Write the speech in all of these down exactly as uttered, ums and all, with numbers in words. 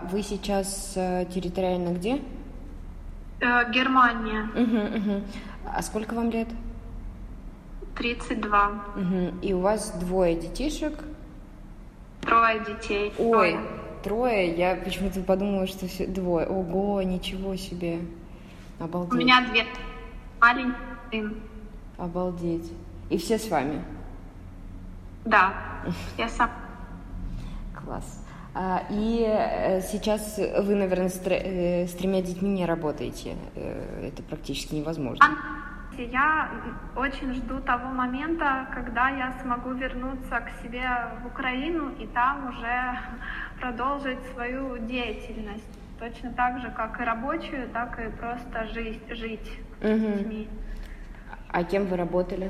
вы сейчас э, территориально где? Э, Германия. Угу, угу. А сколько вам лет? тридцать два. Угу. И у вас двое детишек? Трое детей. Ой, трое. трое? Я почему-то подумала, что все двое. Ого, ничего себе. Обалдеть. У меня две маленькие сын. Обалдеть. И все с вами? Да, я сам. Класс. А, и э, сейчас вы, наверное, с, э, с тремя детьми не работаете. Э, это практически невозможно. Я очень жду того момента, когда я смогу вернуться к себе в Украину и там уже продолжить свою деятельность. Точно так же, как и рабочую, так и просто жить, жить с детьми. А кем вы работали?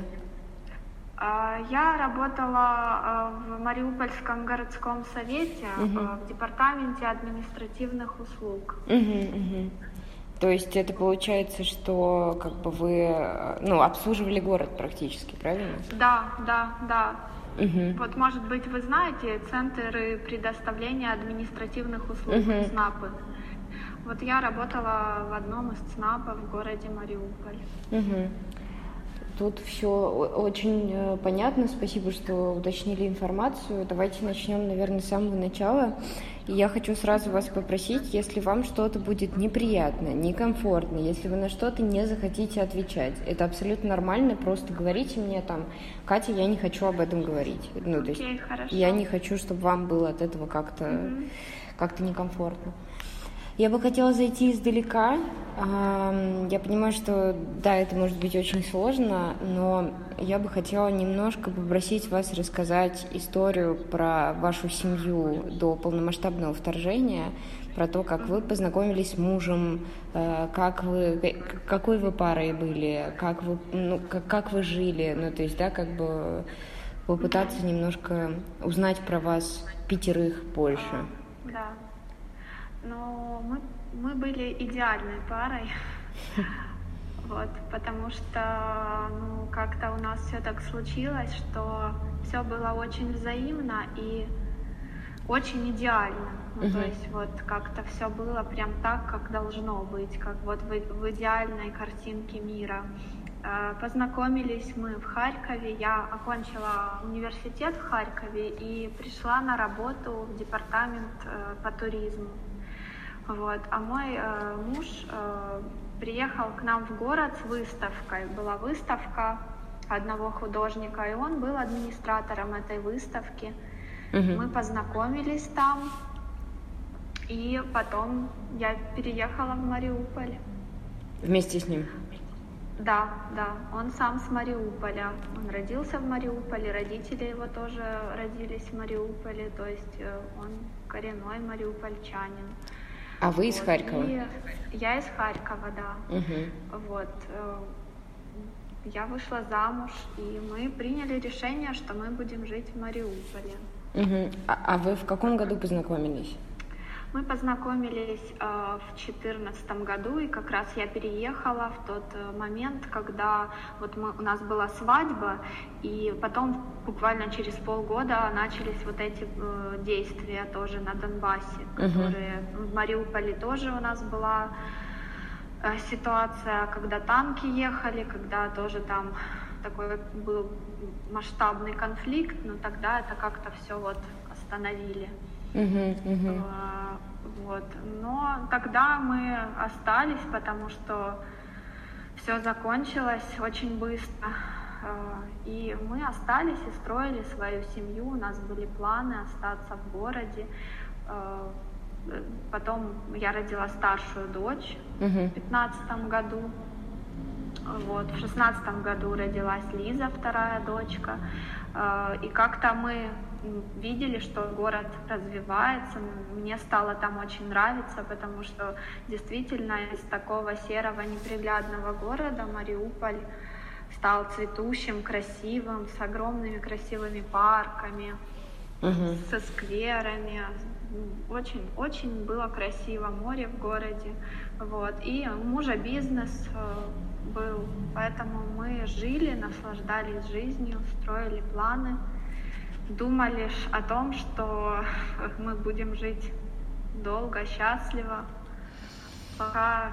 Я работала в Мариупольском городском совете, uh-huh. в департаменте административных услуг. Uh-huh, uh-huh. То есть это получается, что как бы вы ну, обслуживали город практически, правильно? Да, да, да. Uh-huh. Вот, может быть, вы знаете центры предоставления административных услуг, uh-huh. ЦНАПы. Вот я работала в одном из ЦНАПов в городе Мариуполь. Uh-huh. Тут все очень понятно. Спасибо, что уточнили информацию. Давайте начнем, наверное, с самого начала. И я хочу сразу вас попросить, если вам что-то будет неприятно, некомфортно, если вы на что-то не захотите отвечать, это абсолютно нормально, просто говорите мне там, Катя, я не хочу об этом говорить. Ну, то есть okay, хорошо. Я не хочу, чтобы вам было от этого как-то, mm-hmm. как-то некомфортно. Я бы хотела зайти издалека. Я понимаю, что да, это может быть очень сложно, но я бы хотела немножко попросить вас рассказать историю про вашу семью до полномасштабного вторжения, про то, как вы познакомились с мужем, как вы, какой вы парой были, как вы, ну, как, как вы жили, ну, то есть, да, как бы попытаться немножко узнать про вас пятерых больше. Да. Но мы, мы были идеальной парой, вот, потому что ну, как-то у нас все так случилось, что все было очень взаимно и очень идеально. Ну, uh-huh. То есть вот как-то все было прям так, как должно быть, как вот в, в идеальной картинке мира. Познакомились мы в Харькове, я окончила университет в Харькове и пришла на работу в департамент по туризму. Вот. А мой э, муж э, приехал к нам в город с выставкой. Была выставка одного художника, и он был администратором этой выставки. Uh-huh. Мы познакомились там, и потом я переехала в Мариуполь. Вместе с ним? Да, да. Он сам с Мариуполя. Он родился в Мариуполе, родители его тоже родились в Мариуполе, то есть э, он коренной мариупольчанин. А вы из вот. Харькова? И я из Харькова, да. Угу. Вот. Я вышла замуж, и мы приняли решение, что мы будем жить в Мариуполе. Угу. А, а вы в каком году познакомились? Мы познакомились э, в две тысячи четырнадцатом году, и как раз я переехала в тот момент, когда вот мы, у нас была свадьба, и потом буквально через полгода начались вот эти э, действия тоже на Донбассе, которые uh-huh. в Мариуполе тоже у нас была э, ситуация, когда танки ехали, когда тоже там такой был масштабный конфликт, но тогда это как-то все вот остановили. Uh-huh, uh-huh. Вот. Но тогда мы остались, потому что все закончилось очень быстро. И мы остались и строили свою семью. У нас были планы остаться в городе. Потом я родила старшую дочь uh-huh. в две тысячи пятнадцатом году. Вот. В шестнадцатом году родилась Лиза, вторая дочка. И как-то мы видели, что город развивается. Мне стало там очень нравиться, потому что действительно из такого серого неприглядного города Мариуполь стал цветущим, красивым, с огромными красивыми парками, uh-huh. со скверами. Очень, очень было красиво, море в городе. Вот. И у мужа бизнес был, поэтому мы жили, наслаждались жизнью, строили планы. Думали о том, что мы будем жить долго, счастливо, пока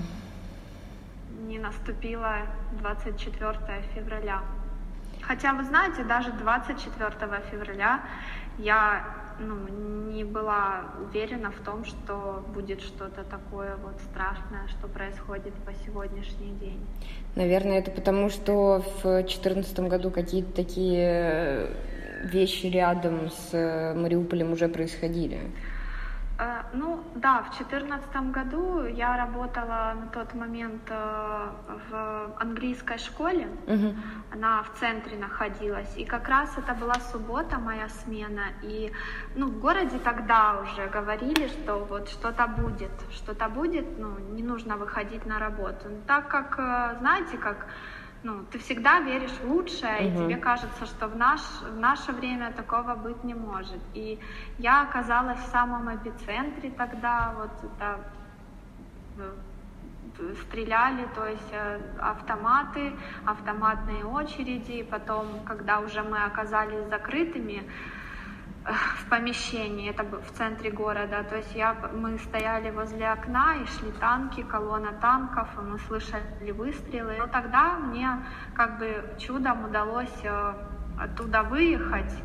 не наступило двадцать четвёртое февраля. Хотя, вы знаете, даже двадцать четвёртого февраля я ну, не была уверена в том, что будет что-то такое вот страшное, что происходит по сегодняшний день. Наверное, это потому, что в две тысячи четырнадцатом году какие-то такие вещи рядом с Мариуполем уже происходили. Ну да, в две тысячи четырнадцатом году я работала на тот момент в английской школе, uh-huh. Она в центре находилась, и как раз это была суббота, моя смена, и ну, в городе тогда уже говорили, что вот что-то будет, что-то будет, ну не нужно выходить на работу. Но так как, знаете, как ну, ты всегда веришь в лучшее, uh-huh. и тебе кажется, что в, наш, в наше время такого быть не может. И я оказалась в самом эпицентре тогда, вот это, стреляли, то есть автоматы, автоматные очереди, и потом, когда уже мы оказались закрытыми в помещении, это в центре города, то есть я, мы стояли возле окна, и шли танки, колонна танков, и мы слышали выстрелы. Но тогда мне как бы чудом удалось оттуда выехать,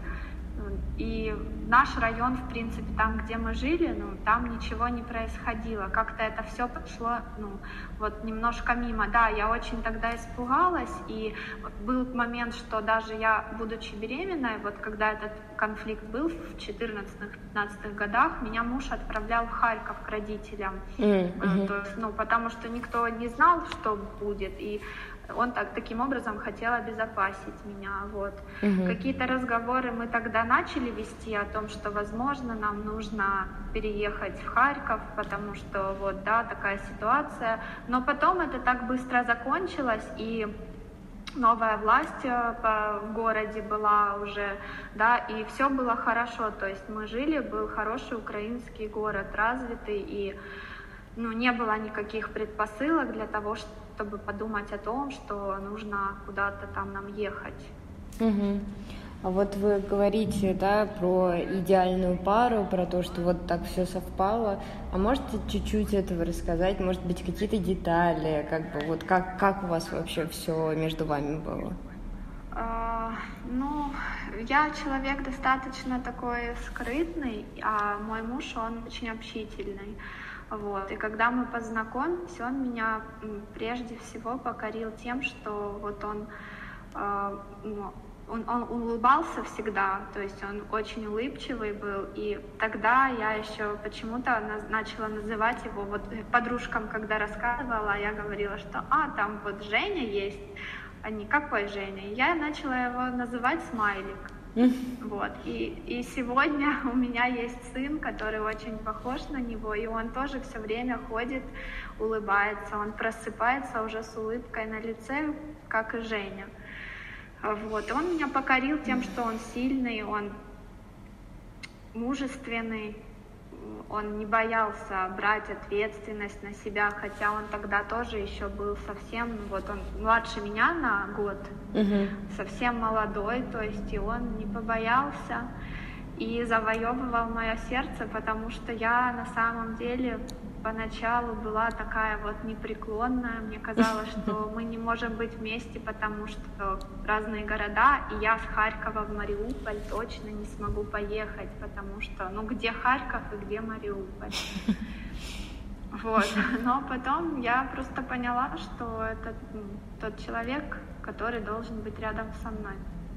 и наш район, в принципе, там, где мы жили, ну, там ничего не происходило. Как-то это все пошло, ну, вот немножко мимо. Да, я очень тогда испугалась, и был момент, что даже я, будучи беременной, вот когда этот конфликт был в четырнадцатых-пятнадцатых годах, меня муж отправлял в Харьков к родителям. Mm-hmm. То есть, ну, потому что никто не знал, что будет, и он так, таким образом хотел обезопасить меня. Вот. Угу. Какие-то разговоры мы тогда начали вести о том, что, возможно, нам нужно переехать в Харьков, потому что вот, да, такая ситуация. Но потом это так быстро закончилось, и новая власть в городе была уже, да, и все было хорошо. То есть мы жили, был хороший украинский город, развитый, и ну, не было никаких предпосылок для того, чтобы подумать о том, что нужно куда-то там нам ехать. Угу. А вот вы говорите, да, про идеальную пару, про то, что вот так все совпало. А можете чуть-чуть этого рассказать? Может быть, какие-то детали, как бы вот как, как у вас вообще все между вами было? А, ну, я человек достаточно такой скрытный, а мой муж, он очень общительный. Вот. И когда мы познакомились, он меня прежде всего покорил тем, что вот он, э, он, он улыбался всегда, то есть он очень улыбчивый был. И тогда я еще почему-то начала называть его, вот подружкам, когда рассказывала, я говорила, что а, там вот Женя есть, а не какой Женя. И я начала его называть Смайлик. Вот. И, и сегодня у меня есть сын, который очень похож на него, и он тоже все время ходит, улыбается, он просыпается уже с улыбкой на лице, как и Женя. Вот. И он меня покорил тем, что он сильный, он мужественный, он не боялся брать ответственность на себя, хотя он тогда тоже еще был совсем, вот он младше меня на год, uh-huh. совсем молодой, то есть и он не побоялся и завоевывал мое сердце, потому что я на самом деле поначалу была такая вот непреклонная, мне казалось, что мы не можем быть вместе, потому что разные города, и я с Харькова в Мариуполь точно не смогу поехать, потому что, ну, где Харьков и где Мариуполь? Вот, но потом я просто поняла, что это ну, тот человек, который должен быть рядом со мной,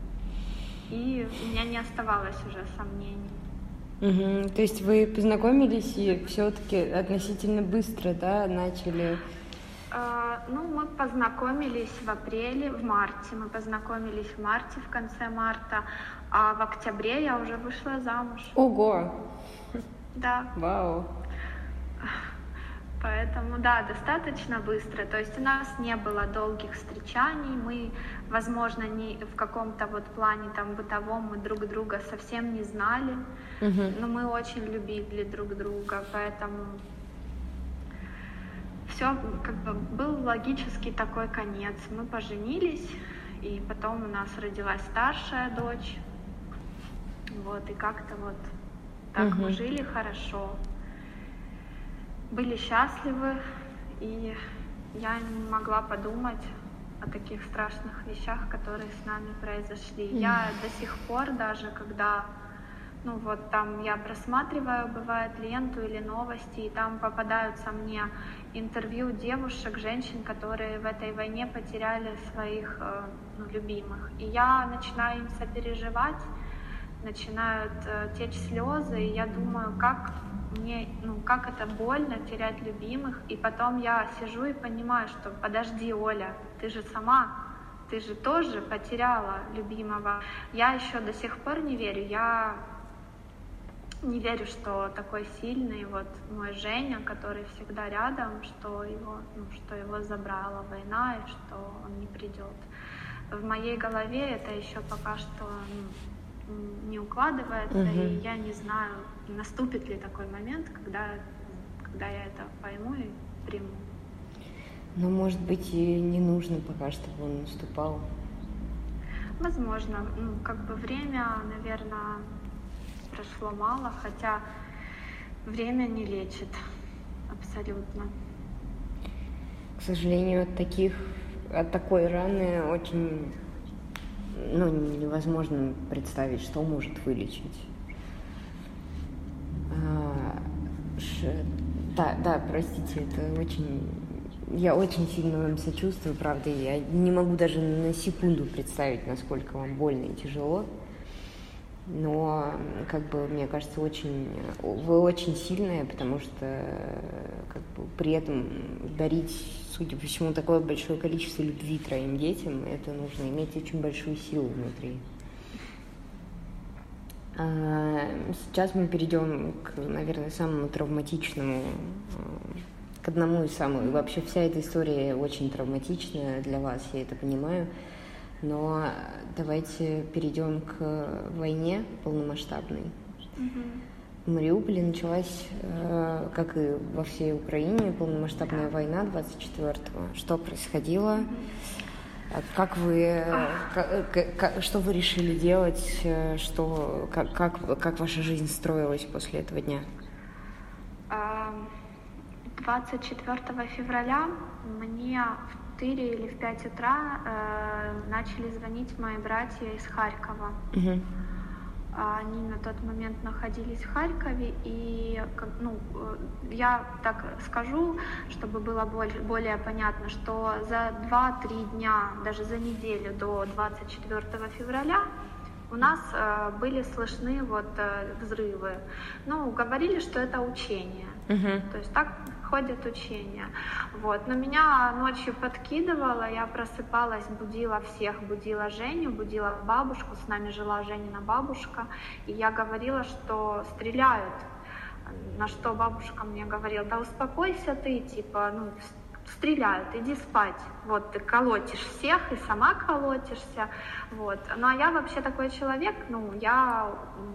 и у меня не оставалось уже сомнений. Угу. То есть вы познакомились и все-таки относительно быстро, да, начали? Uh, ну, мы познакомились в апреле, в марте. Мы познакомились в марте, в конце марта, а в октябре я уже вышла замуж. Ого! Да. Вау! Поэтому, да, достаточно быстро. То есть у нас не было долгих встречаний, мы, возможно, не в каком-то вот плане там бытовом мы друг друга совсем не знали, uh-huh. но мы очень любили друг друга, поэтому все как бы был логический такой конец. Мы поженились, и потом у нас родилась старшая дочь, вот, и как-то вот так uh-huh. мы жили хорошо. были счастливы, и я не могла подумать о таких страшных вещах, которые с нами произошли. Mm. Я до сих пор, даже когда, ну вот там я просматриваю, бывает, ленту или новости, и там попадаются мне интервью девушек, женщин, которые в этой войне потеряли своих ну, любимых. И я начинаю им сопереживать, начинают э, течь слезы, и я думаю, как мне, ну, как это больно терять любимых, и потом я сижу и понимаю, что подожди, Оля, ты же сама, ты же тоже потеряла любимого. Я еще до сих пор не верю, я не верю, что такой сильный вот мой Женя, который всегда рядом, что его, ну, что его забрала война и что он не придет. В моей голове это еще пока что ну, не укладывается, угу. И я не знаю, наступит ли такой момент, когда, когда я это пойму и приму. Но, может быть, и не нужно пока, чтобы он наступал. Возможно. Ну, как бы время, наверное, прошло мало, хотя время не лечит абсолютно. К сожалению, от таких, от такой раны очень, ну, невозможно представить, что может вылечить. А, ш, да, да, простите, это очень, я очень сильно вам сочувствую, правда, я не могу даже на секунду представить, насколько вам больно и тяжело. Но, как бы, мне кажется, очень, вы очень сильная, потому что, как бы, при этом дарить, судя по всему, такое большое количество любви троим детям, это нужно иметь очень большую силу внутри. Сейчас мы перейдем к, наверное, самому травматичному, к одному из самых. Вообще вся эта история очень травматичная для вас, я это понимаю. Но давайте перейдем к войне полномасштабной. Mm-hmm. В Мариуполе началась, как и во всей Украине, полномасштабная война двадцать четвёртого. Что происходило? Mm-hmm. Как вы, как, как, что вы решили делать? Что, как, как, как ваша жизнь строилась после этого дня? двадцать четвёртого февраля мне в четыре или в пять утра э, начали звонить мои братья из Харькова. Uh-huh. Они на тот момент находились в Харькове, и ну, я так скажу, чтобы было более, более понятно, что за два-три дня, даже за неделю до двадцать четвёртого февраля у нас э, были слышны вот, э, взрывы. Ну, говорили, что это учение. Uh-huh. То есть так ходят учения. Вот. Но меня ночью подкидывало, я просыпалась, будила всех, будила Женю, будила бабушку, с нами жила Женина бабушка, и я говорила, что стреляют. На что бабушка мне говорила: да успокойся ты, типа, ну, стреляют, иди спать. Вот, ты колотишь всех и сама колотишься. Вот. Ну, а я вообще такой человек, ну, я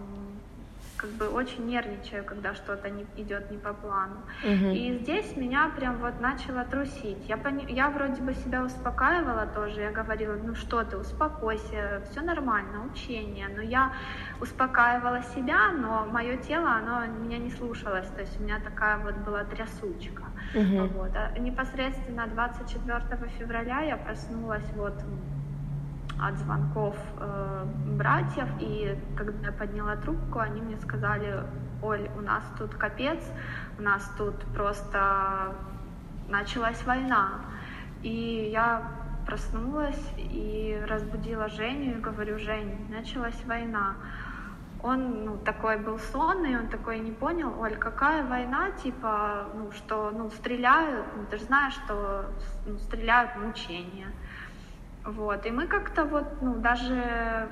как бы очень нервничаю, когда что-то не, идет не по плану. Uh-huh. И здесь меня прям вот начало трусить. Я, пони... я вроде бы себя успокаивала тоже, я говорила: ну что ты, успокойся, все нормально, учение. Но я успокаивала себя, но мое тело, оно меня не слушалось, то есть у меня такая вот была трясучка. Uh-huh. Вот. А непосредственно двадцать четвёртого февраля я проснулась вот от звонков э, братьев, и когда я подняла трубку, они мне сказали: Оль, у нас тут капец, у нас тут просто началась война. И я проснулась и разбудила Женю и говорю: Жень, началась война. Он, ну, такой был сонный, он такой не понял: Оль, какая война, типа, ну, что, ну, стреляют, ну, ты же знаешь, что ну, стреляют в мучения. Вот, и мы как-то вот, ну, даже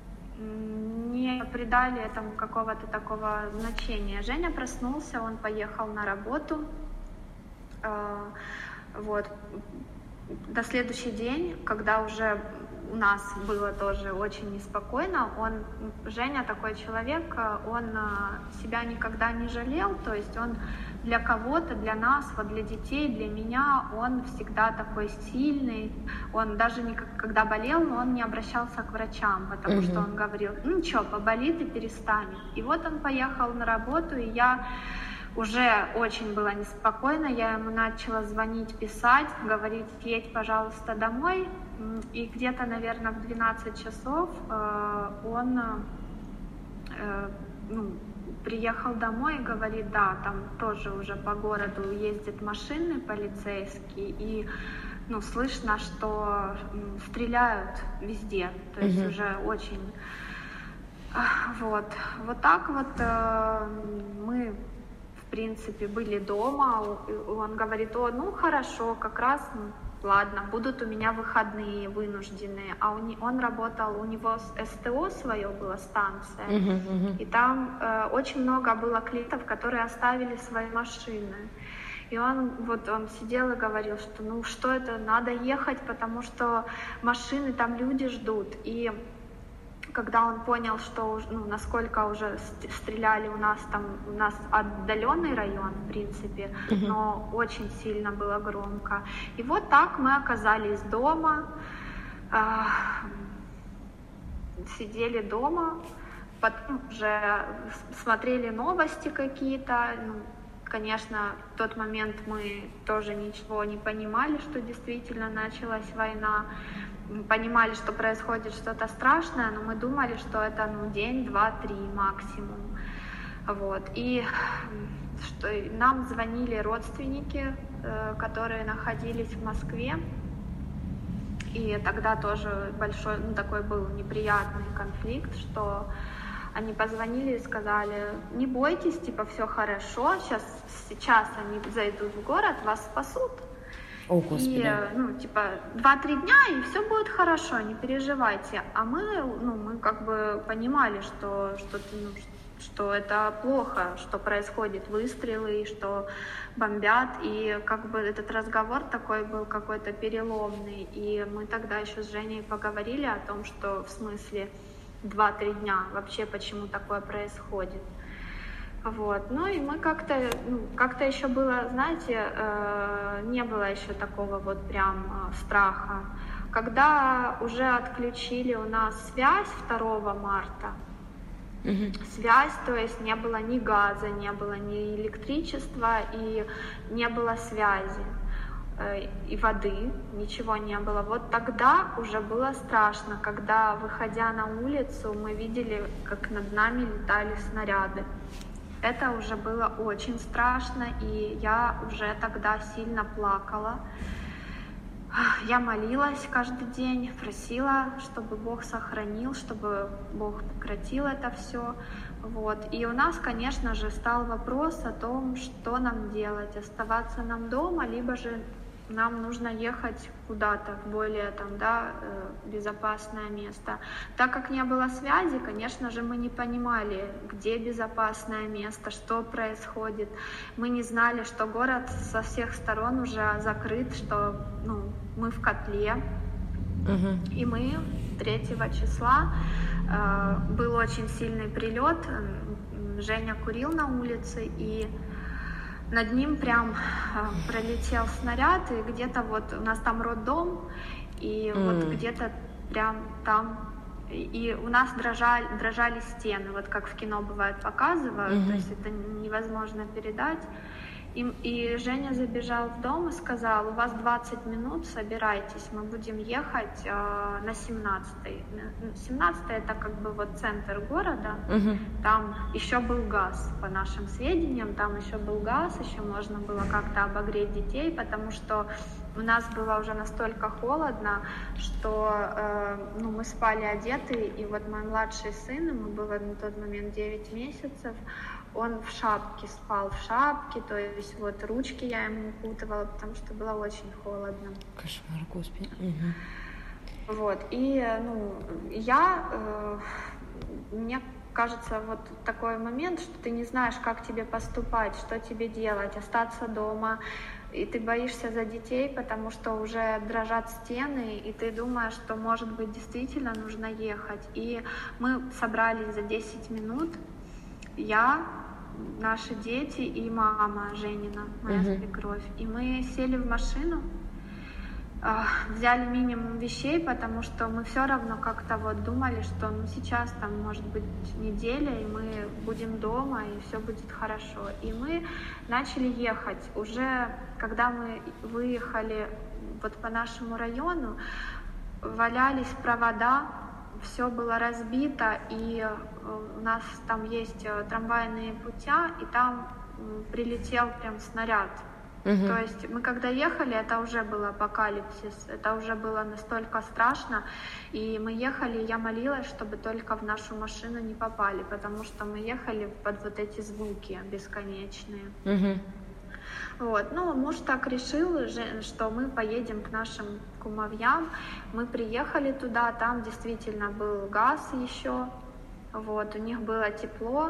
не придали этому какого-то такого значения. Женя проснулся, он поехал на работу, э, вот, до следующий день, когда уже у нас было тоже очень неспокойно, он, Женя такой человек, он себя никогда не жалел, то есть он для кого-то, для нас, вот для детей, для меня, он всегда такой сильный, он даже не, когда болел, но он не обращался к врачам, потому mm-hmm. что он говорил: ну что, поболит и перестанет. И вот он поехал на работу, и я уже очень было неспокойно, я ему начала звонить, писать, говорить: едь, пожалуйста, домой. И где-то, наверное, в двенадцать часов э, он э, ну, приехал домой и говорит: да, там тоже уже по городу ездят машины полицейские, и ну, слышно, что ну, стреляют везде, то есть mm-hmm. уже очень... Вот, вот так вот э, мы, в принципе, были дома. Он говорит: о, ну хорошо, как раз, ну, ладно, будут у меня выходные вынужденные. А у не, он работал, у него СТО свое было, станция, uh-huh, uh-huh. и там э, очень много было клиентов, которые оставили свои машины. И он вот он сидел и говорил, что ну что это, надо ехать, потому что машины, там люди ждут. И когда он понял, что ну, насколько уже стреляли у нас, там у нас отдаленный район, в принципе, uh-huh. но очень сильно было громко. И вот так мы оказались дома, э, сидели дома, потом уже смотрели новости какие-то. Ну, конечно, в тот момент мы тоже ничего не понимали, что действительно началась война. Мы понимали, что происходит что-то страшное, но мы думали, что это ну, день, два, три максимум. Вот. И что нам звонили родственники, которые находились в Москве. И тогда тоже большой, ну, такой был неприятный конфликт, что они позвонили и сказали: не бойтесь, типа, все хорошо, сейчас, сейчас они зайдут в город, вас спасут. О, Господи. И, ну, типа, два-три дня, и все будет хорошо, не переживайте. А мы, ну, мы как бы понимали, что, что, ну, что это плохо, что происходят выстрелы, и что бомбят. И как бы этот разговор такой был какой-то переломный. И мы тогда еще с Женей поговорили о том, что в смысле два-три дня вообще почему такое происходит. Вот. Ну и мы как-то, ну, как-то еще было, знаете, э, не было еще такого вот прям э, страха. Когда уже отключили у нас связь второго марта, mm-hmm. связь, то есть не было ни газа, не было ни электричества и не было связи э, и воды, ничего не было. Вот тогда уже было страшно, когда, выходя на улицу, мы видели, как над нами летали снаряды. Это уже было очень страшно, и я уже тогда сильно плакала. Я молилась каждый день, просила, чтобы Бог сохранил, чтобы Бог прекратил это все. Вот. И у нас, конечно же, стал вопрос о том, что нам делать, оставаться нам дома, либо же нам нужно ехать куда-то в более там, да, безопасное место. Так как не было связи, конечно же, мы не понимали, где безопасное место, что происходит. Мы не знали, что город со всех сторон уже закрыт, что ну, мы в котле. Uh-huh. И мы третьего числа э, был очень сильный прилет. Женя курил на улице, и над ним прям э, пролетел снаряд, и где-то вот у нас там роддом, и mm. вот где-то прям там, и, и у нас дрожали, дрожали стены, вот как в кино бывает показывают, mm-hmm. то есть это невозможно передать. И, и Женя забежал в дом и сказал: у вас двадцать минут, собирайтесь, мы будем ехать э, на семнадцатый. семнадцатый это как бы вот центр города, угу. Там еще был газ, по нашим сведениям, там еще был газ, еще можно было как-то обогреть детей, потому что у нас было уже настолько холодно, что э, ну, мы спали одетые, и вот мой младший сын, ему было на тот момент девять месяцев, он в шапке спал, в шапке, то есть вот ручки я ему укутывала, потому что было очень холодно. Кошмар, Господи. Угу. Вот, и, ну, я, э, мне кажется, вот такой момент, что ты не знаешь, как тебе поступать, что тебе делать, остаться дома, и ты боишься за детей, потому что уже дрожат стены, и ты думаешь, что, может быть, действительно нужно ехать. И мы собрались за десять минут, я, наши дети и мама Женина, моя uh-huh. свекровь. И мы сели в машину, взяли минимум вещей, потому что мы все равно как-то вот думали, что ну сейчас там может быть неделя, и мы будем дома, и все будет хорошо. И мы начали ехать. Уже когда мы выехали вот по нашему району, валялись провода, все было разбито, и у нас там есть трамвайные путя, и там прилетел прям снаряд. Uh-huh. То есть мы когда ехали, это уже был апокалипсис, это уже было настолько страшно, и мы ехали, я молилась, чтобы только в нашу машину не попали, потому что мы ехали под вот эти звуки бесконечные. Uh-huh. Вот. Ну, муж так решил, что мы поедем к нашим кумовьям, мы приехали туда, там действительно был газ еще, вот, у них было тепло,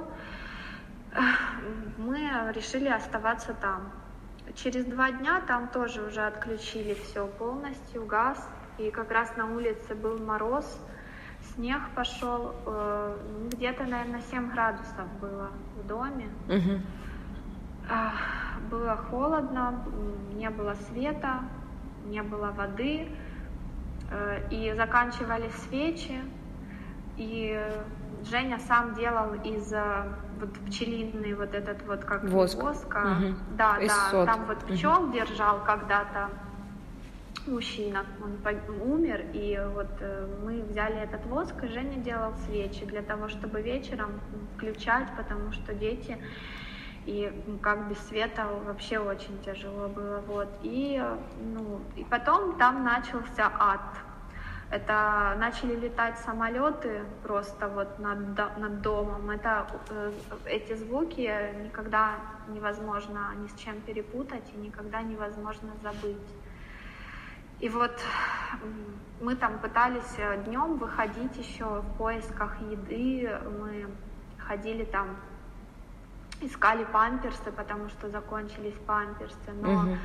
мы решили оставаться там. Через два дня там тоже уже отключили все полностью, газ, и как раз на улице был мороз, снег пошел, э, где-то, наверное, семь градусов было в доме. Uh-huh. э, было холодно, не было света, не было воды, э, и заканчивались свечи, и Женя сам делал из вот пчелиный вот этот вот как воск. воска. Угу. Да, из да, сот. там вот пчел угу. держал когда-то мужчина, он умер, и вот мы взяли этот воск, и Женя делал свечи для того, чтобы вечером включать, потому что дети, и как без света вообще очень тяжело было, вот. И, ну, и потом там начался ад. Это начали летать самолеты просто вот над, над домом. Это, эти звуки никогда невозможно ни с чем перепутать и никогда невозможно забыть. И вот мы там пытались днем выходить еще в поисках еды. Мы ходили там, искали памперсы, потому что закончились памперсы. Но угу.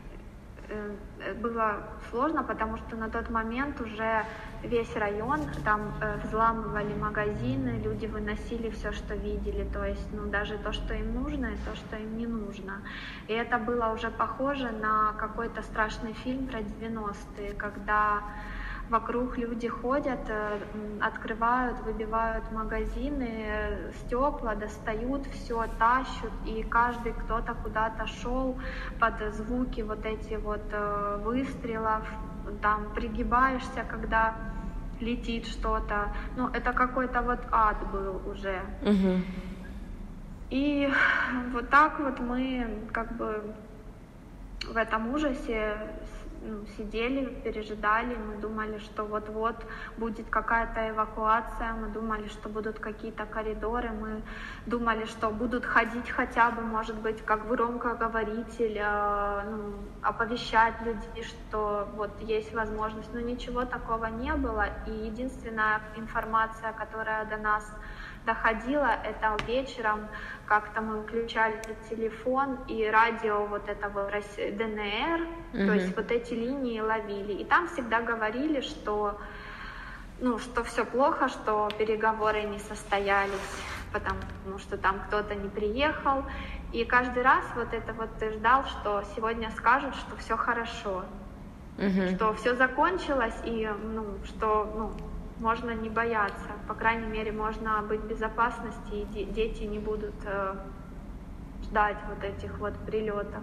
было сложно, потому что на тот момент уже весь район, там э, взламывали магазины, люди выносили все, что видели, то есть ну, даже то, что им нужно, и то, что им не нужно. И это было уже похоже на какой-то страшный фильм про девяностые, когда вокруг люди ходят, открывают, выбивают магазины, стекла, достают, все тащут, и каждый кто-то куда-то шел под звуки вот эти вот выстрелов, там пригибаешься, когда летит что-то. Ну, это какой-то вот ад был уже. Угу. И вот так вот мы как бы в этом ужасе Ну, сидели, пережидали, мы думали, что вот-вот будет какая-то эвакуация, мы думали, что будут какие-то коридоры, мы думали, что будут ходить хотя бы, может быть, как громкоговоритель, ну, оповещать людей, что вот есть возможность, но ничего такого не было, и единственная информация, которая до нас доходила, это вечером как-то мы включали телефон, и радио вот это вот ДНР, mm-hmm. то есть вот эти линии ловили. И там всегда говорили, что, ну, что все плохо, что переговоры не состоялись, потому что там кто-то не приехал. И каждый раз вот это вот ты ждал, что сегодня скажут, что все хорошо, mm-hmm. что все закончилось, и ну, что ну, можно не бояться, по крайней мере, можно быть в безопасности, и дети не будут э, ждать вот этих вот прилетов.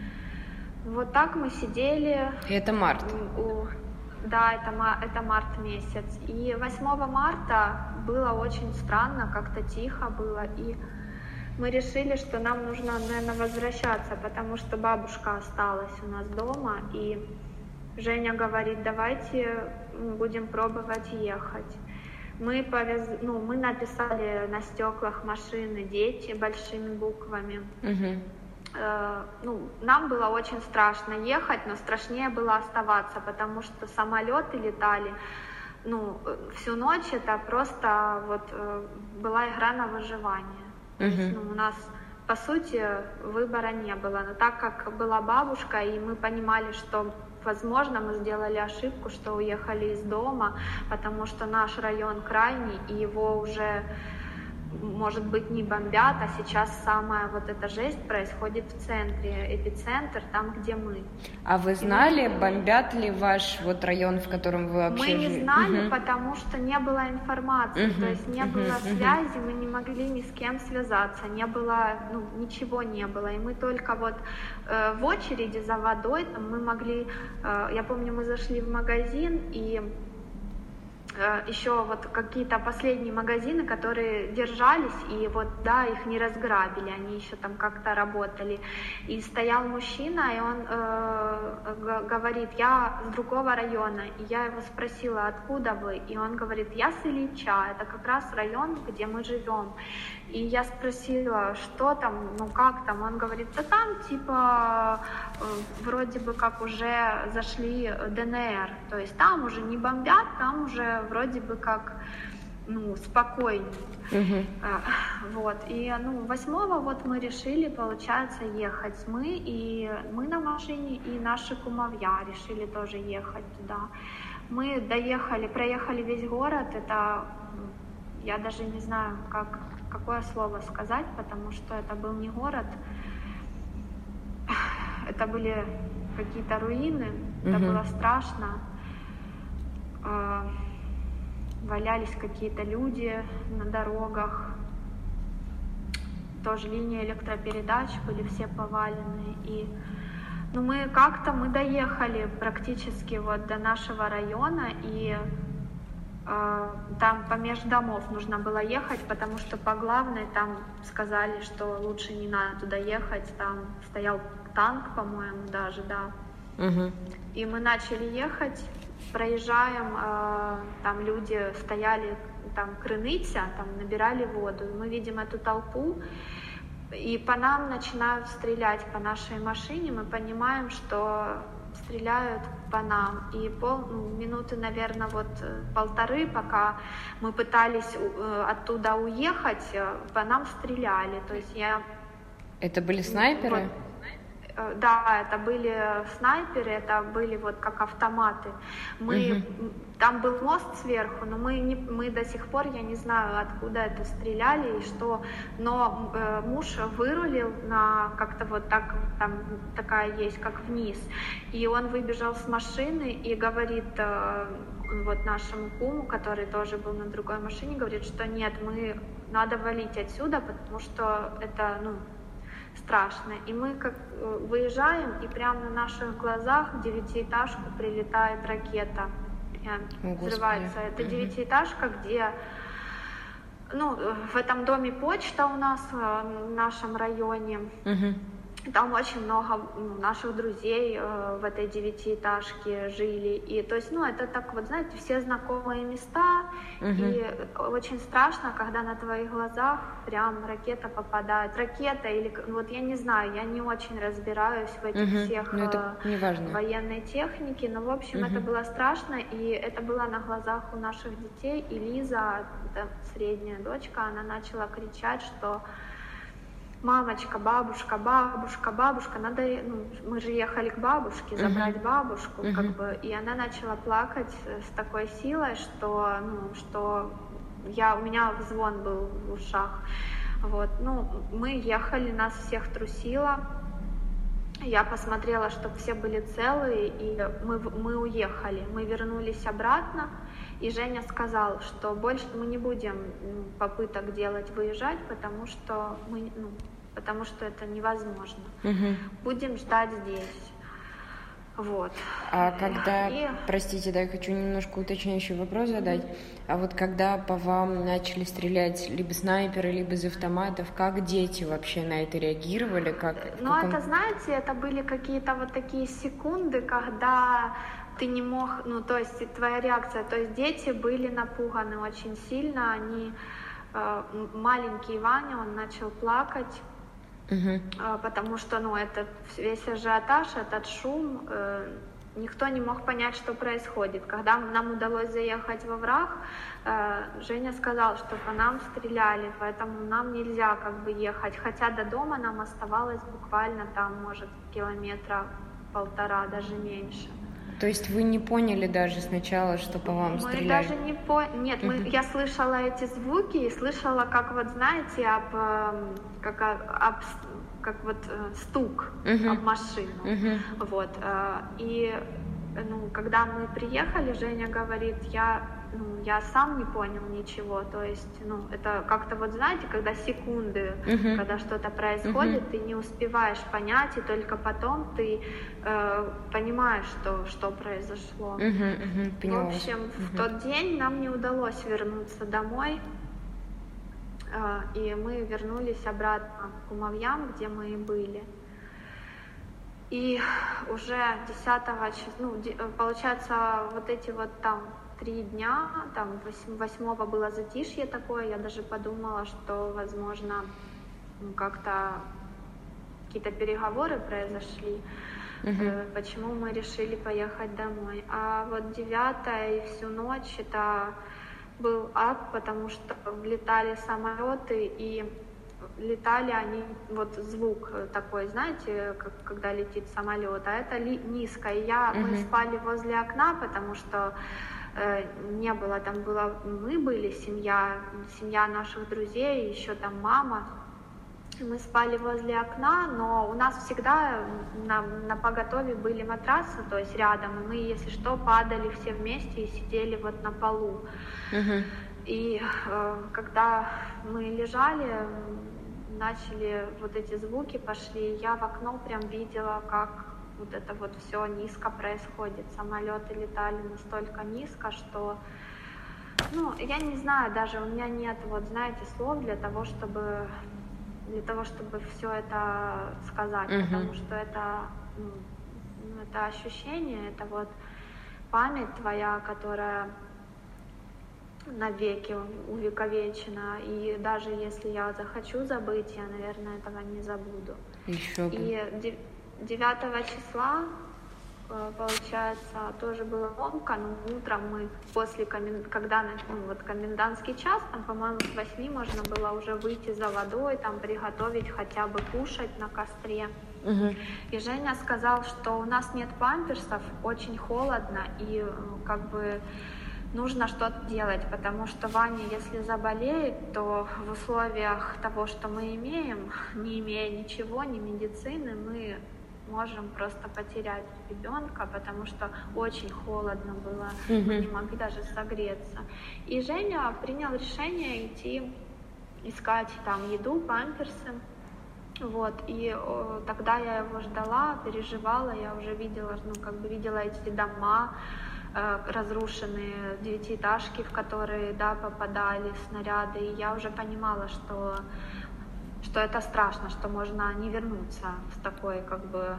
Вот так мы сидели. И это март. У, да, это, это март месяц. И восьмого марта было очень странно, как-то тихо было, и мы решили, что нам нужно, наверное, возвращаться, потому что бабушка осталась у нас дома, и Женя говорит, давайте будем пробовать ехать. Мы, повез... ну, мы написали на стеклах машины «Дети» большими буквами. Uh-huh. Э, ну, нам было очень страшно ехать, но страшнее было оставаться, потому что самолеты летали. Ну, всю ночь это просто вот, э, была игра на выживание. Uh-huh. То есть, ну, у нас, по сути, выбора не было. Но так как была бабушка, и мы понимали, что возможно, мы сделали ошибку, что уехали из дома, потому что наш район крайний, и его уже может быть, не бомбят, а сейчас самая вот эта жесть происходит в центре, эпицентр, там, где мы. А вы знали, мы... бомбят ли ваш вот район, в котором вы вообще Мы жили? не знали, угу. потому что не было информации, угу. то есть не угу. было связи, мы не могли ни с кем связаться, не было, ну, ничего не было, и мы только вот э, в очереди за водой, там мы могли, э, я помню, мы зашли в магазин, и еще вот какие-то последние магазины, которые держались, и вот, да, их не разграбили, они еще там как-то работали. И стоял мужчина, и он э, говорит, я с другого района. И я его спросила, откуда вы? И он говорит, я с Ильича, это как раз район, где мы живем. И я спросила, что там, ну как там? Он говорит, да там типа э, вроде бы как уже зашли ДНР, то есть там уже не бомбят, там уже вроде бы как, ну, спокойнее. Uh-huh. А, вот, и, ну, восьмого вот мы решили, получается, ехать мы, и мы на машине, и наши кумовья решили тоже ехать туда. Мы доехали, проехали весь город, это, я даже не знаю, как... какое слово сказать, потому что это был не город, это были какие-то руины, это mm-hmm. было страшно, валялись какие-то люди на дорогах, тоже линии электропередач были все повалены, и ну, мы как-то мы доехали практически вот до нашего района, и там помеж домов нужно было ехать, потому что по главной там сказали, что лучше не надо туда ехать, там стоял танк, по-моему, даже, да. Угу. И мы начали ехать, проезжаем, там люди стояли, там крыныця, там набирали воду, и мы видим эту толпу, и по нам начинают стрелять, по нашей машине, мы понимаем, что стреляют по нам, и пол, ну, минуты, наверное, вот полторы, пока мы пытались э, оттуда уехать, по нам стреляли, то есть я... Это были снайперы? Вот, э, да, это были снайперы, это были вот как автоматы. Мы, угу. Там был мост сверху, но мы, не, мы до сих пор, я не знаю, откуда это стреляли и что, но э, муж вырулил на как-то вот так, там такая есть, как вниз, и он выбежал с машины и говорит э, вот нашему куму, который тоже был на другой машине, говорит, что нет, мы, надо валить отсюда, потому что это, ну, страшно. И мы как выезжаем, и прямо на наших глазах в девятиэтажку прилетает ракета. О, взрывается. Это девятиэтажка, где, ну, в этом доме почта у нас в нашем районе. Угу. Там очень много наших друзей э, в этой девятиэтажке жили. И то есть, ну, это так вот, знаете, все знакомые места. Угу. И очень страшно, когда на твоих глазах прям ракета попадает. Ракета или, вот я не знаю, я не очень разбираюсь в этих угу. всех э, военной технике. Но, в общем, угу. это было страшно. И это было на глазах у наших детей. И Лиза, это средняя дочка, она начала кричать, что мамочка, бабушка, бабушка, бабушка, надо, ну, мы же ехали к бабушке, забрать uh-huh. бабушку, uh-huh. как бы, и она начала плакать с такой силой, что, ну, что я, у меня звон был в ушах, вот, ну, мы ехали, нас всех трусило, я посмотрела, чтобы все были целые, и мы, мы уехали, мы вернулись обратно, и Женя сказал, что больше мы не будем попыток делать выезжать, потому что мы, ну, потому что это невозможно. Угу. Будем ждать здесь. Вот. А когда, и... простите, да, я хочу немножко уточняющий вопрос задать. А вот когда по вам начали стрелять либо снайперы, либо из автоматов, как дети вообще на это реагировали? Как, ну, каком... это, знаете, это были какие-то вот такие секунды, когда ты не мог, ну, то есть твоя реакция, то есть дети были напуганы очень сильно, они, э, маленький Ваня, он начал плакать, uh-huh. э, потому что, ну, этот весь ажиотаж, этот шум, э, никто не мог понять, что происходит. Когда нам удалось заехать во враг, э, Женя сказал, что по нам стреляли, поэтому нам нельзя как бы ехать, хотя до дома нам оставалось буквально там, может, километра полтора, даже меньше. То есть вы не поняли даже сначала, что по вам мы стреляли? Мы даже не поняли. Нет, мы... я слышала эти звуки и слышала, как вот, знаете, об, как, об, как вот стук uh-huh. об машину. Uh-huh. Вот. И ну, когда мы приехали, Женя говорит, я, ну, я сам не понял ничего, то есть, ну, это как-то вот, знаете, когда секунды, uh-huh. когда что-то происходит, uh-huh. ты не успеваешь понять, и только потом ты э, понимаешь, что, что произошло. Uh-huh, uh-huh, в общем, uh-huh. в тот день нам не удалось вернуться домой, э, и мы вернулись обратно к Кумовьям, где мы и были. И уже десятого числа, ну, получается, вот эти вот там три дня, там восьмого было затишье такое, я даже подумала, что, возможно, ну, как-то какие-то переговоры произошли, uh-huh. почему мы решили поехать домой. А вот девятое и всю ночь это был ад, потому что влетали самолеты, и летали они, вот звук такой, знаете, как, когда летит самолет, а это ли, низко. И я, uh-huh. мы спали возле окна, потому что э, не было, там было, мы были, семья, семья наших друзей, еще там мама. Мы спали возле окна, но у нас всегда на, на поготове были матрасы, то есть рядом, и мы, если что, падали все вместе и сидели вот на полу. Uh-huh. И э, когда мы лежали, начали вот эти звуки пошли, я в окно прям видела, как вот это вот все низко происходит. Самолеты летали настолько низко, что, ну, я не знаю, даже у меня нет, вот, знаете, слов для того, чтобы для того, чтобы все это сказать, uh-huh. потому что это, ну, это ощущение, это вот память твоя, которая навеки увековечена, и даже если я захочу забыть, я, наверное, этого не забуду. Еще бы. И девятого числа, получается, тоже была ломка, но утром мы после, комен... когда ну, вот комендантский час, там, по-моему, с восьми можно было уже выйти за водой, там, приготовить хотя бы кушать на костре. Угу. И Женя сказал, что у нас нет памперсов, очень холодно, и как бы нужно что-то делать, потому что Ваня, если заболеет, то в условиях того, что мы имеем, не имея ничего, ни медицины, мы можем просто потерять ребенка, потому что очень холодно было, mm-hmm. мы не могли даже согреться. И Женя принял решение идти искать там еду, памперсы. Вот, и о, тогда я его ждала, переживала, я уже видела, ну, как бы видела эти дома, разрушенные девятиэтажки, в которые, да, попадали снаряды, и я уже понимала, что, что это страшно, что можно не вернуться с такой, как бы,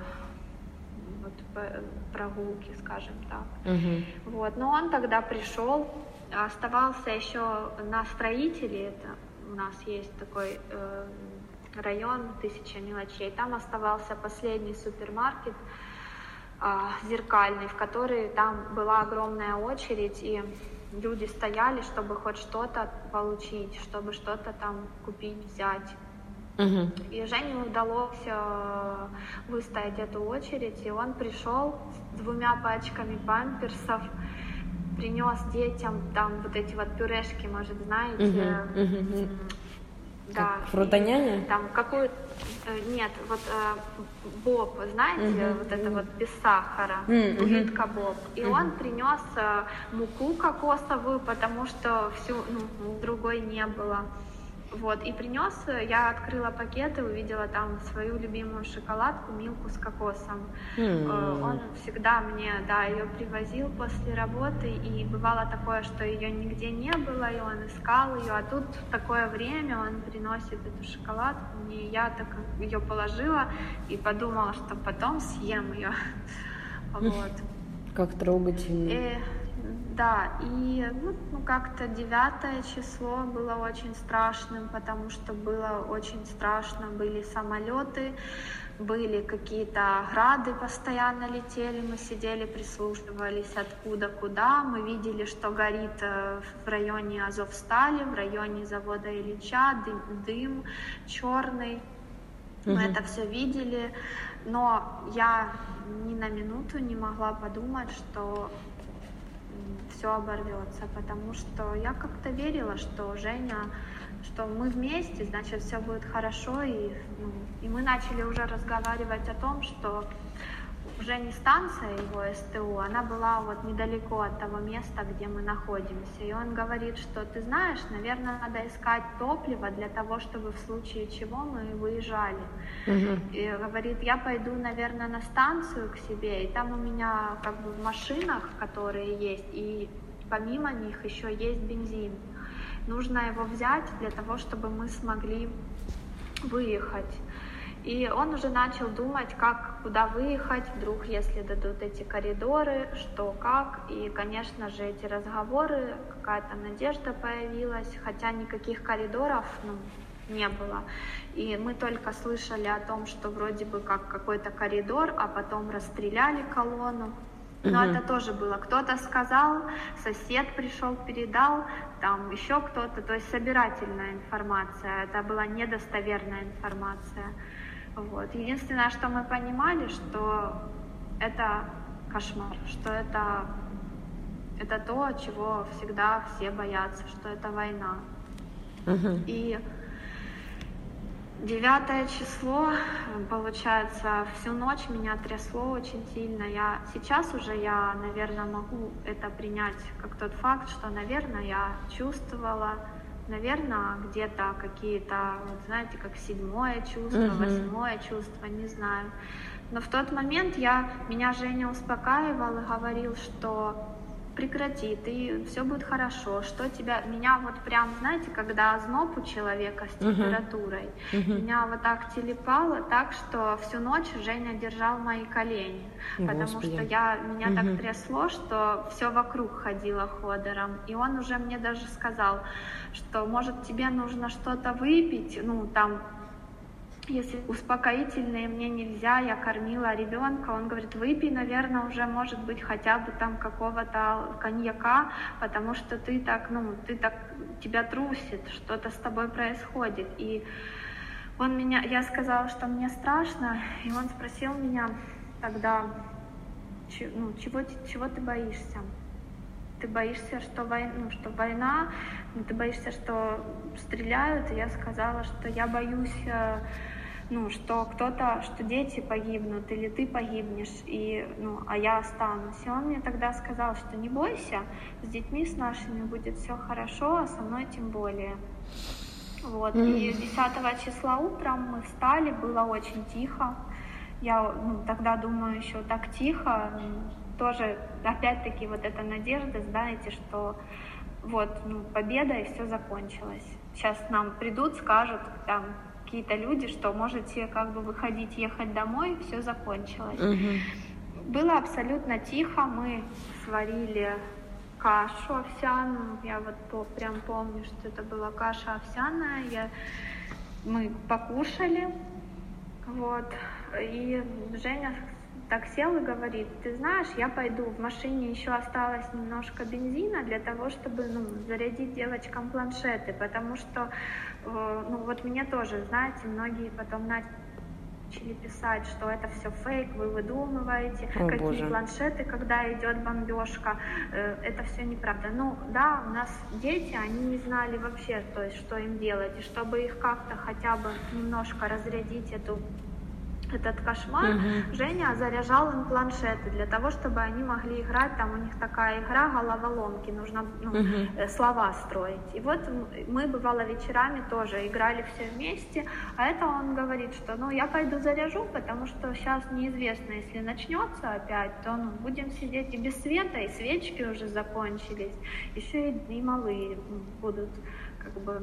вот, прогулки, скажем так. Uh-huh. Вот, но он тогда пришел, оставался еще на Строителе, это у нас есть такой э, район, тысяча мелочей, там оставался последний супермаркет, зеркальный, в который там была огромная очередь, и люди стояли, чтобы хоть что-то получить, чтобы что-то там купить, взять. Uh-huh. И Жене удалось э, выстоять эту очередь, и он пришел с двумя пачками памперсов, принес детям там вот эти вот пюрешки, может, знаете, uh-huh. Uh-huh. Да, фрутоняня? Там какую нет, вот э, боб, знаете, uh-huh, вот это uh-huh. вот без сахара, uh-huh. улитка боб. И uh-huh. он принес э, муку кокосовую, потому что всю, ну, другой не было. Вот, и принес, я открыла пакет и увидела там свою любимую шоколадку, Милку с кокосом. Mm. Он всегда мне, да, ее привозил после работы, и бывало такое, что ее нигде не было, и он искал ее, а тут в такое время он приносит эту шоколадку мне, и я так ее положила и подумала, что потом съем ее. Вот. Как трогательно. И, да, и ну, ну, как-то девятое число было очень страшным, потому что было очень страшно, были самолеты, были какие-то грады постоянно летели, мы сидели, прислушивались откуда куда, мы видели, что горит в районе Азовстали, в районе завода Ильича, дым, дым черный. Мы uh-huh. это все видели, но я ни на минуту не могла подумать, что все оборвется, потому что я как-то верила, что Женя, что мы вместе, значит, все будет хорошо, и, ну, и мы начали уже разговаривать о том, что уже не станция его СТУ, она была вот недалеко от того места, где мы находимся. И он говорит, что ты знаешь, наверное, надо искать топливо для того, чтобы в случае чего мы выезжали. Uh-huh. И говорит, я пойду, наверное, на станцию к себе, и там у меня как бы в машинах, которые есть, и помимо них еще есть бензин. Нужно его взять для того, чтобы мы смогли выехать. И он уже начал думать, как, куда выехать, вдруг, если дадут эти коридоры, что, как. И, конечно же, эти разговоры, какая-то надежда появилась, хотя никаких коридоров, ну, не было. И мы только слышали о том, что вроде бы как какой-то коридор, а потом расстреляли колонну. Но угу. это тоже было. Кто-то сказал, сосед пришел, передал, там еще кто-то, то есть собирательная информация. Это была недостоверная информация. Вот. Единственное, что мы понимали, что это кошмар, что это, это то, чего всегда все боятся, что это война. Uh-huh. И девятое число, получается, всю ночь меня трясло очень сильно. Я сейчас уже я, наверное, могу это принять как тот факт, что, наверное, я чувствовала. Наверное, где-то какие-то, вот знаете, как седьмое чувство, uh-huh. восьмое чувство, не знаю. Но в тот момент я, меня Женя успокаивал и говорил, что прекрати, ты, все будет хорошо, что тебя, меня вот прям, знаете, когда озноб у человека с температурой, uh-huh. Uh-huh. меня вот так телепало, так что всю ночь Женя держал мои колени, Господи. Потому что я, меня uh-huh. так трясло, что все вокруг ходило ходором, и он уже мне даже сказал, что, может, тебе нужно что-то выпить, ну, там, если успокоительные мне нельзя, я кормила ребенка, он говорит, выпей, наверное, уже, может быть, хотя бы там какого-то коньяка, потому что ты так, ну, ты так, тебя трусит, что-то с тобой происходит. И он меня, я сказала, что мне страшно, и он спросил меня тогда, ну, чего, чего ты боишься? Ты боишься, что война, ну, что война, ты боишься, что стреляют, и я сказала, что я боюсь, ну, что кто-то, что дети погибнут, или ты погибнешь, и, ну, а я останусь. И он мне тогда сказал, что не бойся, с детьми с нашими будет все хорошо, а со мной тем более. Вот, mm. и десятого числа утром мы встали, было очень тихо. Я, ну, тогда думаю, еще так тихо, тоже, опять-таки, вот эта надежда, знаете, что вот, ну, победа, и все закончилось. Сейчас нам придут, скажут, там, какие-то люди, что можете как бы выходить, ехать домой, все закончилось. Uh-huh. Было абсолютно тихо, мы сварили кашу овсяную, я вот по, прям помню, что это была каша овсяная, я, мы покушали, вот, и Женя так сел и говорит, ты знаешь, я пойду, в машине еще осталось немножко бензина для того, чтобы, ну, зарядить девочкам планшеты, потому что, э, ну, вот мне тоже, знаете, многие потом начали писать, что это все фейк, вы выдумываете, О, какие Боже. Планшеты, когда идет бомбежка, э, это все неправда. Ну, да, у нас дети, они не знали вообще, то есть, что им делать, и чтобы их как-то хотя бы немножко разрядить эту этот кошмар, uh-huh. Женя заряжал им планшеты для того, чтобы они могли играть, там у них такая игра головоломки, нужно, ну, uh-huh. слова строить. И вот мы, бывало, вечерами тоже играли все вместе, а это он говорит, что, ну, я пойду заряжу, потому что сейчас неизвестно, если начнется опять, то, ну, будем сидеть и без света, и свечки уже закончились, еще и, и малые будут, как бы,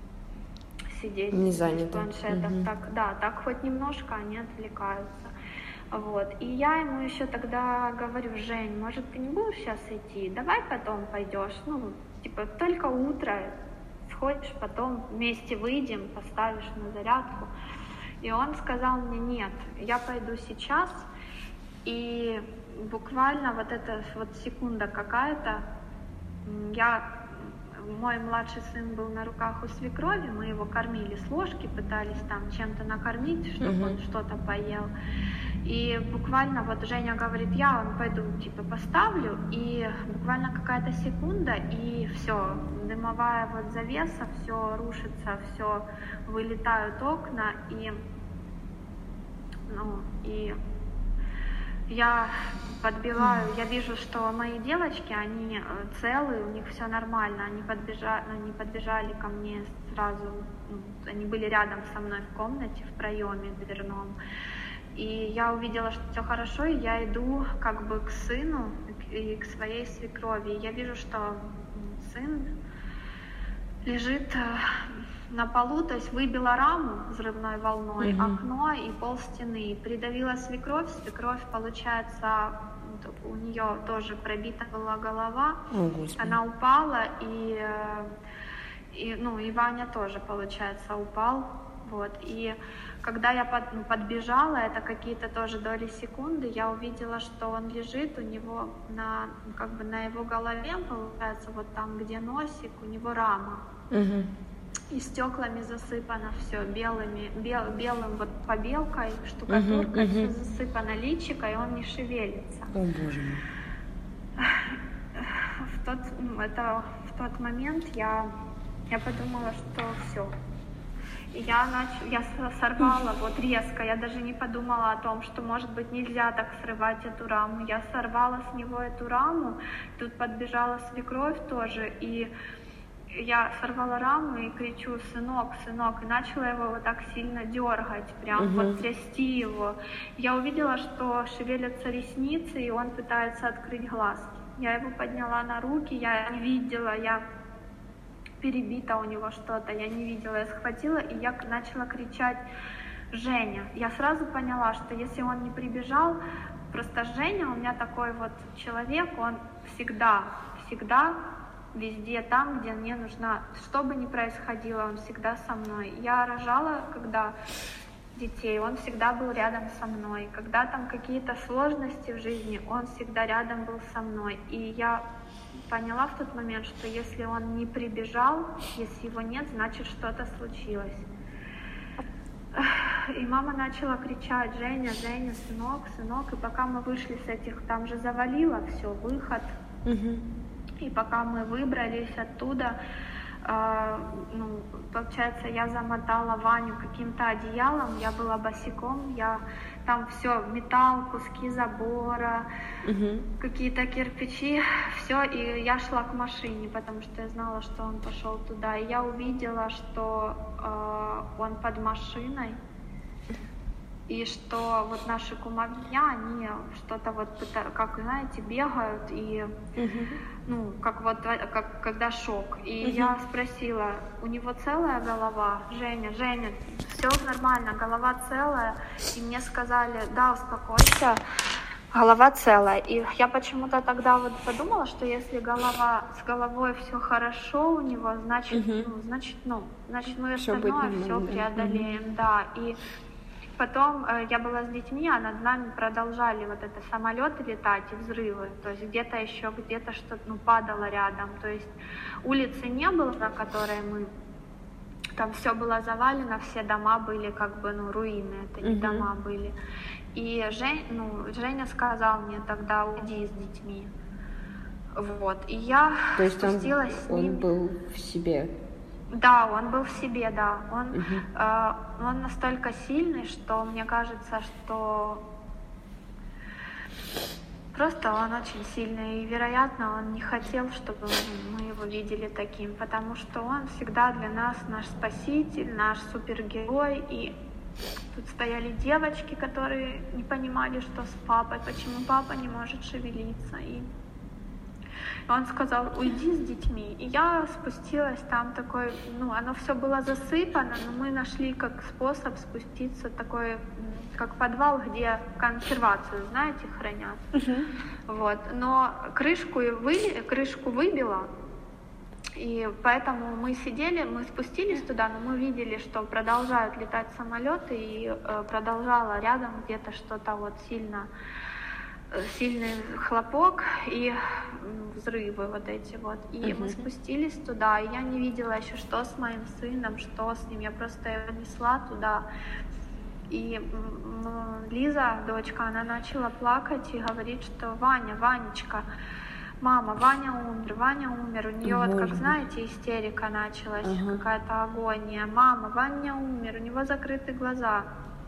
сидеть не в планшетах, угу. так, да, так хоть немножко они отвлекаются, вот, и я ему еще тогда говорю, Жень, может, ты не будешь сейчас идти, давай потом пойдешь, ну, типа, только утро, сходишь, потом вместе выйдем, поставишь на зарядку, и он сказал мне, нет, я пойду сейчас, и буквально вот эта вот секунда какая-то, я мой младший сын был на руках у свекрови, мы его кормили с ложки, пытались там чем-то накормить, чтобы uh-huh. он что-то поел. И буквально вот Женя говорит, я он пойду типа поставлю, и буквально какая-то секунда, и все, дымовая вот завеса, все рушится, все вылетают окна, и ну и я подбиваю, я вижу, что мои девочки, они целые, у них все нормально, они подбежали, они подбежали ко мне сразу, ну, они были рядом со мной в комнате, в проеме дверном. И я увидела, что все хорошо, и я иду как бы к сыну и к своей свекрови. И я вижу, что сын лежит на полу, то есть выбила раму взрывной волной, mm-hmm. окно и пол стены. Придавила свекровь, свекровь, получается, у нее тоже пробита была голова, oh, она упала, и, и, ну, и Ваня тоже, получается, упал. Вот. И когда я под, ну, подбежала, это какие-то тоже доли секунды, я увидела, что он лежит, у него на, как бы на его голове, получается, вот там, где носик, у него рама. Mm-hmm. И стеклами засыпано все белыми, бел, белым вот побелкой, штукатуркой, uh-huh, uh-huh. все засыпано личико, и он не шевелится. О, боже мой. В тот, ну, это, в тот момент я, я подумала, что все. И я, нач... я сорвала вот резко, я даже не подумала о том, что, может быть, нельзя так срывать эту раму. Я сорвала с него эту раму, тут подбежала свекровь тоже, и я сорвала раму и кричу: сынок, сынок, и начала его вот так сильно дергать, прям uh-huh. вот трясти его. Я увидела, что шевелятся ресницы, и он пытается открыть глазки. Я его подняла на руки, я не видела, я перебита у него что-то, я не видела, я схватила, и я начала кричать: Женя. Я сразу поняла, что если он не прибежал, просто Женя у меня такой вот человек, он всегда, всегда везде там, где мне нужна, что бы ни происходило, он всегда со мной. Я рожала, когда детей, он всегда был рядом со мной. Когда там какие-то сложности в жизни, он всегда рядом был со мной. И я поняла в тот момент, что если он не прибежал, если его нет, значит что-то случилось. И мама начала кричать: Женя, Женя, сынок, сынок. И пока мы вышли с этих, там же завалило все, выход. Угу. И пока мы выбрались оттуда, э, ну, получается, я замотала Ваню каким-то одеялом, я была босиком, я там все, металл, куски забора, угу. какие-то кирпичи, все, и я шла к машине, потому что я знала, что он пошел туда. И я увидела, что э, он под машиной, и что вот наши кумовья, они что-то вот, как, знаете, бегают, и, uh-huh. ну, как вот, как, когда шок. И uh-huh. я спросила: у него целая голова? Женя, Женя, все нормально, голова целая? И мне сказали: да, успокойся, голова целая. И я почему-то тогда вот подумала, что если голова, с головой все хорошо у него, значит, uh-huh. ну, значит, ну, значит, мы остальное все преодолеем, uh-huh. да. И потом э, я была с детьми, а над нами продолжали вот это самолеты летать и взрывы. То есть где-то еще, где-то что-то ну, падало рядом. То есть улицы не было, на которой мы... Там все было завалено, все дома были как бы, ну, руины, это не uh-huh. дома были. И Жень, ну, Женя сказал мне тогда: уйди с детьми. Вот. И я То есть спустилась он, с ним. Он был в себе? Да, он был в себе, да. Он, uh-huh. э, он настолько сильный, что мне кажется, что просто он очень сильный. И, вероятно, он не хотел, чтобы мы его видели таким, потому что он всегда для нас наш спаситель, наш супергерой. И тут стояли девочки, которые не понимали, что с папой, почему папа не может шевелиться. И он сказал: уйди с детьми. И я спустилась, там такой, ну, оно все было засыпано, но мы нашли как способ спуститься, такой, как подвал, где консервацию, знаете, хранят. Uh-huh. Вот. Но крышку, вы, крышку выбило, и поэтому мы сидели, мы спустились туда, но мы видели, что продолжают летать самолеты, и э, продолжало рядом где-то что-то вот сильно сильный хлопок и взрывы вот эти вот. И uh-huh. мы спустились туда, и я не видела еще, что с моим сыном, что с ним. Я просто его несла туда. И Лиза, дочка, она начала плакать и говорит, что Ваня, Ванечка, мама, Ваня умер, Ваня умер. У нее, вот, как знаете, истерика началась, uh-huh. какая-то агония. Мама, Ваня умер, у него закрыты глаза.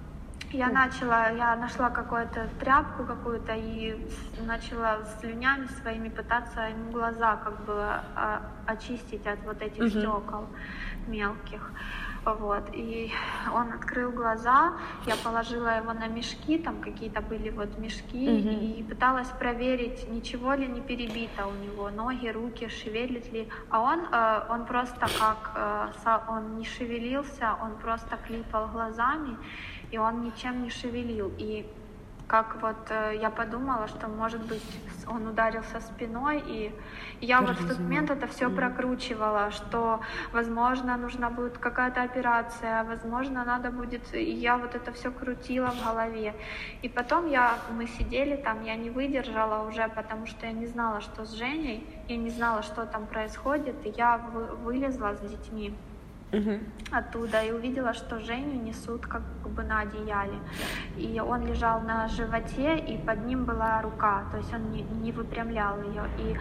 Я начала, я нашла какую-то тряпку какую-то и начала слюнями своими пытаться ему глаза как бы очистить от вот этих uh-huh. стекол мелких. Вот. И он открыл глаза, я положила его на мешки, там какие-то были вот мешки, uh-huh. и пыталась проверить, ничего ли не перебито у него, ноги, руки, шевелит ли. А он, он просто как, он не шевелился, он просто клипал глазами, и он ничем не шевелил. И как вот я подумала, что, может быть, он ударился спиной, и я вот в тот момент это все mm. прокручивала, что, возможно, нужна будет какая-то операция, возможно, надо будет, и я вот это все крутила в голове. И потом я, мы сидели там, я не выдержала уже, потому что я не знала, что с Женей, я не знала, что там происходит, и я вылезла с детьми. Uh-huh. оттуда и увидела, что Женю несут как бы на одеяле. И он лежал на животе, и под ним была рука, то есть он не, не выпрямлял ее. И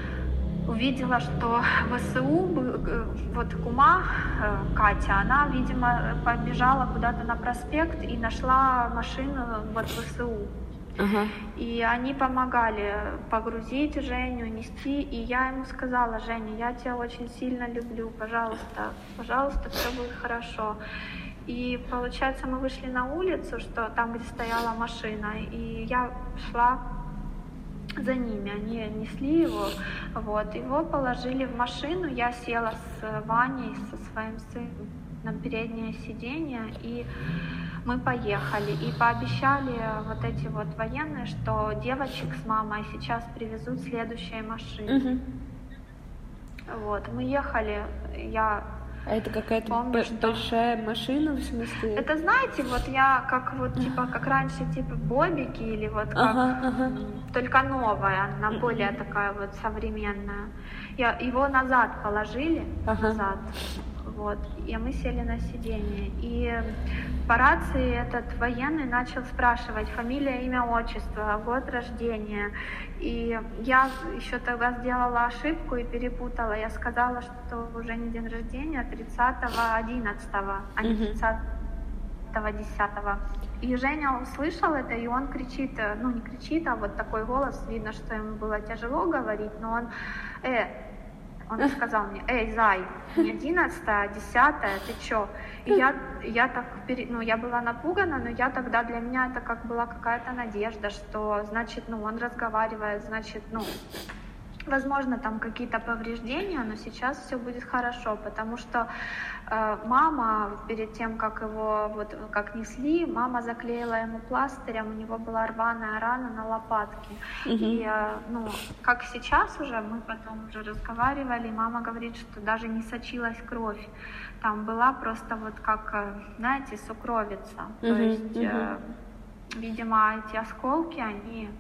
увидела, что ВСУ, вот кума Катя, она, видимо, побежала куда-то на проспект и нашла машину вот ВСУ. Uh-huh. И они помогали погрузить Женю, нести, и я ему сказала: Женя, я тебя очень сильно люблю, пожалуйста, пожалуйста, все будет хорошо. И получается, мы вышли на улицу, что там, где стояла машина, и я шла за ними, они несли его, вот, его положили в машину, я села с Ваней, со своим сыном на переднее сиденье, и мы поехали, и пообещали вот эти вот военные, что девочек с мамой сейчас привезут следующие машины. Uh-huh. Вот, мы ехали, я А это какая-то помню, б- что... большая машина, в смысле? Это, знаете, вот я как вот, типа, как раньше, типа, бобики, или вот как, ага, ага. только новая, она более такая вот современная. Я, его назад положили, ага. назад. Вот, и мы сели на сиденье, и по рации этот военный начал спрашивать фамилия, имя, отчество, год рождения, и я еще тогда сделала ошибку и перепутала, я сказала, что уже не день рождения, тридцатого одиннадцатого, а не тридцатого десятого. И Женя услышал это, и он кричит, ну не кричит, а вот такой голос, видно, что ему было тяжело говорить, но он, э, Он сказал мне: эй, зай, не одиннадцатое, а десятое, ты чё? И я, я так, ну, я была напугана, но я тогда, для меня это как была какая-то надежда, что, значит, ну, он разговаривает, значит, ну, возможно, там какие-то повреждения, но сейчас все будет хорошо, потому что э, мама, перед тем, как его, вот, как несли, мама заклеила ему пластырем, у него была рваная рана на лопатке. Uh-huh. И, э, ну, как сейчас уже, мы потом уже разговаривали, мама говорит, что даже не сочилась кровь, там была просто вот как, знаете, сукровица, uh-huh. то есть, э, uh-huh. видимо, эти осколки, они...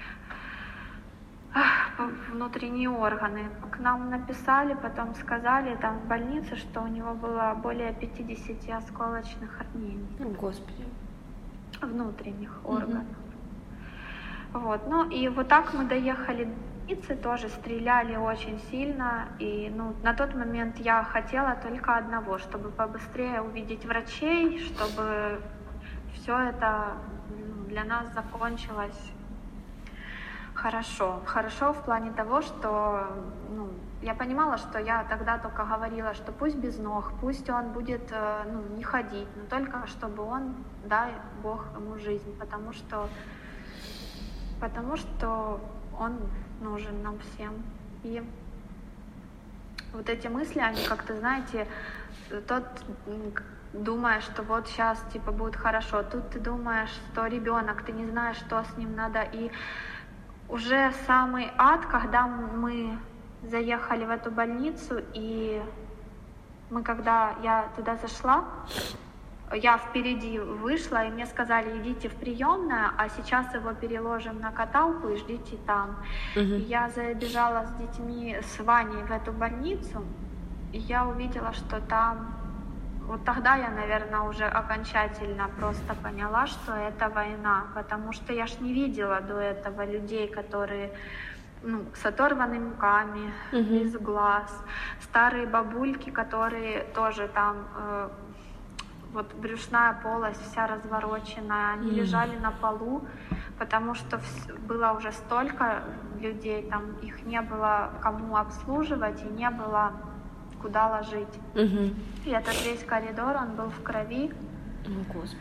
внутренние органы. К нам написали, потом сказали там в больнице, что у него было более пятьдесят осколочных ранений. О, Господи. Внутренних органов. Mm-hmm. Вот. Ну и вот так мы доехали до больницы, тоже стреляли очень сильно. И ну, на тот момент я хотела только одного, чтобы побыстрее увидеть врачей, чтобы все это ну, для нас закончилось хорошо. Хорошо в плане того, что ну, я понимала, что я тогда только говорила, что пусть без ног, пусть он будет ну, не ходить, но только чтобы он, дай Бог ему жизнь, потому что, потому что он нужен нам всем. И вот эти мысли, они как-то, знаете, тот думаешь, что вот сейчас типа будет хорошо, тут ты думаешь, что ребенок, ты не знаешь, что с ним надо, и уже самый ад, когда мы заехали в эту больницу, и мы, когда я туда зашла, я впереди вышла, и мне сказали, идите в приемную, а сейчас его переложим на каталку и ждите там. Мгм. И я забежала с детьми, с Ваней в эту больницу, и я увидела, что там... Вот тогда я, наверное, уже окончательно просто поняла, что это война, потому что я ж не видела до этого людей, которые, ну, с оторванными руками, Мгм. без глаз, старые бабульки, которые тоже там, э, вот брюшная полость вся развороченная, они М. лежали на полу, потому что вс- было уже столько людей, там их не было кому обслуживать и не было куда ложить. Мгм. И этот весь коридор, он был в крови, О, Господи.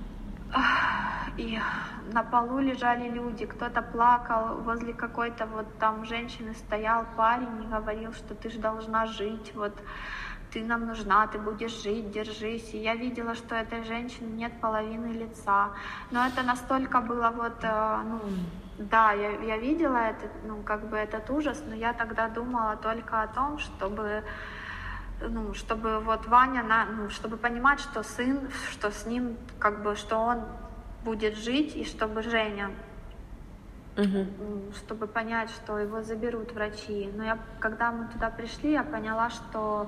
и на полу лежали люди, кто-то плакал, возле какой-то вот там женщины стоял парень и говорил, что ты же должна жить, вот ты нам нужна, ты будешь жить, держись. И я видела, что этой женщины нет половины лица. Но это настолько было вот, э, ну, да, я, я видела этот, ну, как бы этот ужас, но я тогда думала только о том, чтобы, ну, чтобы вот Ваня, на, ну, чтобы понимать, что сын, что с ним, как бы, что он будет жить, и чтобы Женя, Мгм. м, чтобы понять, что его заберут врачи. Но я, когда мы туда пришли, я поняла, что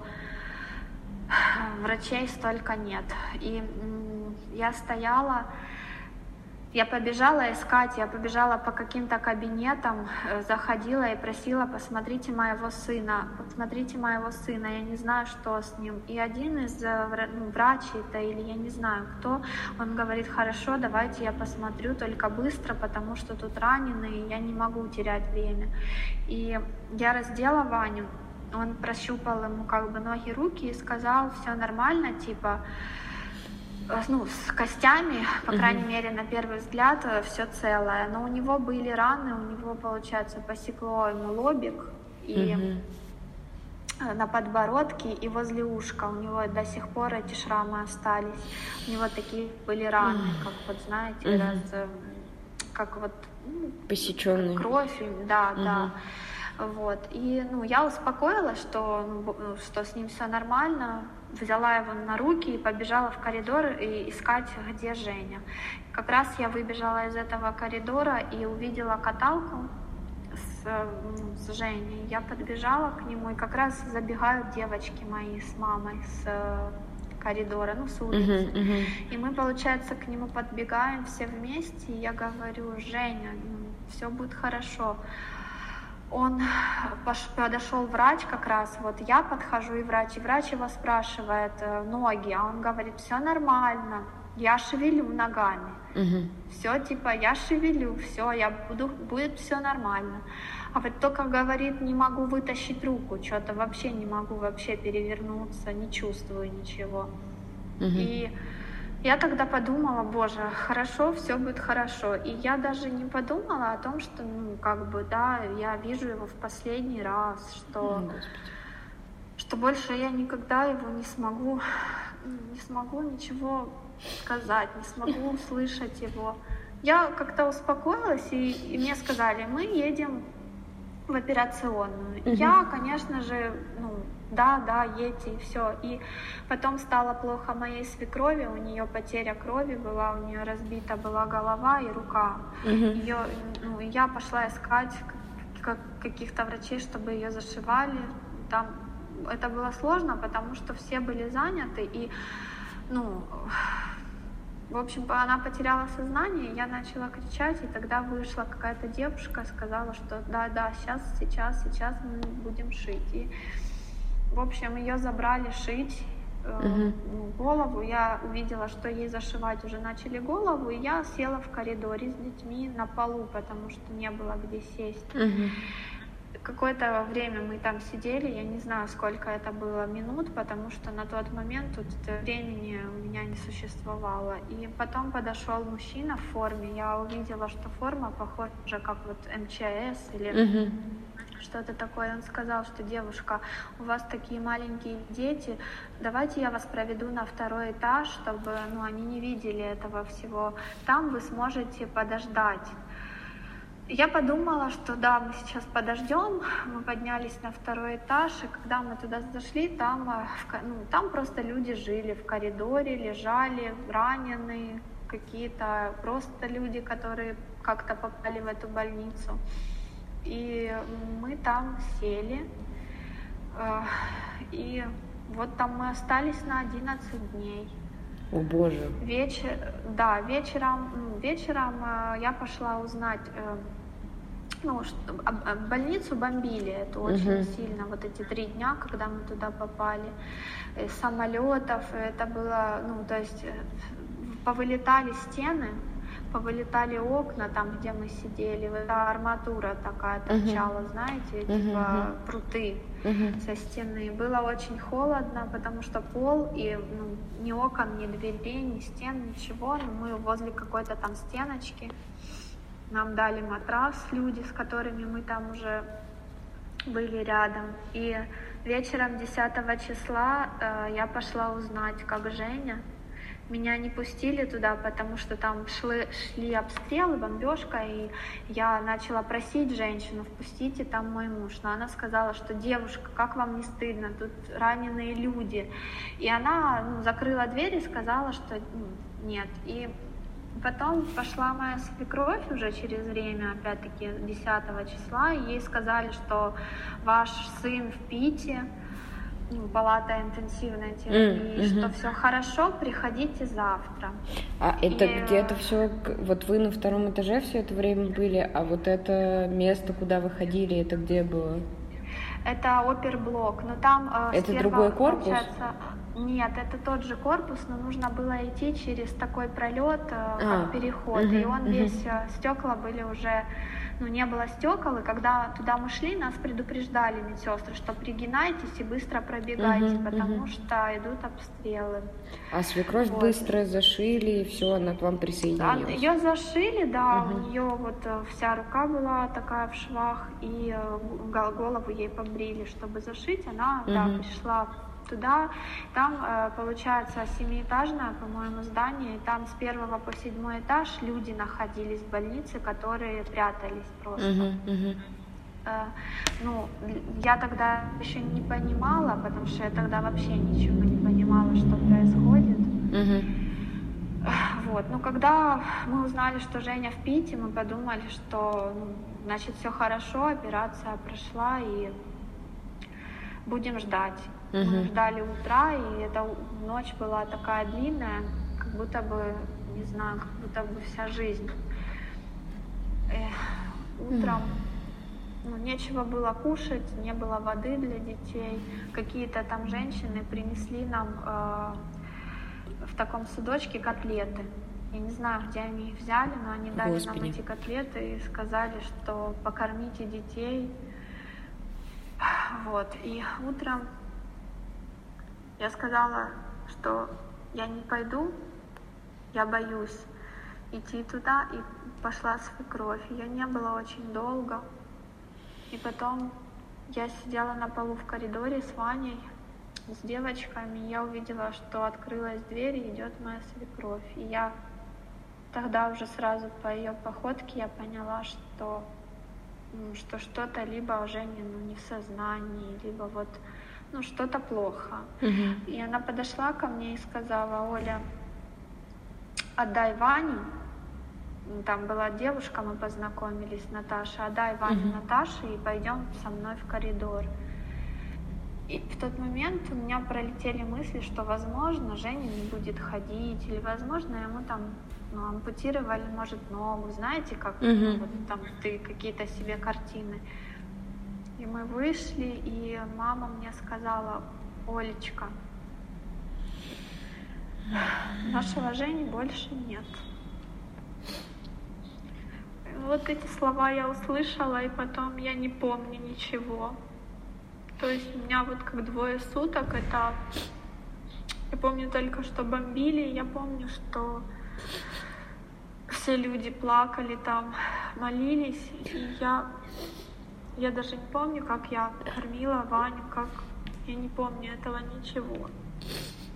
врачей столько нет. И м, я стояла, я побежала искать, я побежала по каким-то кабинетам, э, заходила и просила, посмотрите моего сына, посмотрите моего сына, я не знаю, что с ним. И один из э, вра- ну, врачей-то, или я не знаю кто, он говорит, хорошо, давайте я посмотрю, только быстро, потому что тут раненый, и я не могу терять время. И я раздела Ваню, он прощупал ему как бы ноги, руки и сказал, все нормально, типа, э, ну, с костями, по Мгм. крайней мере, на первый взгляд, все целое. Но у него были раны, у него, получается, посекло ему лобик и Мгм. э, на подбородке и возле ушка. У него до сих пор эти шрамы остались. У него такие были раны, как вот, знаете, Мгм. раз, э, как вот, ну, Посечённый. кровь, да, Мгм. да. Вот. И, ну, я успокоилась, что, ну, бо- ну, что с ним все нормально, взяла его на руки и побежала в коридор и искать, где Женя. Как раз я выбежала из этого коридора и увидела каталку с, э, ну, с Женей. Я подбежала к нему, и как раз забегают девочки мои с мамой с э, коридора, ну, с улицы. Мгм. Мгм. И мы, получается, к нему подбегаем все вместе, и я говорю, Женя, все будет хорошо. Он пош- подошел врач как раз, вот я подхожу и врач, и врач его спрашивает э, ноги, а он говорит, все нормально, я шевелю ногами, Мгм. все типа я шевелю, все, я буду, будет все нормально. А вот только говорит, не могу вытащить руку, что-то вообще не могу вообще перевернуться, не чувствую ничего. Мгм. И я тогда подумала, боже, хорошо, все будет хорошо. И я даже не подумала о том, что, ну, как бы, да, я вижу его в последний раз, О, что, Господи. что больше я никогда его не смогу, ну, не смогу ничего сказать, не смогу услышать его. Я как-то успокоилась, и, и мне сказали, мы едем в операционную. Мгм. Я, конечно же, ну, да, да, едьте, и все. И потом стало плохо моей свекрови, у нее потеря крови была, у нее разбита была голова и рука. Мгм. Ее, ну, и я пошла искать как- каких-то врачей, чтобы ее зашивали. Там это было сложно, потому что все были заняты, и, ну, в общем, она потеряла сознание, я начала кричать, и тогда вышла какая-то девушка, сказала, что да-да, сейчас, сейчас, сейчас мы будем шить. И, в общем, ее забрали шить э, Мгм. ну, голову. Я увидела, что ей зашивать уже начали голову, и я села в коридоре с детьми на полу, потому что не было где сесть. Мгм. Какое-то время мы там сидели, я не знаю, сколько это было минут, потому что на тот момент тут времени у меня не существовало. И потом подошел мужчина в форме, я увидела, что форма похожа как вот эм че эс или Мгм. что-то такое. Он сказал, что девушка, у вас такие маленькие дети, давайте я вас проведу на второй этаж, чтобы, ну, они не видели этого всего. Там вы сможете подождать. Я подумала, что да, мы сейчас подождем, мы поднялись на второй этаж, и когда мы туда зашли, там, ну, там просто люди жили в коридоре, лежали, раненые какие-то, просто люди, которые как-то попали в эту больницу. И мы там сели, и вот там мы остались на одиннадцать дней. О боже. Вечер, да, вечером, вечером я пошла узнать, ну, что, больницу бомбили, это очень uh-huh. сильно, вот эти три дня, когда мы туда попали, из самолетов, это было, ну, то есть повылетали стены, повылетали окна там, где мы сидели, вот эта арматура такая торчала, uh-huh. знаете, типа uh-huh. пруты uh-huh. со стены. Было очень холодно, потому что пол, и ну, ни окон, ни дверей, ни стен, ничего, но мы возле какой-то там стеночки. Нам дали матрас люди, с которыми мы там уже были рядом. И вечером десятого числа э, я пошла узнать, как Женя. Меня не пустили туда, потому что там шли, шли обстрелы, бомбежка, и я начала просить женщину, впустите там мой муж. Но она сказала, что девушка, как вам не стыдно, тут раненые люди. И она ну, закрыла дверь и сказала, что ну, нет. И потом пошла моя свекровь уже через время, опять-таки, десятого числа, и ей сказали, что ваш сын в Пите, ну, палата интенсивной терапии, mm-hmm. что все хорошо, приходите завтра. А и... это где это все, вот вы на втором этаже все это время были, а вот это место, куда вы ходили, это где было? Это оперблок, но там... Это первого, другой корпус? Нет, это тот же корпус, но нужно было идти через такой пролет, а, как переход, угу, и он угу. весь, стекла были уже, ну, не было стекол, и когда туда мы шли, нас предупреждали медсестры, что пригинайтесь и быстро пробегайте, угу, потому угу. что идут обстрелы. А свекровь вот. Быстро зашили, и все, она к вам присоединилась? Ее зашили, да, угу. у нее вот вся рука была такая в швах, и голову ей побрили, чтобы зашить, она, угу. да, пришла туда, там, получается, семиэтажное, по-моему, здание, и там с первого по седьмой этаж люди находились в больнице, которые прятались просто. Uh-huh, uh-huh. Ну, я тогда еще не понимала, потому что я тогда вообще ничего не понимала, что происходит. Uh-huh. Вот, ну, когда мы узнали, что Женя в Пите, мы подумали, что, ну, значит, все хорошо, операция прошла, и будем ждать. Мы uh-huh. ждали утра, и эта ночь была такая длинная, как будто бы, не знаю, как будто бы вся жизнь. Эх, утром uh-huh. ну, нечего было кушать, не было воды для детей. Какие-то там женщины принесли нам э, в таком судочке котлеты. Я не знаю, где они их взяли, но они дали Господи. Нам эти котлеты и сказали, что покормите детей. Вот, и утром я сказала, что я не пойду, я боюсь идти туда, и пошла свекровь. Ее не было очень долго. И потом я сидела на полу в коридоре с Ваней, с девочками, и я увидела, что открылась дверь, и идет моя свекровь. И я тогда уже сразу по ее походке я поняла, что, что что-то либо уже не, ну, не в сознании, либо вот ну, что-то плохо. Uh-huh. И она подошла ко мне и сказала: Оля, отдай Ваню. Там была девушка, мы познакомились, Наташа. Отдай Ваню uh-huh. Наташе и пойдем со мной в коридор. И в тот момент у меня пролетели мысли, что, возможно, Женя не будет ходить, или, возможно, ему там ну, ампутировали, может, ногу. Знаете, как uh-huh. ну, вот, там ты какие-то себе картины. И мы вышли, и мама мне сказала: Олечка, нашего Жени больше нет. Вот эти слова я услышала, и потом я не помню ничего. То есть у меня вот как двое суток это... Я помню только, что бомбили, я помню, что все люди плакали там, молились, и я... Я даже не помню, как я кормила Ваню, как... Я не помню этого ничего.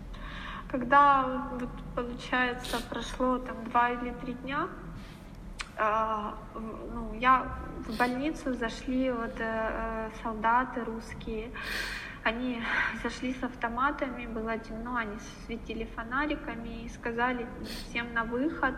Когда, вот, получается, прошло там два или три дня, э, ну, я в больницу зашли вот э, солдаты русские. Они зашли с автоматами, было темно, они светили фонариками и сказали всем на выход.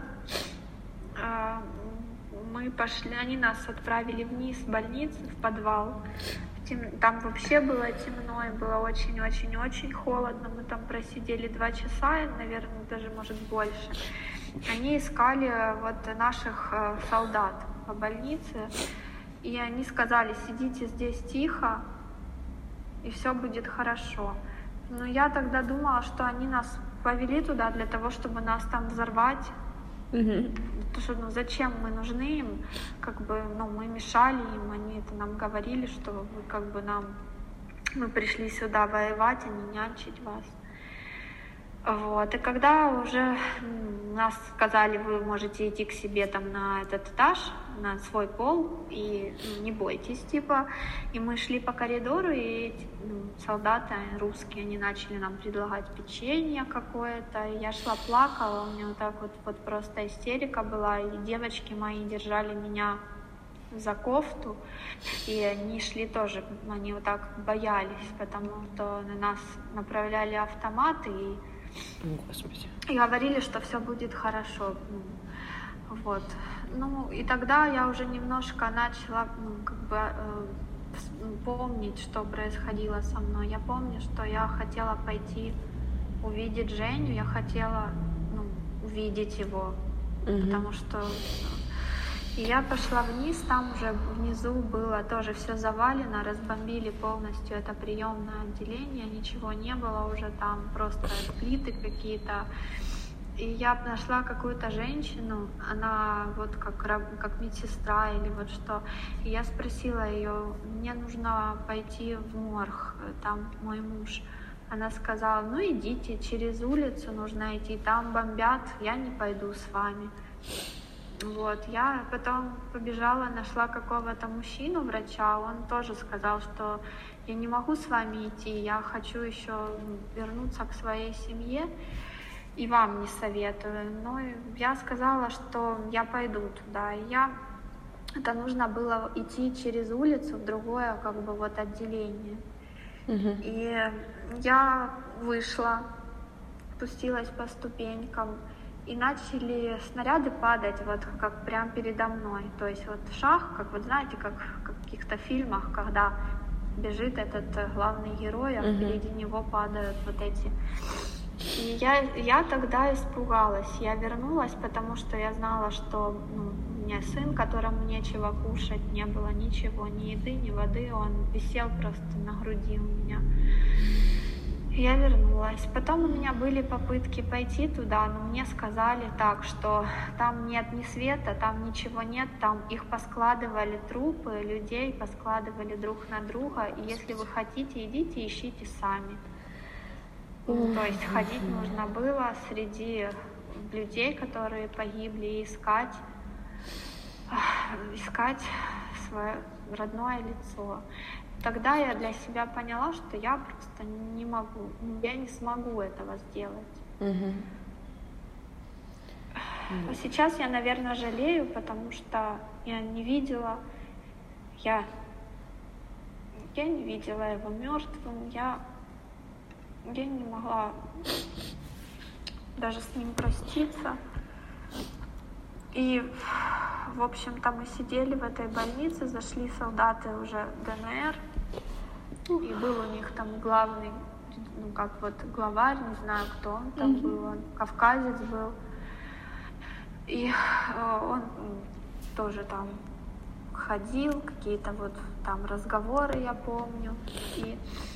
Мы пошли, они нас отправили вниз в больницу, в подвал. Там вообще было темно, и было очень-очень-очень холодно. Мы там просидели два часа, наверное, даже, может, больше. Они искали вот наших солдат по больнице, и они сказали: сидите здесь тихо, и все будет хорошо. Но я тогда думала, что они нас повели туда для того, чтобы нас там взорвать. Mm-hmm. Потому что, ну, зачем мы нужны им? Как бы, ну, мы мешали им, они это нам говорили, что вы как бы нам, мы пришли сюда воевать, а не нянчить вас. Вот. И когда уже нас сказали, вы можете идти к себе там на этот этаж, на свой пол, и ну, не бойтесь, типа. И мы шли по коридору, и ну, солдаты русские, они начали нам предлагать печенье какое-то. И я шла, плакала, у меня вот так вот, вот просто истерика была, и девочки мои держали меня за кофту, и они шли тоже, они вот так боялись, потому что на нас направляли автоматы, и Господи. И говорили, что все будет хорошо. Вот. Ну, и тогда я уже немножко начала, ну, как бы э, помнить, что происходило со мной. Я помню, что я хотела пойти увидеть Женю, я хотела, ну, увидеть его, mm-hmm. потому что... И я пошла вниз, там уже внизу было тоже все завалено, разбомбили полностью это приемное отделение, ничего не было уже там, просто плиты какие-то. И я нашла какую-то женщину, она вот как, как медсестра или вот что. И я спросила ее: мне нужно пойти в морг, там мой муж. Она сказала: ну идите, через улицу нужно идти, там бомбят, я не пойду с вами. Вот, я потом побежала, нашла какого-то мужчину, врача, он тоже сказал, что я не могу с вами идти, я хочу еще вернуться к своей семье, и вам не советую. Но я сказала, что я пойду туда, и я, это нужно было идти через улицу в другое, как бы, вот отделение. Uh-huh. И я вышла, спустилась по ступенькам, и начали снаряды падать вот как прям передо мной. То есть вот шаг, как вот знаете, как в каких-то фильмах, когда бежит этот главный герой, а впереди uh-huh. него падают вот эти. И я, я тогда испугалась. Я вернулась, потому что я знала, что ну, у меня сын, которому нечего кушать, не было ничего, ни еды, ни воды. Он висел просто на груди у меня. Я вернулась. Потом у меня были попытки пойти туда, но мне сказали так, что там нет ни света, там ничего нет, там их поскладывали трупы людей, поскладывали друг на друга, и если вы хотите, идите, ищите сами. Mm-hmm. То есть ходить нужно было среди людей, которые погибли, и искать, искать свое родное лицо. Тогда я для себя поняла, что я просто не могу, я не смогу этого сделать. Uh-huh. А сейчас я, наверное, жалею, потому что я не видела, я, я не видела его мертвым, я, я не могла даже с ним проститься. И, в общем-то, мы сидели в этой больнице, зашли солдаты уже ДНР, и был у них там главный, ну, как вот главарь, не знаю, кто он там mm-hmm. был, он кавказец был, и э, он тоже там ходил, какие-то вот там разговоры, я помню, и,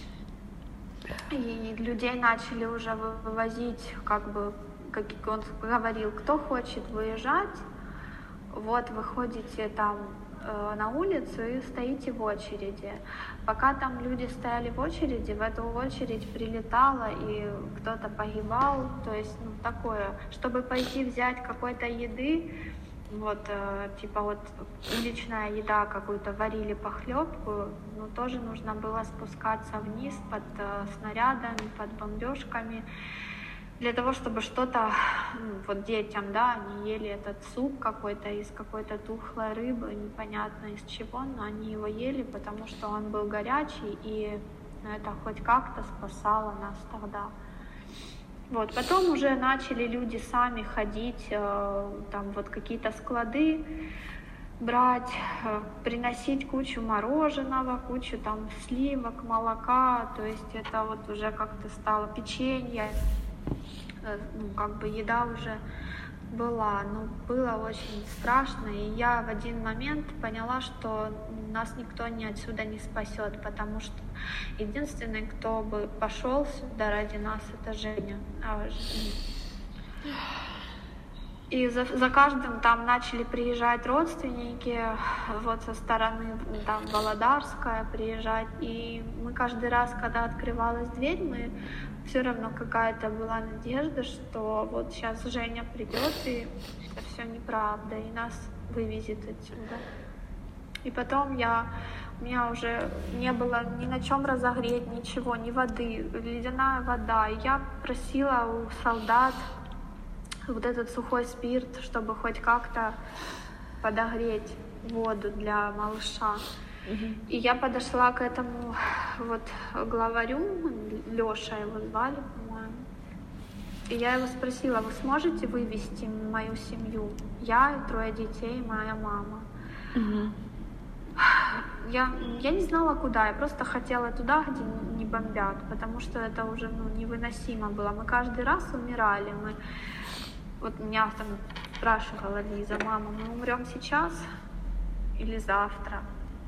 и людей начали уже вывозить, как бы, как он говорил, кто хочет выезжать, вот выходите там э, на улицу и стоите в очереди. Пока там люди стояли в очереди, в эту очередь прилетала и кто-то погибал, то есть ну, такое, чтобы пойти взять какой-то еды, вот э, типа вот уличная еда какую-то варили похлебку, ну тоже нужно было спускаться вниз под э, снарядами, под бомбежками. для того, чтобы что-то, ну, вот детям, да, они ели этот суп какой-то из какой-то тухлой рыбы, непонятно из чего, но они его ели, потому что он был горячий, и это хоть как-то спасало нас тогда. Вот, потом уже начали люди сами ходить, э, там вот какие-то склады брать, э, приносить кучу мороженого, кучу там сливок, молока, то есть это вот уже как-то стало печенье, э, ну, как бы еда уже была, но было очень страшно, и я в один момент поняла, что нас никто ни отсюда не спасет, потому что единственный, кто бы пошел сюда ради нас, это Женя. А, и за, за каждым там начали приезжать родственники, вот со стороны там Володарская приезжать, и мы каждый раз, когда открывалась дверь, мы все равно какая-то была надежда, что вот сейчас Женя придет, и это все неправда, и нас вывезет отсюда. И потом я, у меня уже не было ни на чем разогреть, ничего, ни воды, ледяная вода. И я просила у солдат вот этот сухой спирт, чтобы хоть как-то подогреть воду для малыша. Mm-hmm. И я подошла к этому вот главарю, Лёша его звали, по-моему. И я его спросила: вы сможете вывести мою семью? Я, трое детей, моя мама. Mm-hmm. Я, я не знала, куда, я просто хотела туда, где не бомбят, потому что это уже, ну, невыносимо было. Мы каждый раз умирали. Мы... Вот меня там спрашивала Лиза: мама, мы умрем сейчас или завтра?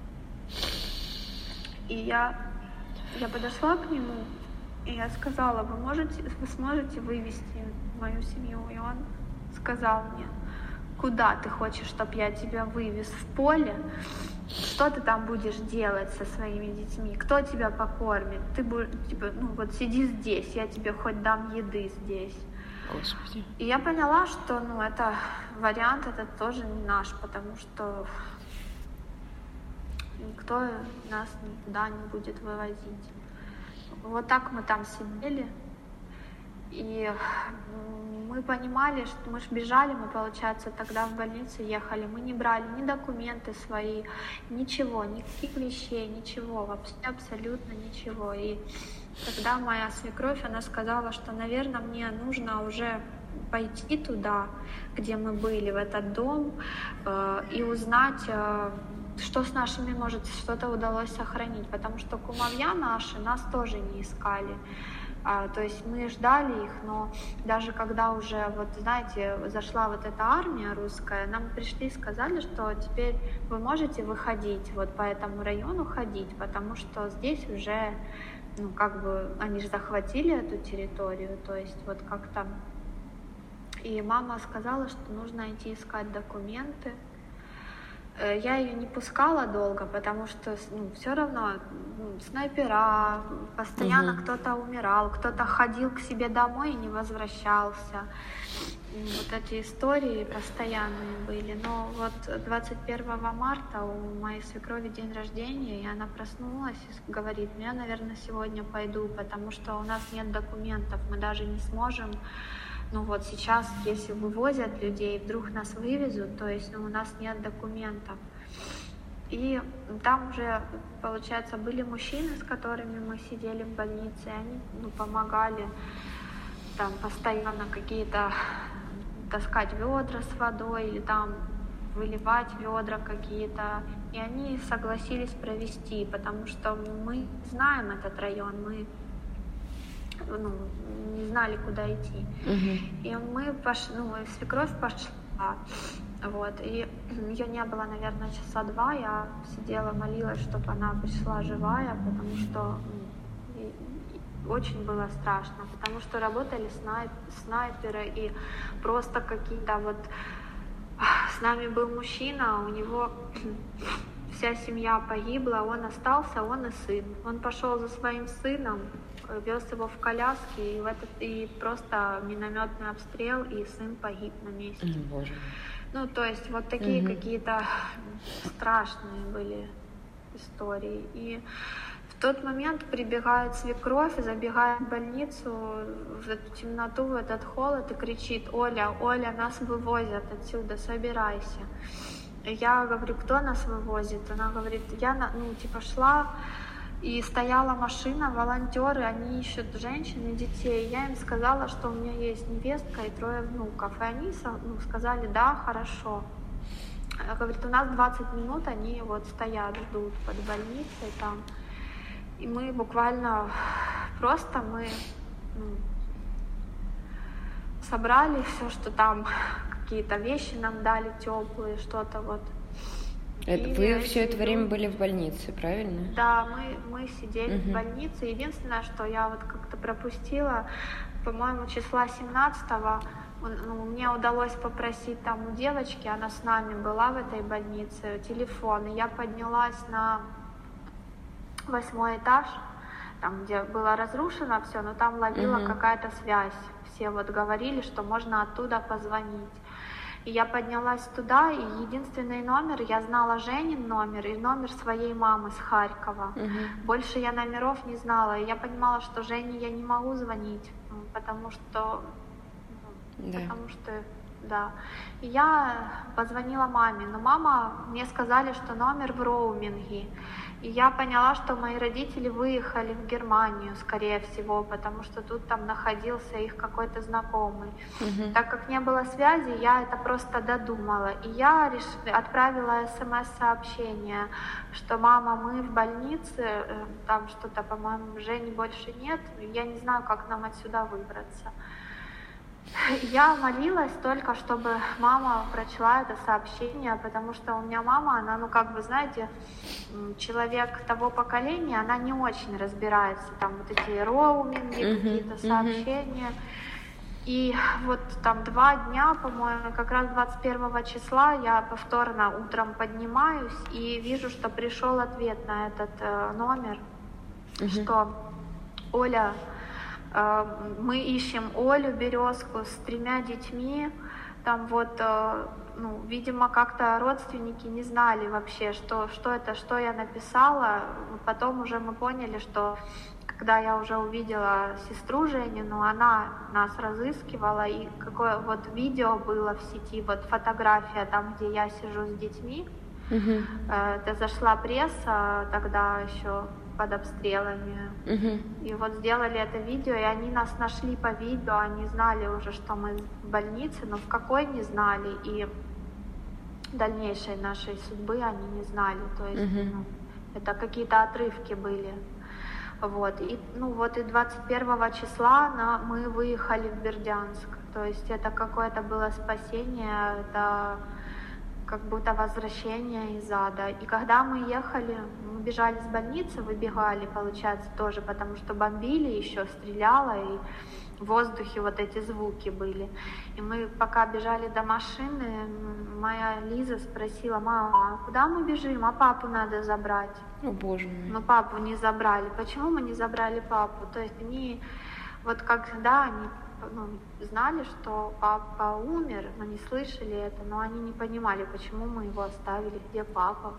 И я, я подошла к нему, и я сказала: вы можете, вы сможете вывести мою семью? И он сказал мне: куда ты хочешь, чтобы я тебя вывез? В поле? Что ты там будешь делать со своими детьми? Кто тебя покормит? Ты будешь, типа, ну вот сиди здесь, я тебе хоть дам еды здесь. Господи. И я поняла, что, ну, это вариант, это тоже не наш, потому что никто нас никуда не будет вывозить. Вот так мы там сидели, и мы понимали, что мы ж бежали, мы, получается, тогда в больницу ехали, мы не брали ни документы свои, ничего, никаких вещей, ничего, вообще абсолютно ничего. И тогда моя свекровь, она сказала, что, наверное, мне нужно уже пойти туда, где мы были, в этот дом, э, и узнать, э, что с нашими, может, что-то удалось сохранить, потому что кумовья наши нас тоже не искали. А, то есть мы ждали их, но даже когда уже, вот знаете, зашла вот эта армия русская, нам пришли и сказали, что теперь вы можете выходить вот по этому району ходить, потому что здесь уже, ну, как бы, они же захватили эту территорию, то есть вот как-то. И мама сказала, что нужно идти искать документы. Я ее не пускала долго, потому что, ну, все равно, ну, снайпера, постоянно угу. кто-то умирал, кто-то ходил к себе домой и не возвращался. Вот эти истории постоянные были. Но вот двадцать первого марта у моей свекрови день рождения, и она проснулась и говорит: я, наверное, сегодня пойду, потому что у нас нет документов, мы даже не сможем. Ну вот сейчас, если вывозят людей, вдруг нас вывезут, то есть, ну, у нас нет документов. И там уже, получается, были мужчины, с которыми мы сидели в больнице, и они, ну, помогали там постоянно какие-то таскать ведра с водой или там выливать ведра какие-то. И они согласились провести, потому что мы знаем этот район, мы, ну, не знали, куда идти. Uh-huh. И мы пошли, ну, свекровь пошла, вот, и ее не было, наверное, часа два, я сидела, молилась, чтобы она пришла живая, потому что, ну, очень было страшно, потому что работали снайп, снайперы, и просто какие-то вот, с нами был мужчина, у него вся семья погибла, он остался, он и сын, он пошел за своим сыном, вез его в коляске, и, в этот, и просто минометный обстрел, и сын погиб на месте. Боже. Ну, то есть вот такие угу. какие-то страшные были истории. И в В тот момент прибегает свекровь, забегает в больницу, в эту темноту, в этот холод и кричит: Оля, Оля, нас вывозят отсюда, собирайся. И я говорю: кто нас вывозит? Она говорит: я, ну, типа, шла, и стояла машина, волонтеры, они ищут женщин и детей. Я им сказала, что у меня есть невестка и трое внуков. И они, ну, сказали: да, хорошо. Она говорит: у нас двадцать минут, они вот стоят, ждут под больницей там. И мы буквально просто мы ну, собрали все, что там, какие-то вещи нам дали теплые, что-то вот. Это, вы все это время были в больнице, правильно? Да, мы, мы сидели угу. в больнице. Единственное, что я вот как-то пропустила, по-моему, числа семнадцатого, ну, мне удалось попросить там у девочки, она с нами была в этой больнице, телефон. И я поднялась на восьмой этаж, там, где было разрушено все, но там ловила uh-huh. какая-то связь. Все вот говорили, что можно оттуда позвонить. И я поднялась туда, и единственный номер, я знала Женин номер и номер своей мамы с Харькова. Uh-huh. Больше я номеров не знала, и я понимала, что Жене я не могу звонить, потому что... Да. Потому что, да. И я позвонила маме, но мама, мне сказали, что номер в роуминге. И я поняла, что мои родители выехали в Германию, скорее всего, потому что тут там находился их какой-то знакомый. Uh-huh. Так как не было связи, я это просто додумала. И я реш... отправила смс-сообщение, что мама, мы в больнице, там что-то, по-моему, Жени больше нет, я не знаю, как нам отсюда выбраться. Я молилась только, чтобы мама прочла это сообщение, потому что у меня мама, она, ну, как бы, знаете, человек того поколения, она не очень разбирается, там, вот эти роуминги, uh-huh, какие-то сообщения. Uh-huh. И вот там два дня, по-моему, как раз двадцать первого числа я повторно утром поднимаюсь и вижу, что пришел ответ на этот э, номер, uh-huh. что Оля... Мы ищем Олю Березку с тремя детьми. Там вот, ну, видимо, как-то родственники не знали вообще, что, что это, что я написала. Потом уже мы поняли, что когда я уже увидела сестру Женину, она нас разыскивала, и какое вот видео было в сети, вот фотография там, где я сижу с детьми. Uh-huh. Это зашла пресса тогда еще под обстрелами. Uh-huh. И вот сделали это видео, и они нас нашли по видео, они знали уже, что мы в больнице, но в какой не знали, и дальнейшей нашей судьбы они не знали. То есть uh-huh. ну, это какие-то отрывки были. Вот. И, ну, вот и двадцать первого числа на, мы выехали в Бердянск. То есть это какое-то было спасение, это как будто возвращение из ада. И когда мы ехали, мы бежали с больницы, выбегали, получается, тоже, потому что бомбили, еще стреляло, и в воздухе вот эти звуки были. И мы пока бежали до машины, моя Лиза спросила: мама, а куда мы бежим? А папу надо забрать. О, боже мой. Но папу не забрали. Почему мы не забрали папу? То есть они, вот когда они ну, знали, что папа умер, но не слышали это, но они не понимали, почему мы его оставили, где папа.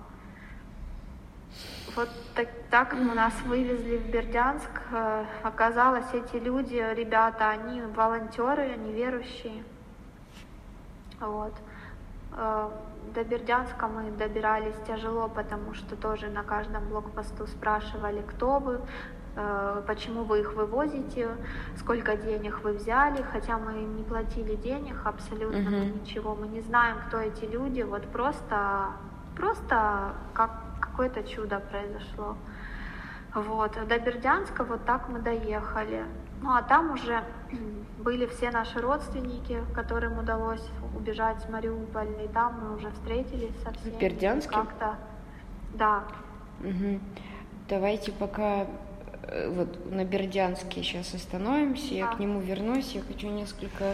Вот так, так мы нас вывезли в Бердянск. Оказалось, эти люди, ребята, они волонтеры, они верующие. Вот. До Бердянска мы добирались тяжело, потому что тоже на каждом блокпосту спрашивали, кто вы, почему вы их вывозите, сколько денег вы взяли, хотя мы не платили денег, абсолютно uh-huh. ничего, мы не знаем, кто эти люди, вот просто, просто как какое-то чудо произошло. Вот. До Бердянска вот так мы доехали. Ну а там уже были все наши родственники, которым удалось убежать с Мариуполя, и там мы уже встретились со всеми. В Бердянске? Как-то, да. Угу. Давайте пока вот на Бердянске сейчас остановимся, да. Я к нему вернусь, я хочу несколько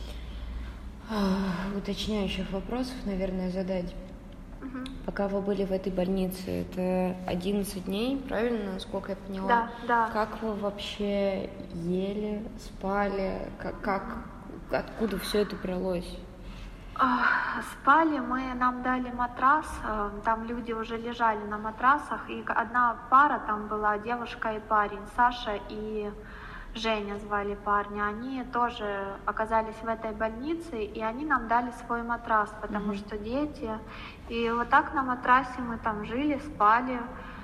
уточняющих вопросов, наверное, задать. Угу. Пока вы были в этой больнице, это одиннадцать дней, правильно, насколько я поняла? Да, да. Как вы вообще ели, спали, как, как откуда все это бралось? Спали мы, нам дали матрас, там люди уже лежали на матрасах, и одна пара там была, девушка и парень, Саша и Женя звали парня, они тоже оказались в этой больнице, и они нам дали свой матрас, потому mm-hmm. что дети, и вот так на матрасе мы там жили, спали,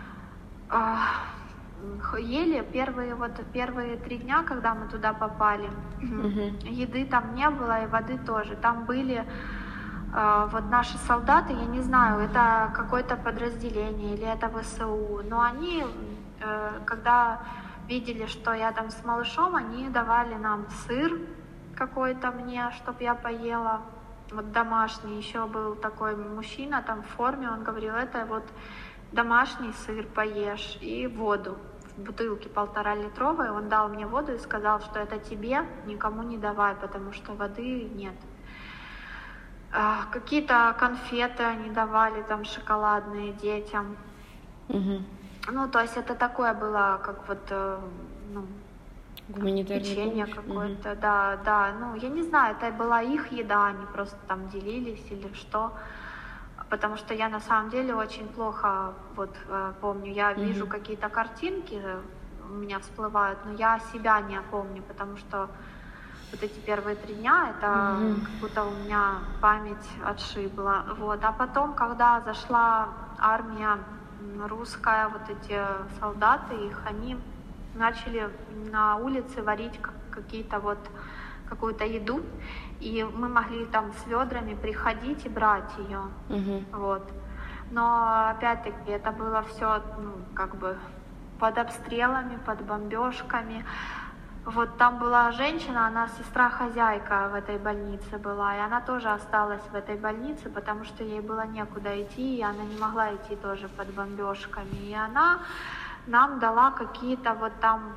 ели первые, вот, первые три дня, когда мы туда попали, mm-hmm. еды там не было и воды тоже, там были э, вот наши солдаты, я не знаю, это какое-то подразделение или это ВСУ, но они, э, когда видели, что я там с малышом, они давали нам сыр какой-то мне, чтобы я поела, вот домашний, еще был такой мужчина там в форме, он говорил, это вот домашний сыр поешь и воду. В бутылке полтора литровой, он дал мне воду и сказал, что это тебе, никому не давай, потому что воды нет. А, какие-то конфеты они давали, там шоколадные детям. Угу. Ну, то есть это такое было, как вот, ну, печенье помощь. какое-то, Угу. да, да. Ну, я не знаю, это была их еда, они просто там делились или что. Потому что я на самом деле очень плохо вот помню, я mm-hmm. вижу какие-то картинки, у меня всплывают, но я себя не помню, потому что вот эти первые три дня, это mm-hmm. как будто у меня память отшибла. Вот. А потом, когда зашла армия русская, вот эти солдаты, их, они начали на улице варить какие-то вот какую-то еду, и мы могли там с ведрами приходить и брать ее, uh-huh. вот. Но опять-таки это было все, ну, как бы под обстрелами, под бомбежками. Вот там была женщина, она сестра-хозяйка в этой больнице была, и она тоже осталась в этой больнице, потому что ей было некуда идти, и она не могла идти тоже под бомбежками. И она нам дала какие-то вот там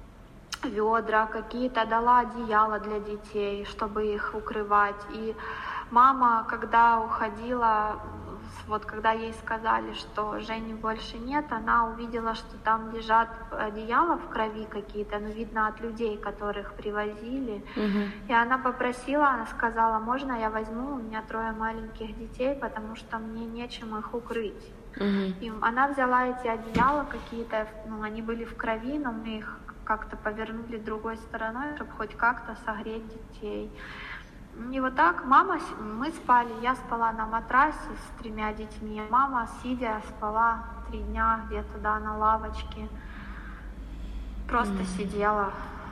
ведра, какие-то дала одеяла для детей, чтобы их укрывать. И мама, когда уходила, вот когда ей сказали, что Жени больше нет, она увидела, что там лежат одеяла в крови какие-то, ну, видно, от людей, которых привозили. Uh-huh. И она попросила, она сказала, можно я возьму, у меня трое маленьких детей, потому что мне нечем их укрыть. Uh-huh. И она взяла эти одеяла какие-то, ну, они были в крови, но мы их как-то повернули другой стороной, чтобы хоть как-то согреть детей. И вот так мама, мы спали, я спала на матрасе с тремя детьми, мама, сидя, спала три дня где-то, да, на лавочке, просто mm-hmm. сидела.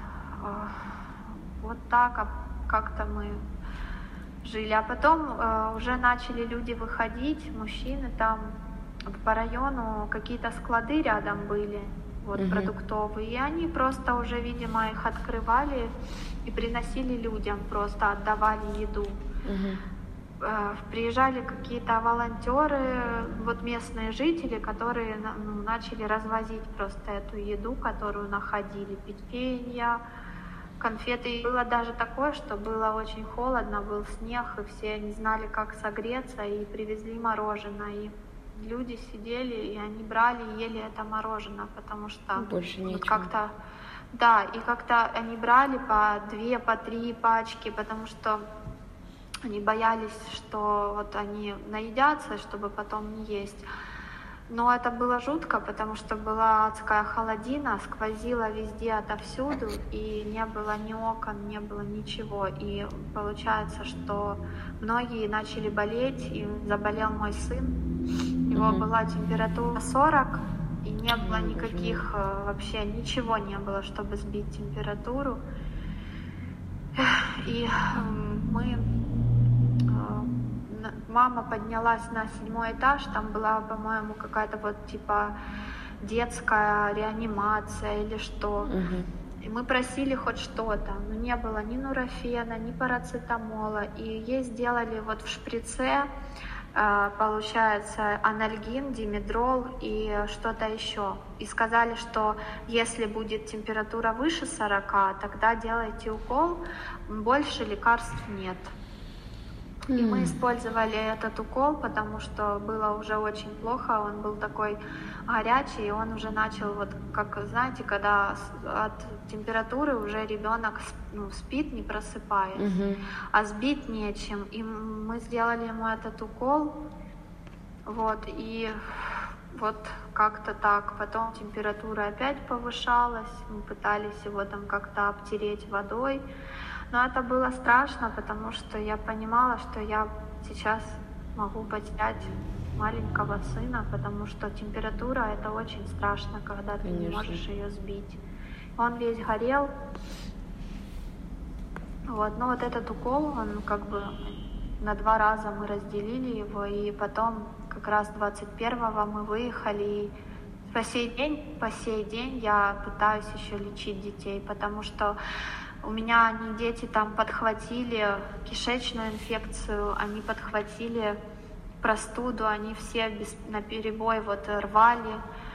Вот так как-то мы жили. А потом уже начали люди выходить, мужчины там по району, какие-то склады рядом были, вот, uh-huh. продуктовые, и они просто уже, видимо, их открывали и приносили людям, просто отдавали еду. Uh-huh. Приезжали какие-то волонтеры, вот местные жители, которые, ну, начали развозить просто эту еду, которую находили, печенья, конфеты. И было даже такое, что было очень холодно, был снег, и все не знали, как согреться, и привезли мороженое. И люди сидели, и они брали и ели это мороженое, потому что больше вот нечего. как-то, да, и как-то они брали по две, по три пачки, потому что они боялись, что вот они наедятся, чтобы потом не есть. Но это было жутко, потому что была адская холодина, сквозила везде отовсюду, и не было ни окон, не было ничего. И получается, что многие начали болеть, и заболел мой сын. У него mm-hmm. была температура сорок, и не было никаких, вообще ничего не было, чтобы сбить температуру. И мы... Мама поднялась на седьмой этаж, там была, по-моему, какая-то вот типа детская реанимация или что. Uh-huh. И мы просили хоть что-то, но не было ни нурофена, ни парацетамола. И ей сделали вот в шприце, получается, анальгин, димедрол и что-то еще. И сказали, что если будет температура выше сорока, тогда делайте укол, больше лекарств нет. И мы использовали этот укол, потому что было уже очень плохо, он был такой горячий, и он уже начал, вот как, знаете, когда от температуры уже ребенок ну, спит, не просыпаясь, Угу. а сбить нечем. И мы сделали ему этот укол, вот, и вот как-то так. Потом температура опять повышалась, мы пытались его там как-то обтереть водой. Но это было страшно, потому что я понимала, что я сейчас могу потерять маленького сына, потому что температура — это очень страшно, когда ты не Конечно. можешь ее сбить. Он весь горел. Вот, но вот этот укол, он как бы на два раза мы разделили его, и потом как раз двадцать первого мы выехали, и по сей день, по сей день я пытаюсь еще лечить детей, потому что у меня они, дети там подхватили кишечную инфекцию, они подхватили простуду, они все без, наперебой вот рвали,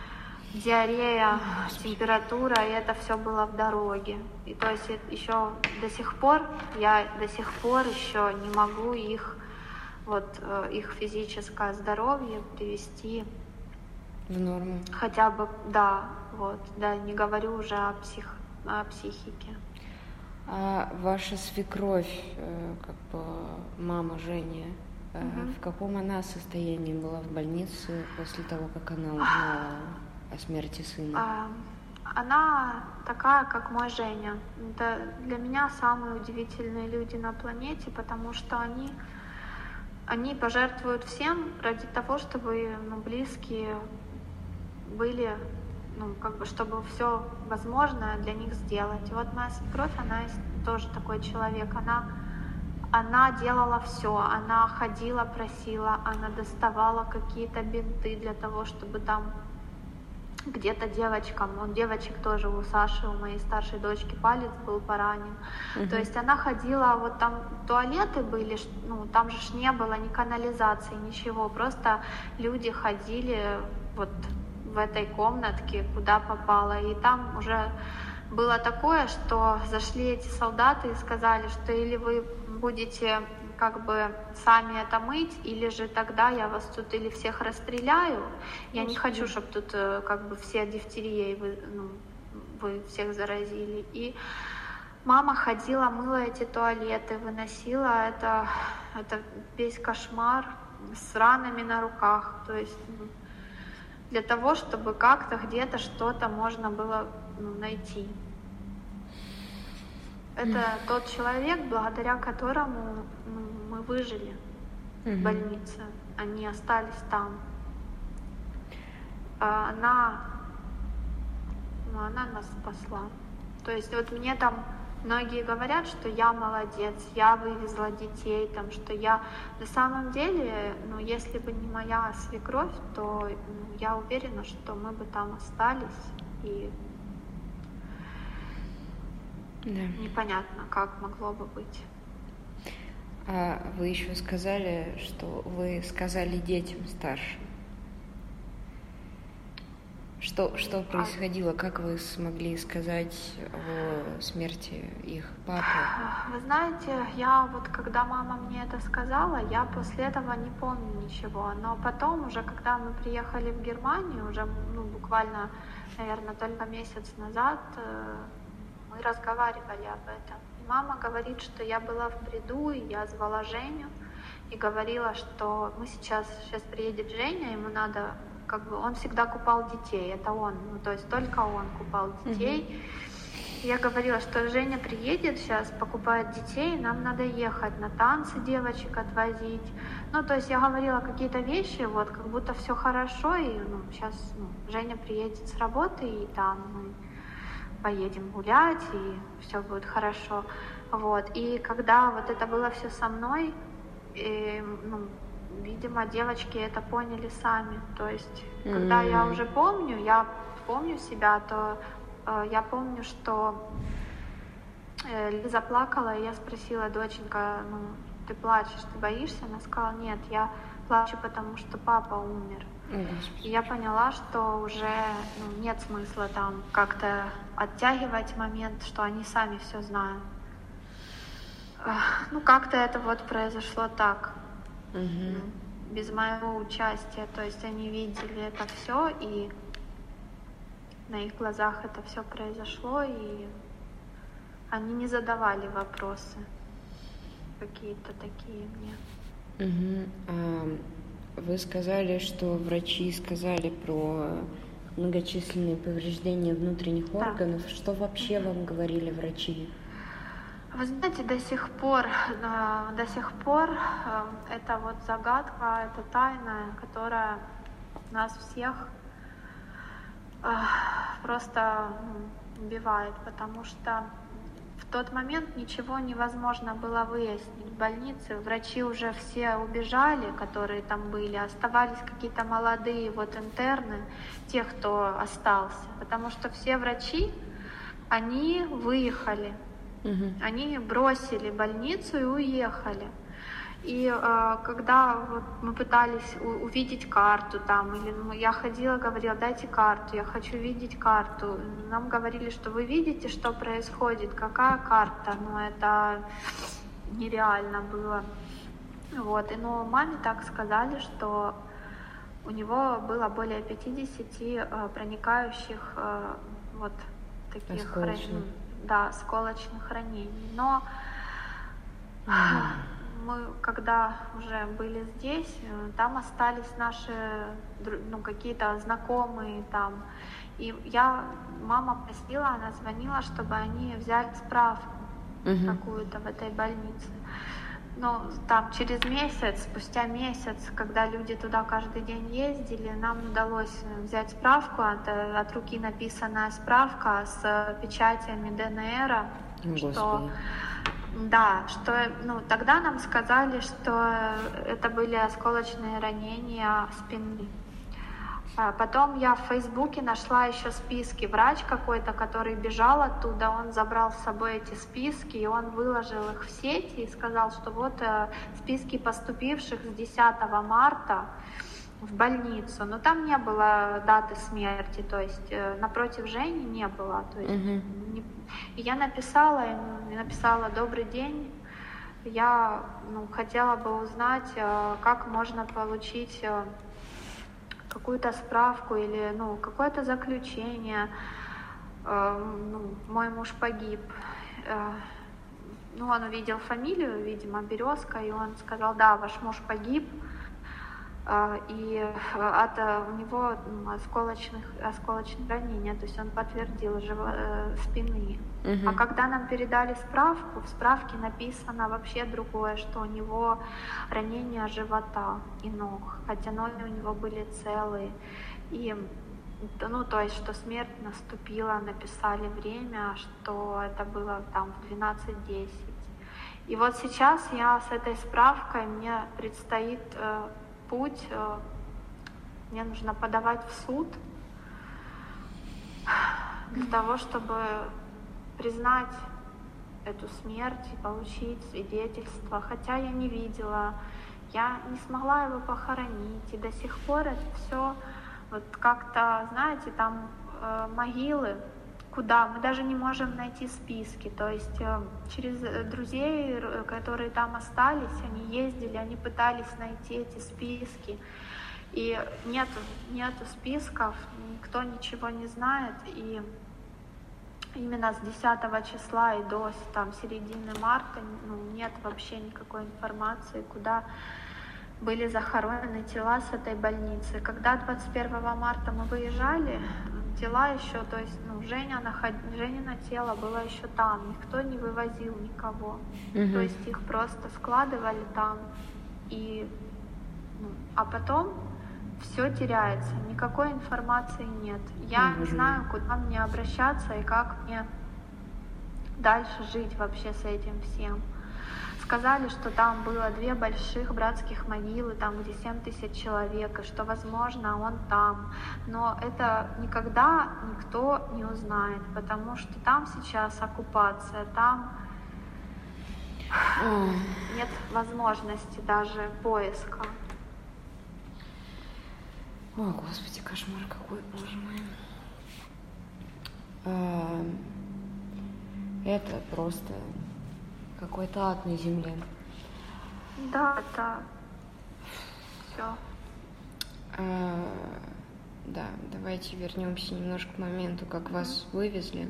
диарея, температура, и это все было в дороге. И то есть еще до сих пор, я до сих пор еще не могу их, вот, их физическое здоровье привести В норму. хотя бы, да, вот, да, не говорю уже о, псих, о психике. А ваша свекровь, э, как бы мама Жени, э, Мгм. в каком она состоянии была в больнице после того, как она узнала о смерти сына? А, Она такая, как мой Женя. Это для меня самые удивительные люди на планете, потому что они, они пожертвуют всем ради того, чтобы ну, близкие были, ну, как бы, чтобы все возможное для них сделать. И вот моя свекровь, она тоже такой человек. Она, она делала все. Она ходила, просила, она доставала какие-то бинты для того, чтобы там где-то девочкам, он девочек тоже, у Саши, у моей старшей дочки палец был поранен. Мгм. То есть она ходила, вот там туалеты были, ш- ну там же ж не было ни канализации, ничего, просто люди ходили вот в этой комнатке, куда попало, и там уже было такое, что зашли эти солдаты и сказали, что или вы будете как бы сами это мыть, или же тогда я вас тут или всех расстреляю. Я не хочу, чтобы тут э, как бы все дифтерией вы, ну, вы всех заразили. И мама ходила, мыла эти туалеты, выносила это, это весь кошмар с ранами на руках. То есть ну, для того, чтобы как-то где-то что-то можно было ну, найти. Это тот человек, благодаря которому ну, мы выжили в Мгм. больнице. Они остались там. А Она, ну, она нас спасла. То есть вот мне там многие говорят, что я молодец, я вывезла детей, там, что я на самом деле, ну, если бы не моя свекровь, то ну, я уверена, что мы бы там остались, и Да. непонятно, как могло бы быть. А вы еще сказали, что вы сказали детям старшим. Что, что происходило? Как вы смогли сказать о смерти их папы? Вы знаете, я вот когда мама мне это сказала, я после этого не помню ничего. Но потом уже, когда мы приехали в Германию, уже ну, буквально, наверное, только месяц назад, э, мы разговаривали об этом. И мама говорит, что я была в бреду, и я звала Женю и говорила, что мы сейчас, сейчас приедет Женя, ему надо, как бы, он всегда купал детей, это он, ну, то есть только он купал детей. Я говорила, что Женя приедет сейчас, покупает детей, нам надо ехать на танцы девочек отвозить. Ну, то есть я говорила какие-то вещи, вот, как будто все хорошо, и ну, сейчас ну, Женя приедет с работы, и там мы поедем гулять, и все будет хорошо. Вот. И когда вот это было все со мной, и, ну, видимо, девочки это поняли сами. То есть, когда я уже помню, я помню себя, то э, я помню, что э, Лиза плакала, и я спросила: доченька, ну, ты плачешь, ты боишься? Она сказала: нет, я плачу, потому что папа умер. О, Господи. И я поняла, что уже ну, нет смысла там как-то оттягивать момент, что они сами все знают. Ну, как-то это вот произошло так, Угу. без моего участия. То есть они видели это все, и на их глазах это все произошло, и они не задавали вопросы какие-то такие мне. Угу. А вы сказали, что врачи сказали про многочисленные повреждения внутренних Да. органов. Что вообще вам говорили врачи? Вы знаете, до сих пор, э, до сих пор э, это вот загадка, это тайна, которая нас всех э, просто ну, убивает, потому что в тот момент ничего невозможно было выяснить. В больнице врачи уже все убежали, которые там были, оставались какие-то молодые вот интерны, те, кто остался, потому что все врачи, они выехали. Угу. Они бросили больницу и уехали. И э, когда вот мы пытались у- увидеть карту там, или ну, я ходила, говорила, дайте карту, я хочу видеть карту. Нам говорили, что вы видите, что происходит, какая карта, но это нереально было. Вот. И, но маме так сказали, что у него было более пятидесяти э, проникающих э, вот таких Осколочных. ран- да, осколочных ранений. Но мы, когда уже были здесь, э, там остались наши дру- ну, какие-то знакомые там. И я, мама просила, она звонила, чтобы они взяли справку Угу. какую-то в этой больнице. Но там через месяц, спустя месяц, когда люди туда каждый день ездили, нам удалось взять справку, это от руки написанная справка с печатями ДНР, что Господи. да, что ну тогда нам сказали, что это были осколочные ранения спины. А Потом я в Фейсбуке нашла еще списки. Врач какой-то, который бежал оттуда, он забрал с собой эти списки, и он выложил их в сети и сказал, что вот э, списки поступивших с десятого марта в больницу. Но там не было даты смерти, то есть э, напротив Жени не было. То есть, Угу. не- И я написала ему, написала «Добрый день». Я ну, хотела бы узнать, э, как можно получить э, какую-то справку или ну, какое-то заключение. Э, ну, мой муж погиб. Э, ну, он увидел фамилию, видимо, Березка, и он сказал, да, ваш муж погиб. Э, и э, от э, у него ну, осколочных, осколочные ранения, то есть он подтвердил живо- э, спины. Угу. А когда нам передали справку, в справке написано вообще другое, что у него ранение живота и ног, хотя ноги у него были целые. И, ну, то есть, что смерть наступила, написали время, что это было там в двенадцать десять. И вот сейчас я с этой справкой, мне предстоит э, путь, э, мне нужно подавать в суд для того, чтобы признать эту смерть и получить свидетельство, хотя я не видела, я не смогла его похоронить, и до сих пор это все вот как-то, знаете, там э, могилы, куда мы даже не можем найти списки, то есть э, через друзей, р- которые там остались, они ездили, они пытались найти эти списки, и нету, нету списков, никто ничего не знает, и именно с десятого числа и до там, середины марта ну, нет вообще никакой информации, куда были захоронены тела с этой больницы. Когда двадцать первого марта мы выезжали, тела еще, то есть ну, Женя наход... Женина тело было еще там, никто не вывозил никого. Мгм. То есть их просто складывали там, и, ну, а потом все теряется, никакой информации нет. Я не Мгм. знаю, куда мне обращаться и как мне дальше жить вообще с этим всем. Сказали, что там было две больших братских могилы, там где семь тысяч человек, и что, возможно, он там. Но это никогда никто не узнает, потому что там сейчас оккупация, там Ой. нет возможности даже поиска. О, Господи, кошмар какой, боже мой. А, Это просто какой-то ад на земле. Да, да. Все. А, да, давайте вернемся немножко к моменту, как вас вывезли.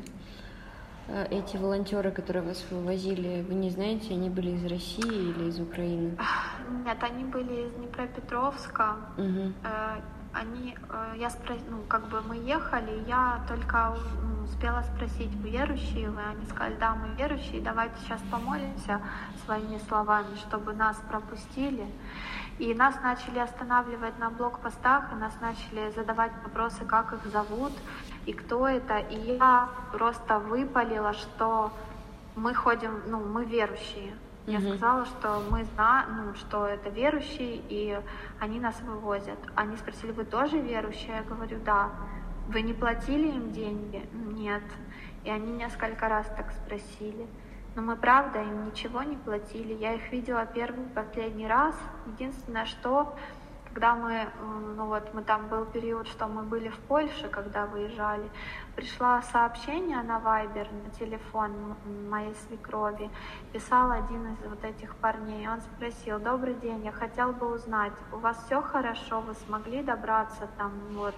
Эти волонтеры, которые вас вывозили, вы не знаете, они были из России или из Украины? Нет, они были из Днепропетровска. Угу. Они, я спросила, ну, как бы мы ехали, я только ну, успела спросить, вы верующие? Вы? Они сказали, да, мы верующие, давайте сейчас помолимся своими словами, чтобы нас пропустили. И нас начали останавливать на блокпостах, и нас начали задавать вопросы, как их зовут и кто это. И я просто выпалила, что мы ходим, ну, мы верующие. Я mm-hmm. сказала, что мы знаем, ну, что это верующие, и они нас вывозят. Они спросили, вы тоже верующие? Я говорю, да. Вы не платили им деньги? Нет. И они несколько раз так спросили. Но мы, правда, им ничего не платили. Я их видела первый, последний раз. Единственное, что, когда мы, ну вот, мы там был период, что мы были в Польше, когда выезжали, пришло сообщение на Вайбер, на телефон моей свекрови. Писал один из вот этих парней. Он спросил, добрый день, я хотел бы узнать, у вас все хорошо, вы смогли добраться там, вот,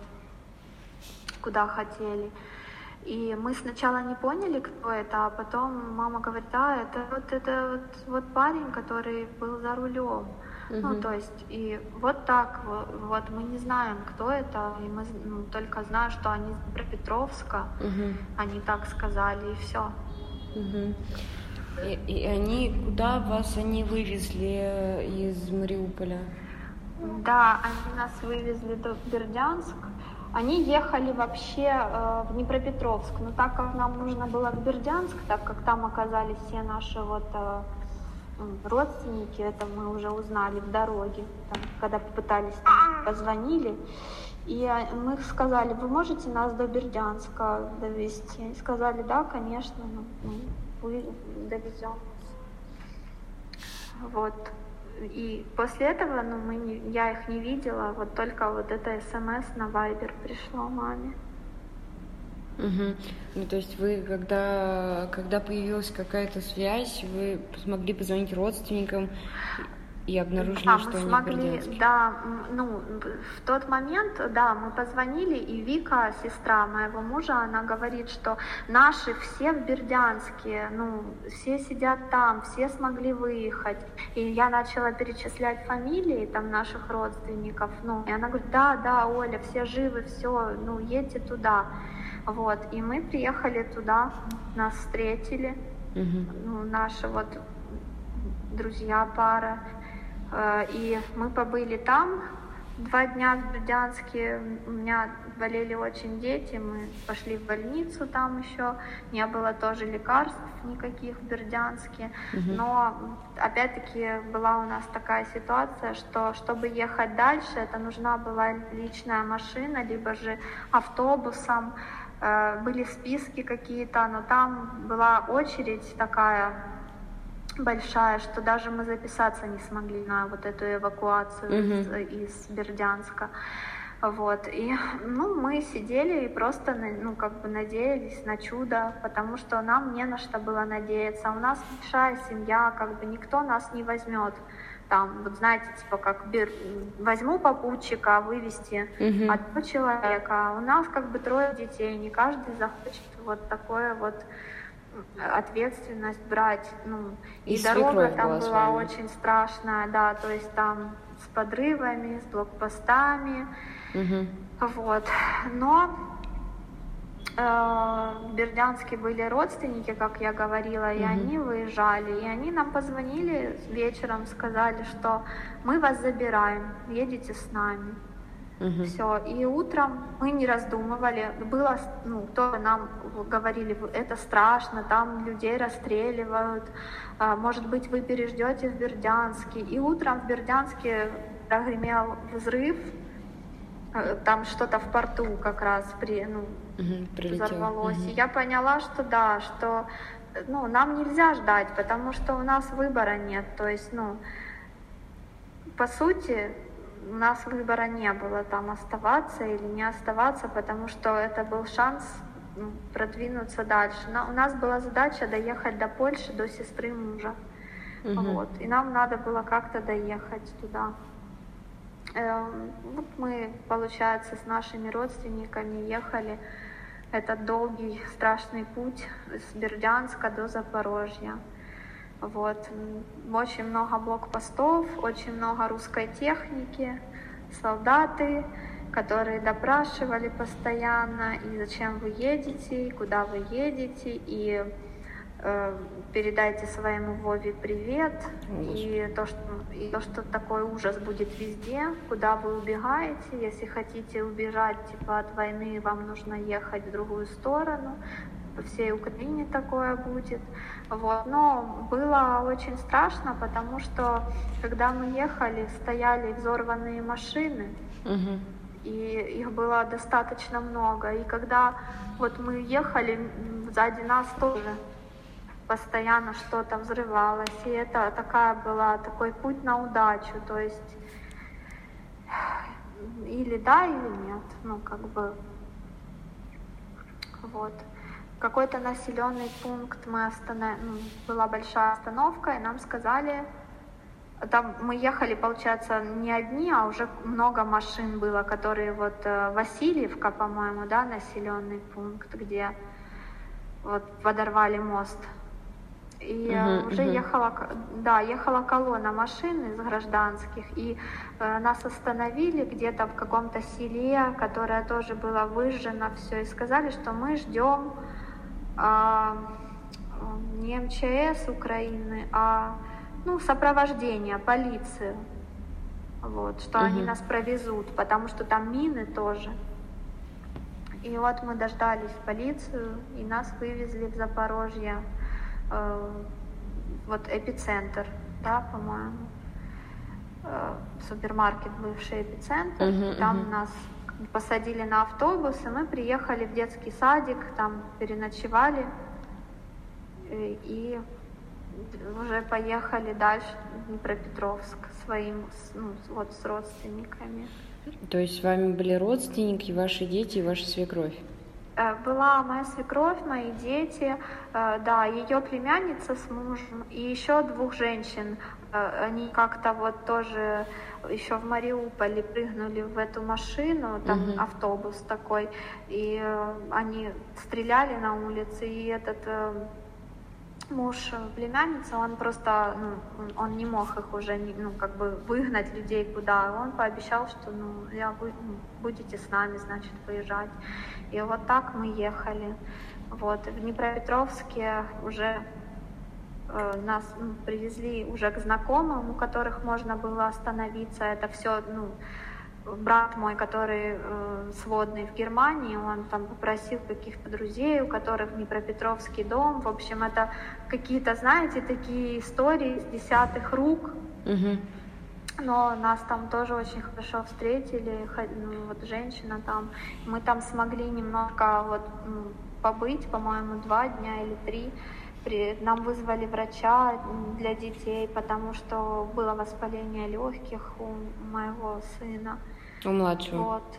куда хотели? И мы сначала не поняли, кто это, а потом мама говорит, да, это вот, это вот, вот парень, который был за рулем. Uh-huh. Ну, то есть, и вот так вот, вот мы не знаем, кто это, и мы ну, только знаем, что они из Днепропетровска, uh-huh. они так сказали, и все. Uh-huh. И, и они, куда вас они вывезли из Мариуполя? Да, они нас вывезли до Бердянска. Они ехали вообще э, в Днепропетровск, но так как нам нужно было в Бердянск, так как там оказались все наши вот э, родственники, это мы уже узнали в дороге, там, когда попытались, там, позвонили, и мы сказали, вы можете нас до Бердянска довезти? И сказали, да, конечно, ну, мы довезем вас. Вот. И после этого, ну, мы не, я их не видела, вот только вот это смс на Вайбер пришло маме. Угу. Ну, то есть вы, когда, когда появилась какая-то связь, вы смогли позвонить родственникам и обнаружили, да, что мы они смогли, в Бердянске? Да, ну, в тот момент, да, мы позвонили, и Вика, сестра моего мужа, она говорит, что наши все в Бердянске, ну, все сидят там, все смогли выехать. И я начала перечислять фамилии там наших родственников, ну, и она говорит, да, да, Оля, все живы, все, ну, едьте туда. Вот, и мы приехали туда, нас встретили, угу. ну, наши вот друзья, пара. И мы побыли там два дня в Бердянске. У меня болели очень дети, мы пошли в больницу там еще. Не было тоже лекарств никаких в Бердянске. Угу. Но опять-таки была у нас такая ситуация, что чтобы ехать дальше, это нужна была личная машина, либо же автобусом. Были списки какие-то, но там была очередь такая большая, что даже мы записаться не смогли на вот эту эвакуацию uh-huh. из, из Бердянска. Вот. И, ну, мы сидели и просто, ну, как бы надеялись на чудо, потому что нам не на что было надеяться. У нас большая семья, как бы никто нас не возьмет. Там, вот знаете, типа как бер... возьму попутчика, вывести uh-huh. одного человека. У нас как бы трое детей, не каждый захочет вот такое вот ответственность брать, ну, и, и дорога там была очень страшная, да, то есть там с подрывами, с блокпостами, угу. вот, но э, в Бердянске были родственники, как я говорила, и угу. они выезжали, и они нам позвонили вечером, сказали, что мы вас забираем, едете с нами. Uh-huh. Все. И утром мы не раздумывали. Было, ну, кто нам говорили, это страшно, там людей расстреливают, может быть, вы переждете в Бердянске. И утром в Бердянске прогремел взрыв, там что-то в порту как раз при, ну, uh-huh, взорвалось. Uh-huh. И я поняла, что да, что ну, нам нельзя ждать, потому что у нас выбора нет. То есть, ну, по сути, у нас выбора не было, там оставаться или не оставаться, потому что это был шанс ну, продвинуться дальше. На, у нас была задача доехать до Польши, до сестры мужа. Угу. Вот. И нам надо было как-то доехать туда. Э, вот мы, получается, с нашими родственниками ехали этот долгий, страшный путь с Бердянска до Запорожья. Вот. Очень много блокпостов, очень много русской техники, солдаты, которые допрашивали постоянно, и зачем вы едете, и куда вы едете, и э, передайте своему Вове привет, и то, что, и то, что такой ужас будет везде, куда вы убегаете, если хотите убежать типа от войны, вам нужно ехать в другую сторону, по всей Украине такое будет. Вот. Но было очень страшно, потому что когда мы ехали, стояли взорванные машины, угу. и их было достаточно много. И когда вот мы ехали, сзади нас тоже постоянно что-то взрывалось. И это такая была, такой путь на удачу. То есть или да, или нет. Ну, как бы вот. Какой-то населенный пункт мы останов... ну, была большая остановка, и нам сказали, там мы ехали, получается, не одни, а уже много машин было, которые вот Васильевка, по-моему, да, населенный пункт, где вот подорвали мост. И uh-huh, уже uh-huh. ехала, да, ехала колонна машин из гражданских, и э, нас остановили где-то в каком-то селе, которое тоже было выжжено все, и сказали, что мы ждем А, не эм че эс Украины, а ну, сопровождение, полицию. Вот, что угу. они нас провезут, потому что там мины тоже. И вот мы дождались полицию, и нас вывезли в Запорожье, э, вот эпицентр, да, по-моему, э, супермаркет бывший эпицентр, угу, там угу. нас посадили на автобус, и мы приехали в детский садик, там переночевали и, и уже поехали дальше в Днепропетровск своим, ну, вот с родственниками. То есть с вами были родственники, ваши дети и ваша свекровь? Была моя свекровь, мои дети, да, ее племянница с мужем и еще двух женщин. Они как-то вот тоже еще в Мариуполе прыгнули в эту машину, там uh-huh. автобус такой, и они стреляли на улице, и этот муж племянницы, он просто, ну, он не мог их уже, ну, как бы выгнать людей куда, он пообещал, что, ну, я, вы будете с нами, значит, выезжать. И вот так мы ехали. Вот, в Днепропетровске уже э, нас ну, привезли уже к знакомым, у которых можно было остановиться. Это все, ну, брат мой, который э, сводный в Германии, он там попросил каких-то друзей, у которых Днепропетровский дом. В общем, это какие-то, знаете, такие истории с десятых рук. Угу. Но нас там тоже очень хорошо встретили, ну, вот женщина там. Мы там смогли немного вот, ну, побыть, по-моему, два дня или три. При... Нам вызвали врача для детей, потому что было воспаление легких у моего сына. У младшего? Вот.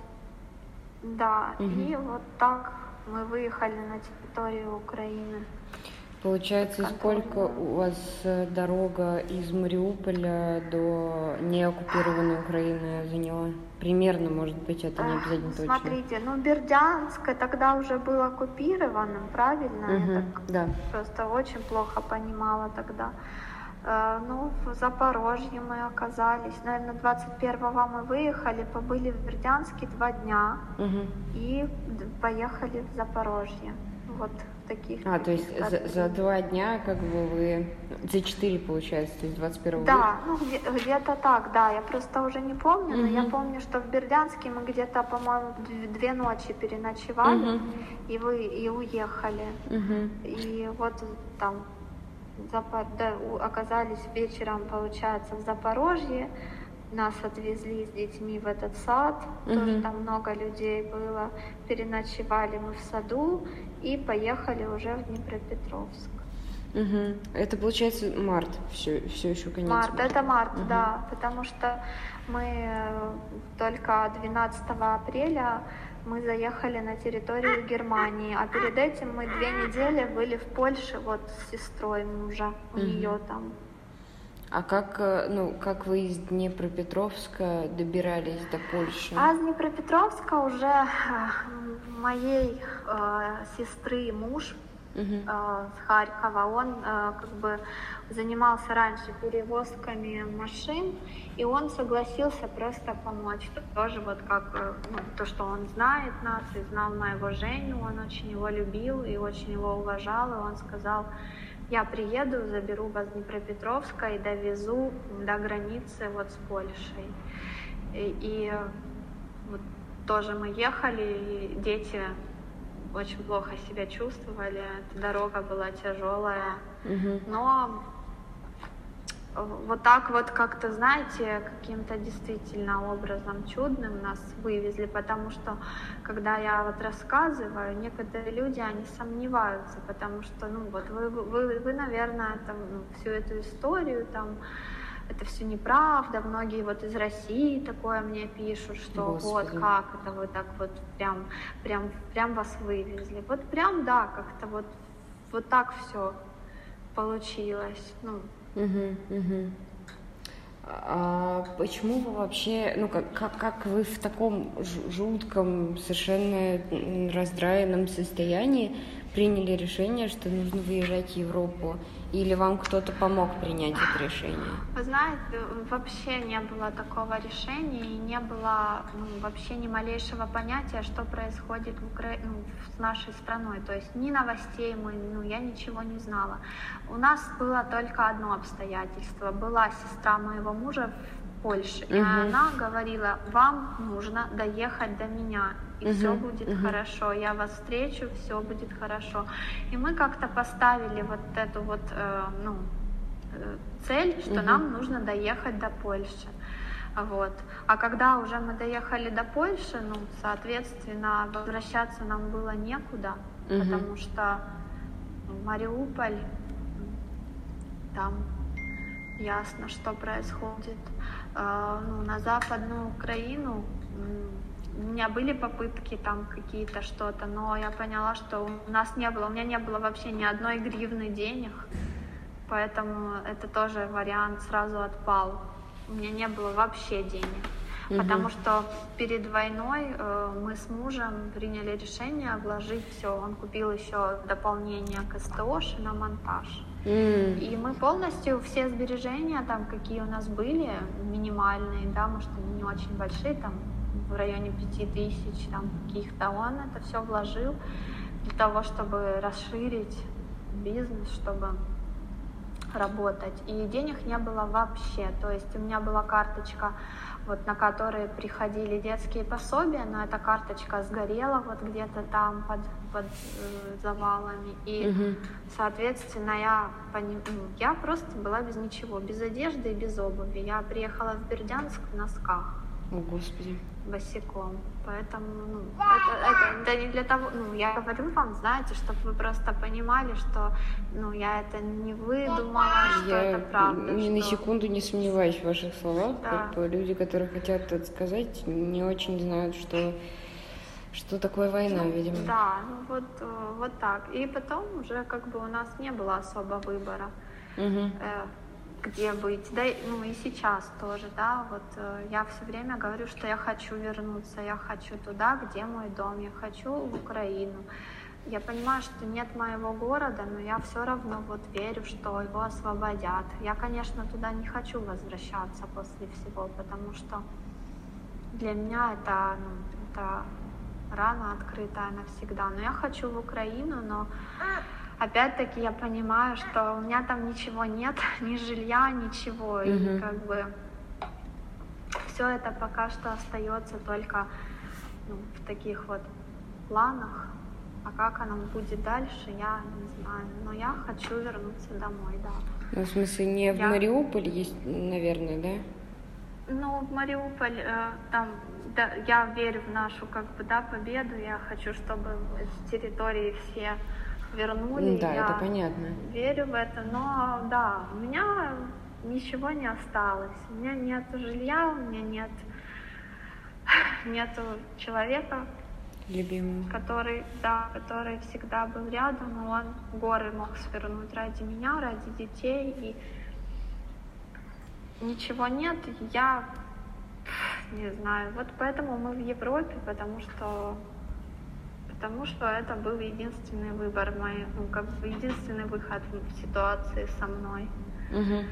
Да, угу. И вот так мы выехали на территорию Украины. Получается, сколько у вас дорога из Мариуполя до неоккупированной Украины заняла? Примерно, может быть, это не обязательно точно. Смотрите, ну Бердянск тогда уже был оккупированным, правильно? Угу, Я так да. просто очень плохо понимала тогда. Ну, в Запорожье мы оказались. Наверное, двадцать первого мы выехали, побыли в Бердянске два дня угу. и поехали в Запорожье. Вот таких. А, то есть за, за два дня, как бы вы, за четыре, получается, то есть двадцать первого Да, ну где, где-то так, да, я просто уже не помню, но угу. я помню, что в Бердянске мы где-то, по-моему, две ночи переночевали, угу. и вы и уехали. Угу. И вот там запа- да, оказались вечером, получается, в Запорожье. Нас отвезли с детьми в этот сад, угу. тоже там много людей было. Переночевали мы в саду и поехали уже в Днепропетровск. Угу. Это получается март, все, все еще конец. Март, марта. Это март, угу. да, потому что мы только двенадцатого апреля мы заехали на территорию Германии, а перед этим мы две недели были в Польше вот с сестрой мужа, у mm-hmm. нее там. А как, ну, как вы из Днепропетровска добирались до Польши? А из Днепропетровска уже моей э, сестры муж uh-huh. э, с Харькова, он э, как бы занимался раньше перевозками машин, и он согласился просто помочь. Тоже вот как ну, то, что он знает нас и знал моего Женю, он очень его любил и очень его уважал, и он сказал: я приеду, заберу вас с Днепропетровска и довезу до границы вот с Польшей. И, и вот тоже мы ехали, и дети очень плохо себя чувствовали, эта дорога была тяжелая, угу. но вот так вот как-то, знаете, каким-то действительно образом чудным нас вывезли, потому что, когда я вот рассказываю, некоторые люди, они сомневаются, потому что, ну, вот вы, вы, вы наверное, там, ну, всю эту историю, там, это все неправда, многие вот из России такое мне пишут, что Господи. Вот как это вы так вот прям, прям, прям вас вывезли. Вот прям, да, как-то вот, вот так все получилось, ну. Угу, угу. А почему вы вообще, ну как, как, как вы в таком жутком, совершенно раздраенном состоянии приняли решение, что нужно выезжать в Европу? Или вам кто-то помог принять это решение? Вы знаете, вообще не было такого решения, и не было ну, вообще ни малейшего понятия, что происходит в Укра... ну, с нашей страной. То есть ни новостей мы, ну, я ничего не знала. У нас было только одно обстоятельство. Была сестра моего мужа в Польше, угу. и она говорила: вам нужно доехать до меня, и uh-huh, все будет uh-huh. хорошо, я вас встречу, все будет хорошо. И мы как-то поставили вот эту вот э, ну, э, цель, что uh-huh. нам нужно доехать до Польши. Вот. А когда уже мы доехали до Польши, ну, соответственно, возвращаться нам было некуда, uh-huh. потому что ну, Мариуполь, там ясно, что происходит. Э, ну, на Западную Украину у меня были попытки там какие-то что-то, но я поняла, что у нас не было, у меня не было вообще ни одной гривны денег, поэтому это тоже вариант сразу отпал. У меня не было вообще денег, угу. потому что перед войной э, мы с мужем приняли решение вложить все. Он купил еще дополнение к СТО на монтаж. Mm. И мы полностью все сбережения, там, какие у нас были, минимальные, да, может, они не очень большие, там, в районе пяти тысяч, там, каких-то, он это все вложил для того, чтобы расширить бизнес, чтобы работать. И денег не было вообще. То есть у меня была карточка, вот, на которой приходили детские пособия, но эта карточка сгорела вот где-то там под, под э, завалами. И, угу. соответственно, я, поним... я просто была без ничего, без одежды и без обуви. Я приехала в Бердянск в носках. О, Господи. Босиком. Поэтому, ну, это, это, это не для того, ну, я говорю вам, знаете, чтобы вы просто понимали, что, ну, я это не выдумала, что я это правда. Я ни что... на секунду не сомневаюсь в ваших словах. Да. Как бы люди, которые хотят это сказать, не очень знают, что, что такое война, видимо. Да, ну вот, вот так. И потом уже как бы у нас не было особо выбора. Угу. Э, где быть, да, ну и сейчас тоже, да, вот э, я все время говорю, что я хочу вернуться, я хочу туда, где мой дом, я хочу в Украину. Я понимаю, что нет моего города, но я все равно вот верю, что его освободят. Я, конечно, туда не хочу возвращаться после всего, потому что для меня это, ну, это рана открытая навсегда. Но я хочу в Украину, но опять-таки я понимаю, что у меня там ничего нет, ни жилья, ничего, mm-hmm. и как бы все это пока что остается только ну, в таких вот планах, а как оно будет дальше, я не знаю, но я хочу вернуться домой, да. Ну, в смысле, не в я... Мариуполь есть, наверное, да? Ну, в Мариуполь, э, там, да, я верю в нашу, как бы, да, победу, я хочу, чтобы с территории все вернули. Да, я это понятно. Верю в это, но да, у меня ничего не осталось. У меня нет жилья, у меня нет нету человека. любимым. Который, да, который всегда был рядом, и он горы мог свернуть ради меня, ради детей, и ничего нет, я не знаю. Вот поэтому мы в Европе, потому что потому что это был единственный выбор мой, ну, как бы единственный выход в ситуации со мной. Угу.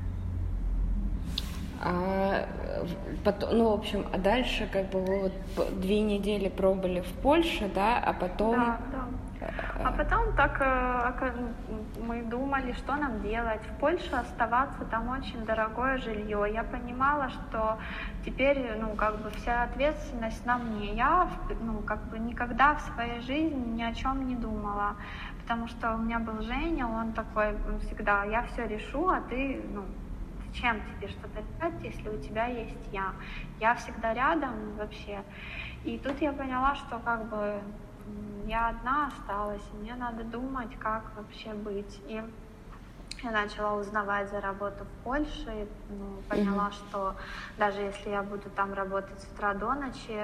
А, потом, ну, в общем, а дальше как бы вы вот две недели пробыли в Польше, да, а потом... Да, да. А потом так мы думали, что нам делать. В Польше оставаться, там очень дорогое жилье. Я понимала, что теперь, ну, как бы вся ответственность на мне. Я, ну, как бы никогда в своей жизни ни о чем не думала, потому что у меня был Женя, он такой всегда: я все решу, а ты, ну, зачем тебе что-то решать, если у тебя есть я? Я всегда рядом вообще. И тут я поняла, что как бы я одна осталась, и мне надо думать, как вообще быть. И я начала узнавать за работу в Польше, ну, поняла, mm-hmm. что даже если я буду там работать с утра до ночи,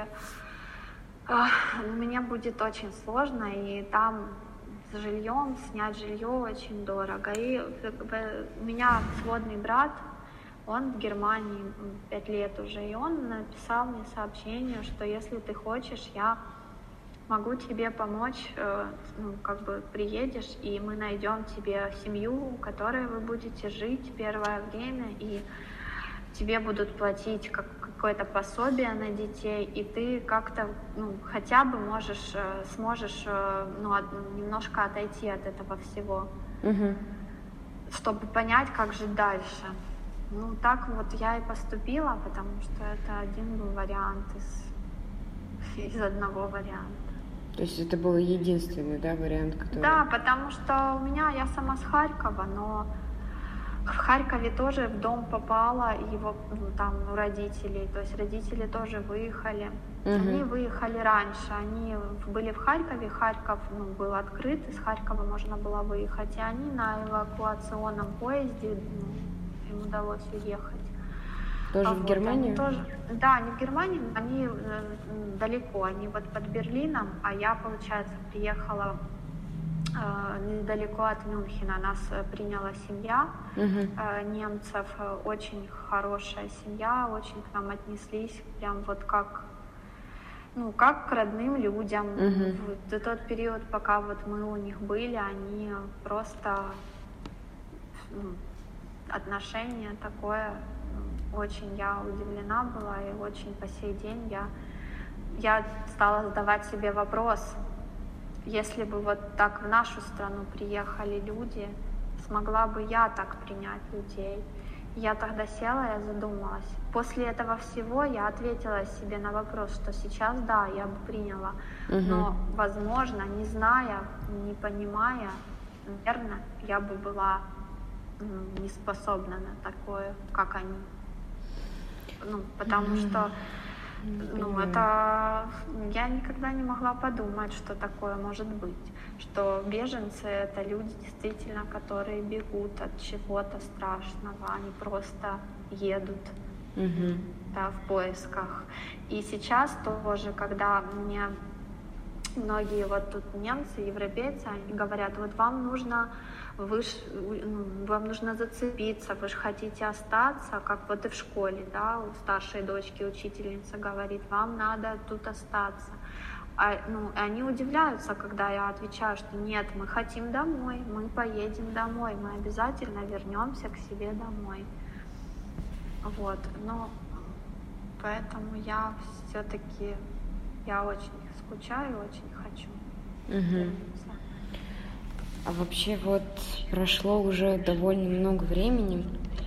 э, мне будет очень сложно, и там с жильем снять жилье очень дорого. И у меня сводный брат, он в Германии пять лет уже, и он написал мне сообщение, что если ты хочешь, я могу тебе помочь, ну, как бы приедешь, и мы найдем тебе семью, у которой вы будете жить первое время, и тебе будут платить как какое-то пособие на детей, и ты как-то, ну, хотя бы можешь, сможешь, ну, немножко отойти от этого всего, угу. чтобы понять, как жить дальше. Ну, так вот я и поступила, потому что это один был вариант из, из одного варианта. То есть это был единственный, да, вариант, который... Да, потому что у меня, я сама с Харькова, но в Харькове тоже в дом попала, его, ну, там у родителей, то есть родители тоже выехали. Угу. Они выехали раньше, они были в Харькове, Харьков, ну, был открыт, из Харькова можно было выехать, и они на эвакуационном поезде, ну, им удалось уехать. Тоже а в вот, Германии? Они тоже, да, они в Германии, они э, далеко, они вот под Берлином, а я, получается, приехала э, недалеко от Мюнхена. Нас приняла семья uh-huh. э, немцев, очень хорошая семья, очень к нам отнеслись, прям вот как, ну, как к родным людям. Uh-huh. В тот период, пока вот мы у них были, они просто, ну, отношение такое. Очень я удивлена была, и очень по сей день я, я стала задавать себе вопрос, если бы вот так в нашу страну приехали люди, смогла бы я так принять людей? Я тогда села, я задумалась. После этого всего я ответила себе на вопрос, что сейчас, да, я бы приняла, угу. но, возможно, не зная, не понимая, наверное, я бы была, ну, не способна на такое, как они. Ну, потому mm-hmm. что, ну, mm-hmm. это я никогда не могла подумать, что такое может быть, что беженцы — это люди, действительно, которые бегут от чего-то страшного, они просто едут mm-hmm. да, в поисках. И сейчас тоже, когда мне многие вот тут немцы, европейцы, они говорят: вот вам нужно Вы ж, вам нужно зацепиться, вы же хотите остаться, как вот и в школе, да, у старшей дочки учительница говорит: вам надо тут остаться. А, ну, они удивляются, когда я отвечаю, что нет, мы хотим домой, мы поедем домой, мы обязательно вернемся к себе домой. Вот, но поэтому я все-таки, я очень скучаю, очень хочу вернуться. Угу. А вообще вот прошло уже довольно много времени,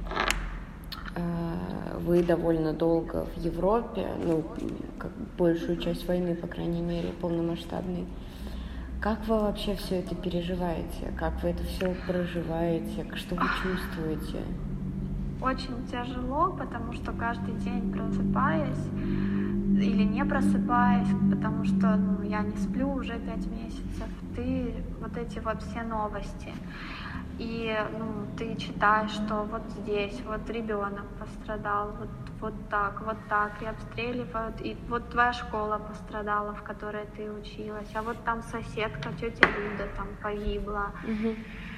вы довольно долго в Европе, ну, как большую часть войны, по крайней мере, полномасштабной. Как вы вообще все это переживаете? Как вы это все проживаете? Что вы чувствуете? Очень тяжело, потому что каждый день, просыпаясь, или не просыпаясь, потому что ну, я не сплю уже пять месяцев, ты вот эти вот все новости. И ну, ты читаешь, что вот здесь вот ребенок пострадал, вот, вот так, вот так, и обстреливают, и вот твоя школа пострадала, в которой ты училась, а вот там соседка, тетя Люда там погибла. Угу.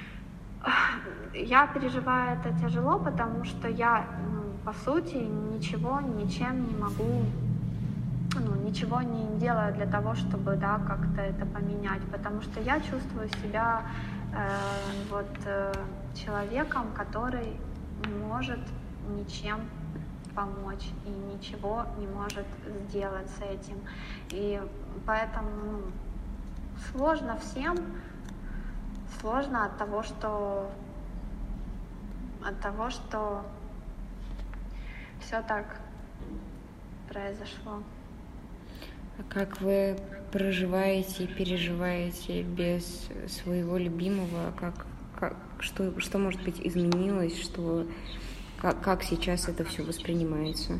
Я переживаю это тяжело, потому что я, ну, по сути, ничего, ничем не могу, ну, ничего не делаю для того, чтобы, да, как-то это поменять, потому что я чувствую себя э, вот э, человеком, который не может ничем помочь и ничего не может сделать с этим. И поэтому ну, сложно всем, сложно от того, что от того, что все так произошло. А как вы проживаете и переживаете без своего любимого? Как, как, что, что, может быть, изменилось? Что, как, как сейчас это все воспринимается?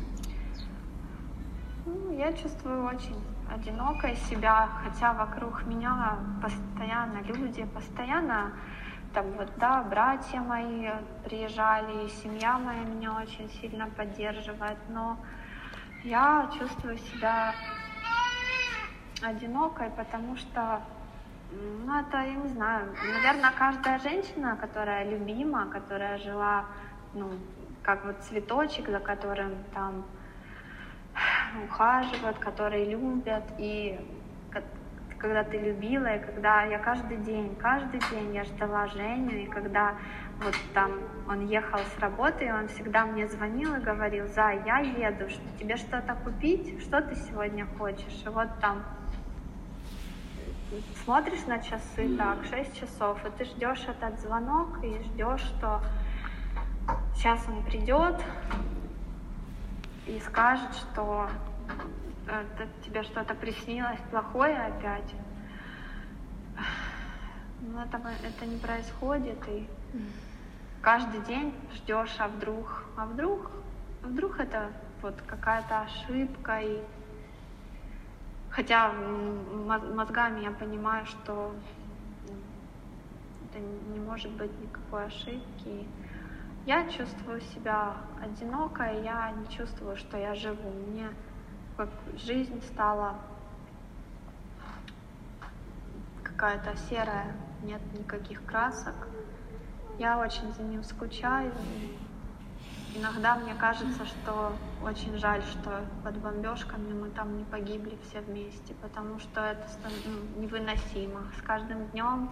Ну, я чувствую очень одинокой себя, хотя вокруг меня постоянно люди, постоянно там вот, да, братья мои приезжали, и семья моя меня очень сильно поддерживает, но я чувствую себя одинокой, потому что, ну, это, я не знаю, наверное, каждая женщина, которая любима, которая жила, ну, как вот цветочек, за которым там ухаживают, которые любят, и когда ты любила, и когда я каждый день, каждый день я ждала Женю, и когда вот там он ехал с работы, и он всегда мне звонил и говорил: Зай, я еду, что, тебе что-то купить, что ты сегодня хочешь? И вот там смотришь на часы, так, шесть часов, и ты ждешь этот звонок, и ждешь, что сейчас он придет и скажет, что это, тебе что-то приснилось плохое опять. Но это, это не происходит, и каждый день ждешь, а вдруг, а вдруг, а вдруг это вот какая-то ошибка, и хотя мозгами я понимаю, что это не может быть никакой ошибки. Я чувствую себя одинокой, я не чувствую, что я живу. Мне как жизнь стала какая-то серая, нет никаких красок. Я очень за ним скучаю. И иногда мне кажется, что очень жаль, что под бомбежками мы там не погибли все вместе, потому что это ну, невыносимо. С каждым днем,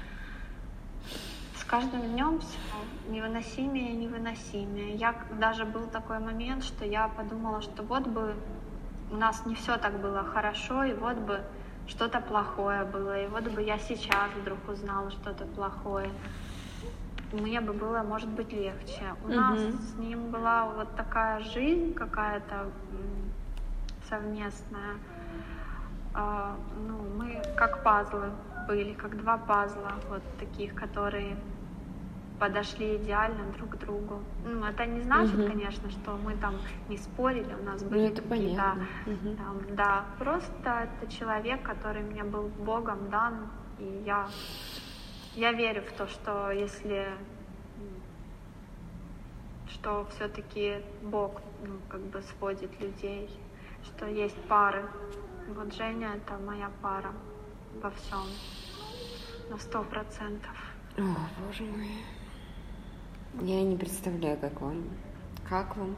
с каждым днем все невыносимее и невыносимее. Я даже был такой момент, что я подумала, что вот бы у нас не все так было хорошо, и вот бы что-то плохое было, и вот бы я сейчас вдруг узнала что-то плохое. Мне бы было, может быть, легче. У mm-hmm. нас с ним была вот такая жизнь какая-то совместная. А, ну, мы как пазлы были, как два пазла, вот таких, которые подошли идеально друг к другу. Ну, это не значит, mm-hmm. конечно, что мы там не спорили, у нас были ну, какие-то... Mm-hmm. Там, да, просто это человек, который мне был Богом дан, и я... Я верю в то, что если, что все-таки Бог, ну, как бы сводит людей, что есть пары. И вот Женя — это моя пара во всем, на сто процентов. О, Боже мой. Я не представляю, как вам. Как вам?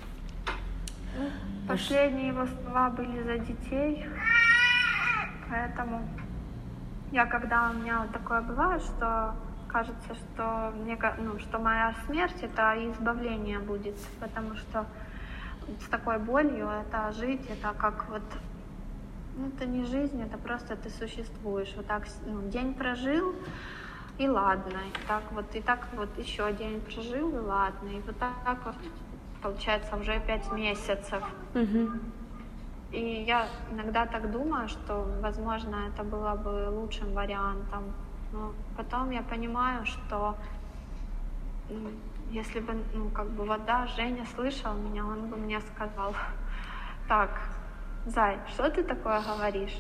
Последние его слова были за детей, поэтому... Я, когда у меня вот такое бывает, что кажется, что, мне, ну, что моя смерть — это избавление будет, потому что с такой болью это жить, это как вот, ну, это не жизнь, это просто ты существуешь. Вот так, ну, день прожил, и ладно, и так вот, и так вот еще день прожил, и ладно, и вот так, так вот получается уже пять месяцев. Mm-hmm. И я иногда так думаю, что, возможно, это было бы лучшим вариантом. Но потом я понимаю, что ну, если бы, ну, как бы, вот, да, Женя слышал меня, он бы мне сказал: так, Зай, что ты такое говоришь?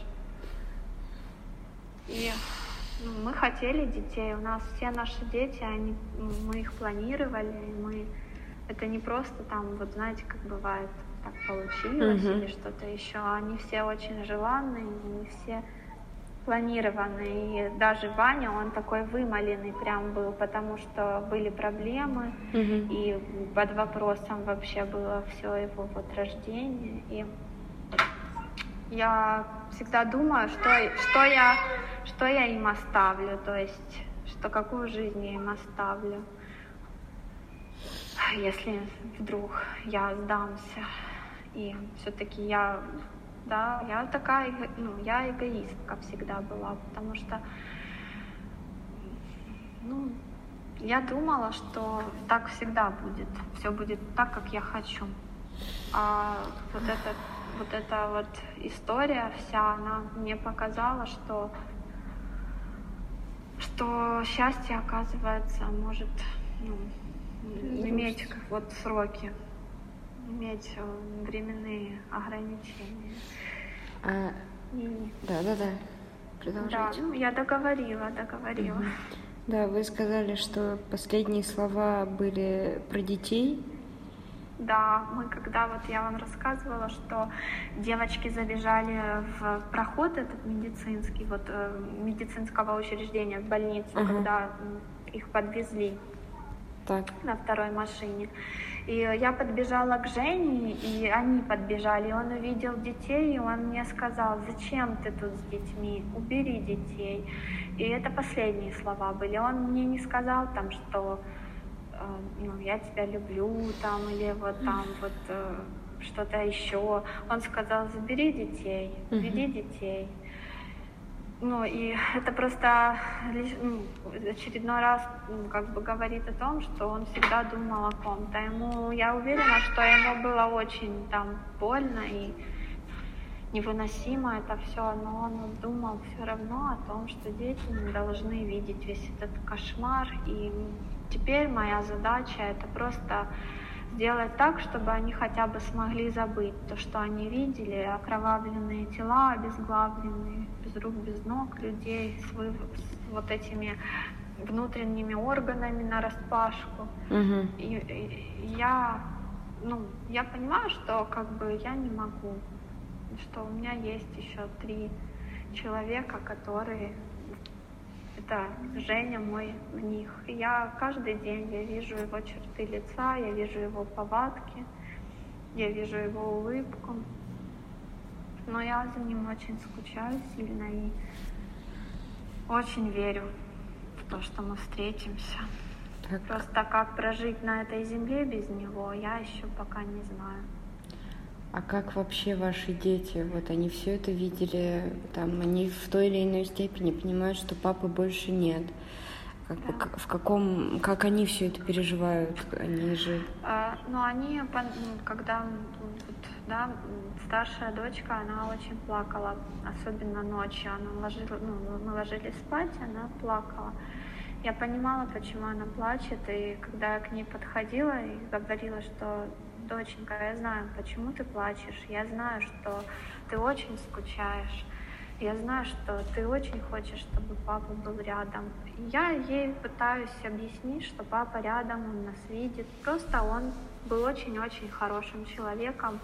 И ну, мы хотели детей, у нас все наши дети, они, мы их планировали, мы, это не просто там, вот знаете, как бывает, так получилось mm-hmm. или что-то еще, они все очень желанные, они все планированные, и даже Ваня, он такой вымоленный прям был, потому что были проблемы, mm-hmm. и под вопросом вообще было все его вот рождение, и я всегда думаю, что, что, я, что я им оставлю, то есть, что какую жизнь я им оставлю, если вдруг я сдамся. И все-таки я, да, я такая, ну, я эгоистка всегда была, потому что, ну, я думала, что так всегда будет, все будет так, как я хочу. А вот эта, вот эта вот история вся, она мне показала, что, что счастье, оказывается, может, ну, иметь вот сроки, иметь временные ограничения. А... И... Да, да, да. Продолжайте. Да, я договорила, договорила. Угу. Да, вы сказали, что последние слова были про детей. Да, мы когда вот я вам рассказывала, что девочки забежали в проход этот медицинский, вот медицинского учреждения в больницу, uh-huh. когда их подвезли так. на второй машине. И я подбежала к Жене, и они подбежали, и он увидел детей, и он мне сказал: зачем ты тут с детьми, убери детей. И это последние слова были. Он мне не сказал там, что ну, я тебя люблю, там, или вот там вот э, что-то еще. Он сказал: забери детей, веди uh-huh. детей. Ну, и это просто ну, очередной раз ну, как бы говорит о том, что он всегда думал о ком-то. Ему, я уверена, что ему было очень там больно и невыносимо это все, но он думал все равно о том, что дети не должны видеть весь этот кошмар. И теперь моя задача — это просто сделать так, чтобы они хотя бы смогли забыть то, что они видели, окровавленные тела, обезглавленные, без рук, без ног людей с, вы, с вот этими внутренними органами нараспашку. Угу. И, и я, ну, я понимаю, что как бы я не могу, что у меня есть еще три человека, которые... Это Женя мой в них. И я каждый день я вижу его черты лица, я вижу его повадки, я вижу его улыбку. Но я за ним очень скучаю сильно и очень верю в то, что мы встретимся. Так. Просто как прожить на этой земле без него, я еще пока не знаю. А как вообще ваши дети, вот они все это видели, там, они в той или иной степени понимают, что папы больше нет. Как, да. В каком, как они все это переживают? Они же... А, ну, они, когда, вот, да, старшая дочка, она очень плакала, особенно ночью. Она ложила, ну, мы ложились спать, она плакала. Я понимала, почему она плачет, и когда я к ней подходила и говорила, что доченька, я знаю, почему ты плачешь, я знаю, что ты очень скучаешь, я знаю, что ты очень хочешь, чтобы папа был рядом. И я ей пытаюсь объяснить, что папа рядом, он нас видит, просто он был очень-очень хорошим человеком,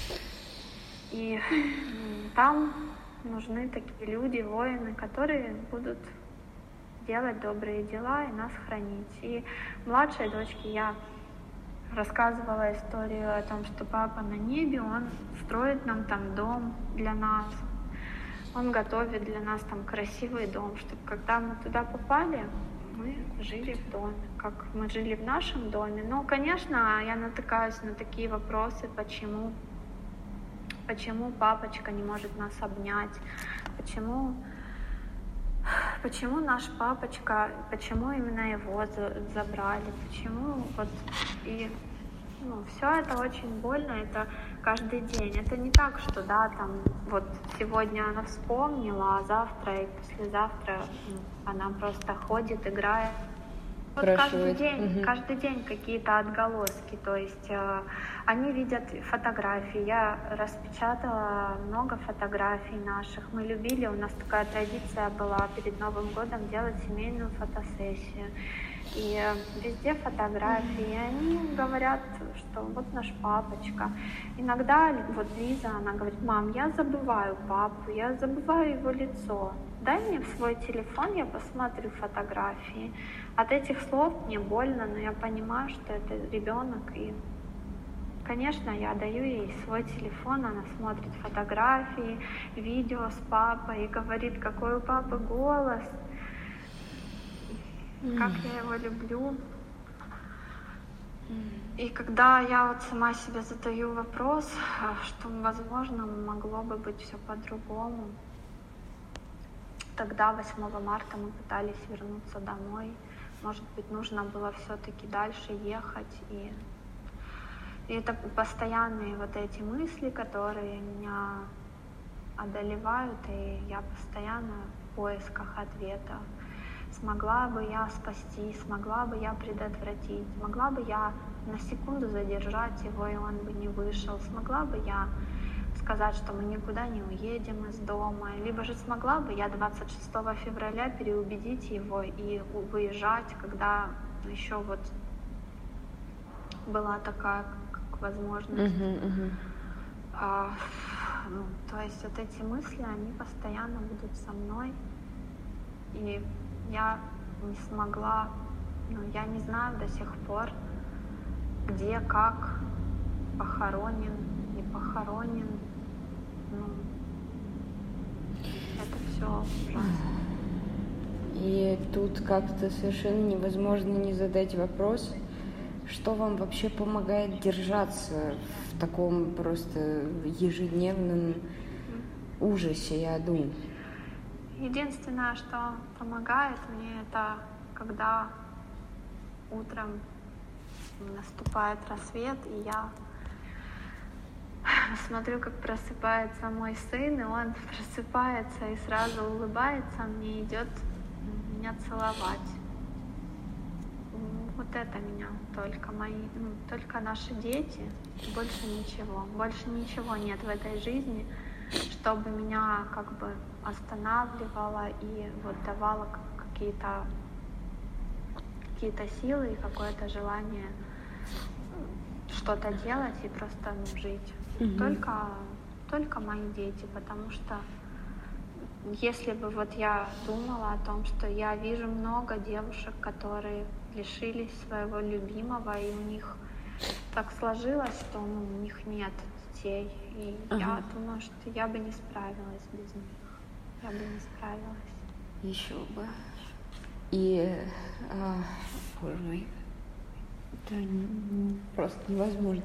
и там нужны такие люди, воины, которые будут делать добрые дела и нас хранить. И младшей дочке я рассказывала историю о том, что папа на небе, он строит нам там дом для нас, он готовит для нас там красивый дом, чтобы когда мы туда попали, мы жили в доме, как мы жили в нашем доме. Но, конечно, я натыкаюсь на такие вопросы, почему, почему папочка не может нас обнять, почему, почему наш папочка, почему именно его забрали, почему вот и ну, все это очень больно, это каждый день. Это не так, что да, там вот сегодня она вспомнила, а завтра и послезавтра ну, она просто ходит, играет спрашивают. Каждый день, угу. каждый день какие-то отголоски, то есть э, они видят фотографии. Я распечатала много фотографий наших. Мы любили, у нас такая традиция была перед Новым годом делать семейную фотосессию. И везде фотографии, и они говорят, что вот наш папочка. Иногда вот Лиза, она говорит: мам, я забываю папу, я забываю его лицо. Дай мне в свой телефон, я посмотрю фотографии. От этих слов мне больно, но я понимаю, что это ребенок. И, конечно, я даю ей свой телефон, она смотрит фотографии, видео с папой и говорит, какой у папы голос, как я его люблю. И когда я вот сама себе задаю вопрос, что, возможно, могло бы быть все по-другому, тогда, восьмого марта, мы пытались вернуться домой. Может быть, нужно было все-таки дальше ехать. И, и это постоянные вот эти мысли, которые меня одолевают, и я постоянно в поисках ответа. Смогла бы я спасти, смогла бы я предотвратить, смогла бы я на секунду задержать его, и он бы не вышел, смогла бы я сказать, что мы никуда не уедем из дома, либо же смогла бы я двадцать шестого февраля переубедить его и выезжать, когда еще вот была такая как возможность. Uh-huh, uh-huh. А, ну, то есть вот эти мысли, они постоянно будут со мной, и я не смогла, ну, я не знаю до сих пор, где, как, похоронен, не похоронен. Ну, это все ужасно. И тут как-то совершенно невозможно не задать вопрос, что вам вообще помогает держаться в таком просто ежедневном ужасе и аду? Единственное, что помогает мне, это когда утром наступает рассвет, и я смотрю, как просыпается мой сын, и он просыпается и сразу улыбается мне, идет меня целовать. Вот это меня только мои, ну, только наши дети, больше ничего, больше ничего нет в этой жизни, чтобы меня как бы останавливало и вот давало какие-то какие-то силы и какое-то желание что-то делать и просто ну, жить. Mm-hmm. Только, только мои дети, потому что если бы вот я думала о том, что я вижу много девушек, которые лишились своего любимого, и у них так сложилось, что ну, у них нет детей, и uh-huh. я думаю, что я бы не справилась без них. Я бы не справилась. Еще бы. И, а, боже мой, это просто невозможно.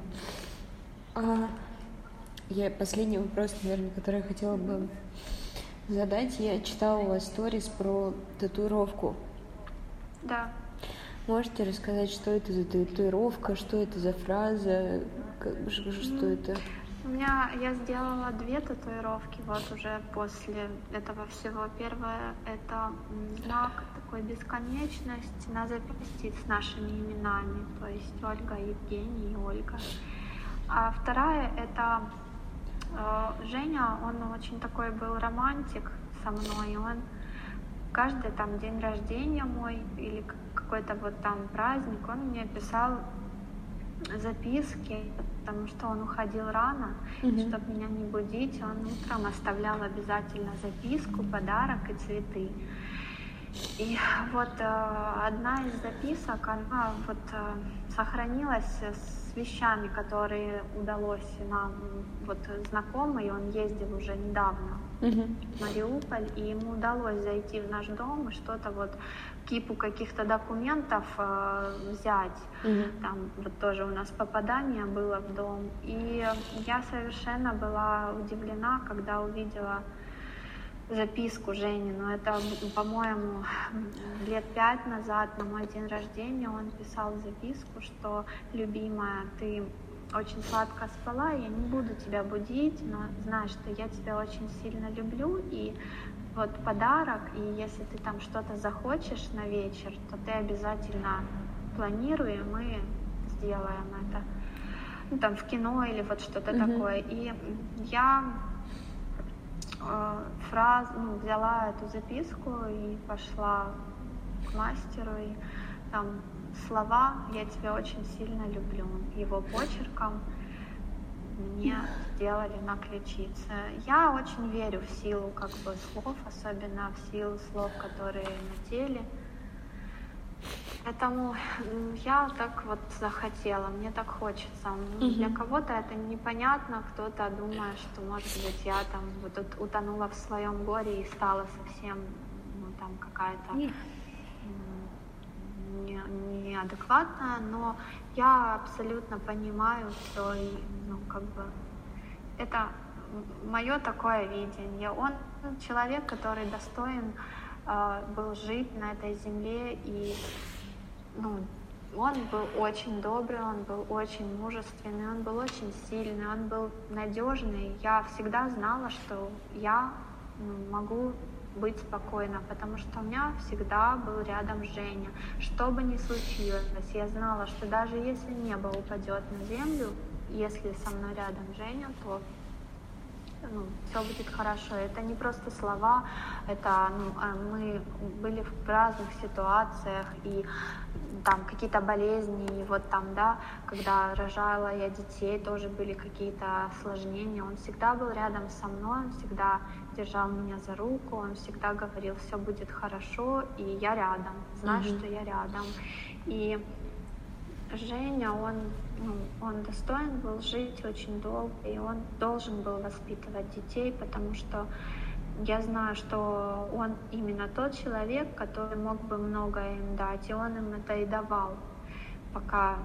А, я последний вопрос, наверное, который я хотела бы задать. Я читала у вас сторис про татуировку. Да. Можете рассказать, что это за татуировка, что это за фраза, как, что mm. это? У меня я сделала две татуировки вот уже после этого всего. Первая — это знак такой бесконечности на запястье с нашими именами, то есть Ольга, Евгений и Ольга. А вторая — это э, Женя, он очень такой был романтик со мной, и он каждый там день рождения мой или какой-то вот там праздник, он мне писал записки, потому что он уходил рано, mm-hmm. чтобы меня не будить, он утром оставлял обязательно записку, подарок и цветы. И вот э, одна из записок, она вот э, сохранилась с вещами, которые удалось нам, вот знакомый, он ездил уже недавно mm-hmm. в Мариуполь, и ему удалось зайти в наш дом и что-то вот кипу каких-то документов э, взять. Mm-hmm. Там вот тоже у нас попадание было в дом. И я совершенно была удивлена, когда увидела записку Женину. Это, по-моему, лет пять назад, на мой день рождения, он писал записку, что: любимая, ты очень сладко спала, я не буду тебя будить, но знай, что я тебя очень сильно люблю, и вот подарок, и если ты там что-то захочешь на вечер, то ты обязательно планируй, и мы сделаем это. Ну, там в кино или вот что-то mm-hmm. такое. И я э, фраз, ну, взяла эту записку и пошла к мастеру, и там слова «Я тебя очень сильно люблю» его почерком мне сделали на ключице. Я очень верю в силу как бы слов, особенно в силу слов, которые на теле. Поэтому я так вот захотела, мне так хочется. Mm-hmm. Для кого-то это непонятно, кто-то думает, что, может быть, я там вот утонула в своем горе и стала совсем, ну, там какая-то yeah. не, неадекватная, но я абсолютно понимаю все, и, ну, как бы, это мое такое видение. Он человек, который достоин э, был жить на этой земле, и ну, он был очень добрый, он был очень мужественный, он был очень сильный, он был надежный. Я всегда знала, что я ну, могу быть спокойна, потому что у меня всегда был рядом Женя. Что бы ни случилось, я знала, что даже если небо упадет на землю, если со мной рядом Женя, то ну, все будет хорошо. Это не просто слова, это ну, мы были в разных ситуациях, и там какие-то болезни, и вот там, да, когда рожала я детей, тоже были какие-то осложнения. Он всегда был рядом со мной, он всегда держал меня за руку, он всегда говорил, все будет хорошо, и я рядом, знаешь, mm-hmm. что я рядом. И Женя, он, ну, он достоин был жить очень долго, и он должен был воспитывать детей, потому что я знаю, что он именно тот человек, который мог бы многое им дать, и он им это и давал, пока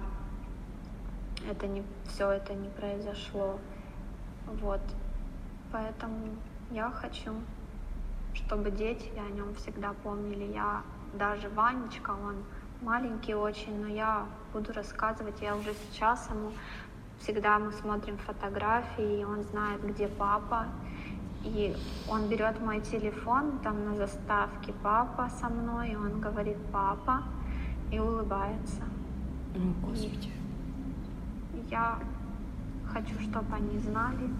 это не, все это не произошло. Вот. Поэтому я хочу, чтобы дети о нем всегда помнили. Я даже Ванечка, он маленький очень, но я буду рассказывать, я уже сейчас ему всегда мы смотрим фотографии, и он знает, где папа, и он берет мой телефон, там на заставке папа со мной, и он говорит папа и улыбается. О, Господи. И я хочу, чтобы они знали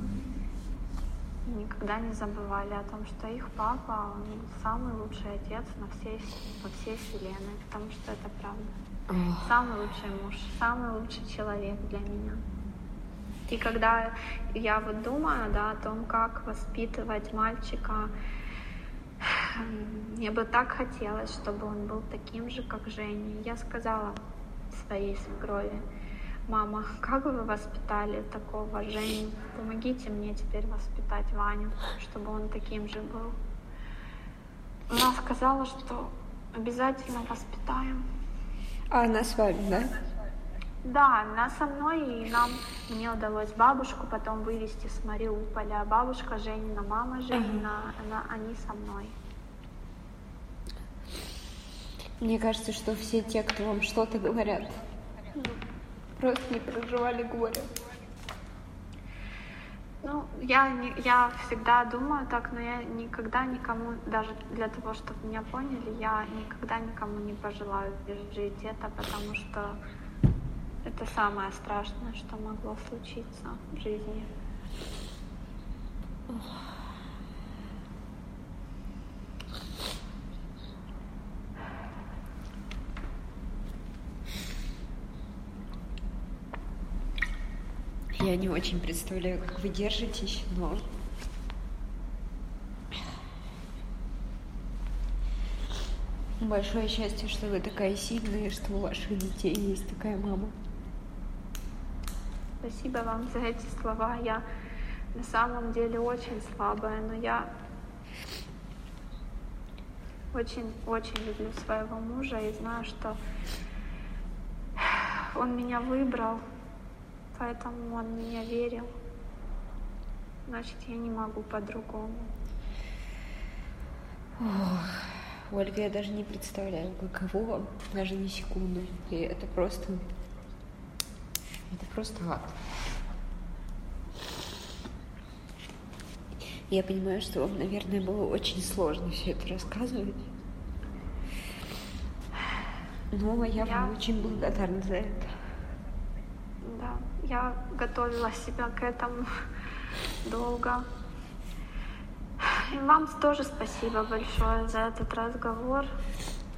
и никогда не забывали о том, что их папа, он самый лучший отец на всей, во всей вселенной, потому что это правда. Ох. Самый лучший муж, самый лучший человек для меня. И когда я вот думаю, да, о том, как воспитывать мальчика, мне бы так хотелось, чтобы он был таким же, как Женя. Я сказала своей свекрови: мама, как вы воспитали такого Женю? Помогите мне теперь воспитать Ваню, чтобы он таким же был. Она сказала, что обязательно воспитаем. А она с вами, да? Да, она со мной, и нам, мне удалось бабушку потом вывести с Мариуполя. Бабушка Женина, мама Женина, uh-huh. она, они со мной. Мне кажется, что все те, кто вам что-то говорят, просто не проживали горе. Ну, я, не, я всегда думаю так, но я никогда никому, даже для того, чтобы меня поняли, я никогда никому не пожелаю пережить это, потому что это самое страшное, что могло случиться в жизни. Я не очень представляю, как вы держитесь, но большое счастье, что вы такая сильная, что у ваших детей есть такая мама. Спасибо вам за эти слова. Я на самом деле очень слабая, но я очень-очень люблю своего мужа и знаю, что он меня выбрал, поэтому он в меня верил. Значит, я не могу по-другому. Ох, Ольга, я даже не представляю, каково вам, даже не секунду. И это просто... Это просто ад. Я понимаю, что вам, наверное, было очень сложно все это рассказывать. Но я, я вам очень благодарна за это. Да, я готовила себя к этому долго. И вам тоже спасибо большое за этот разговор.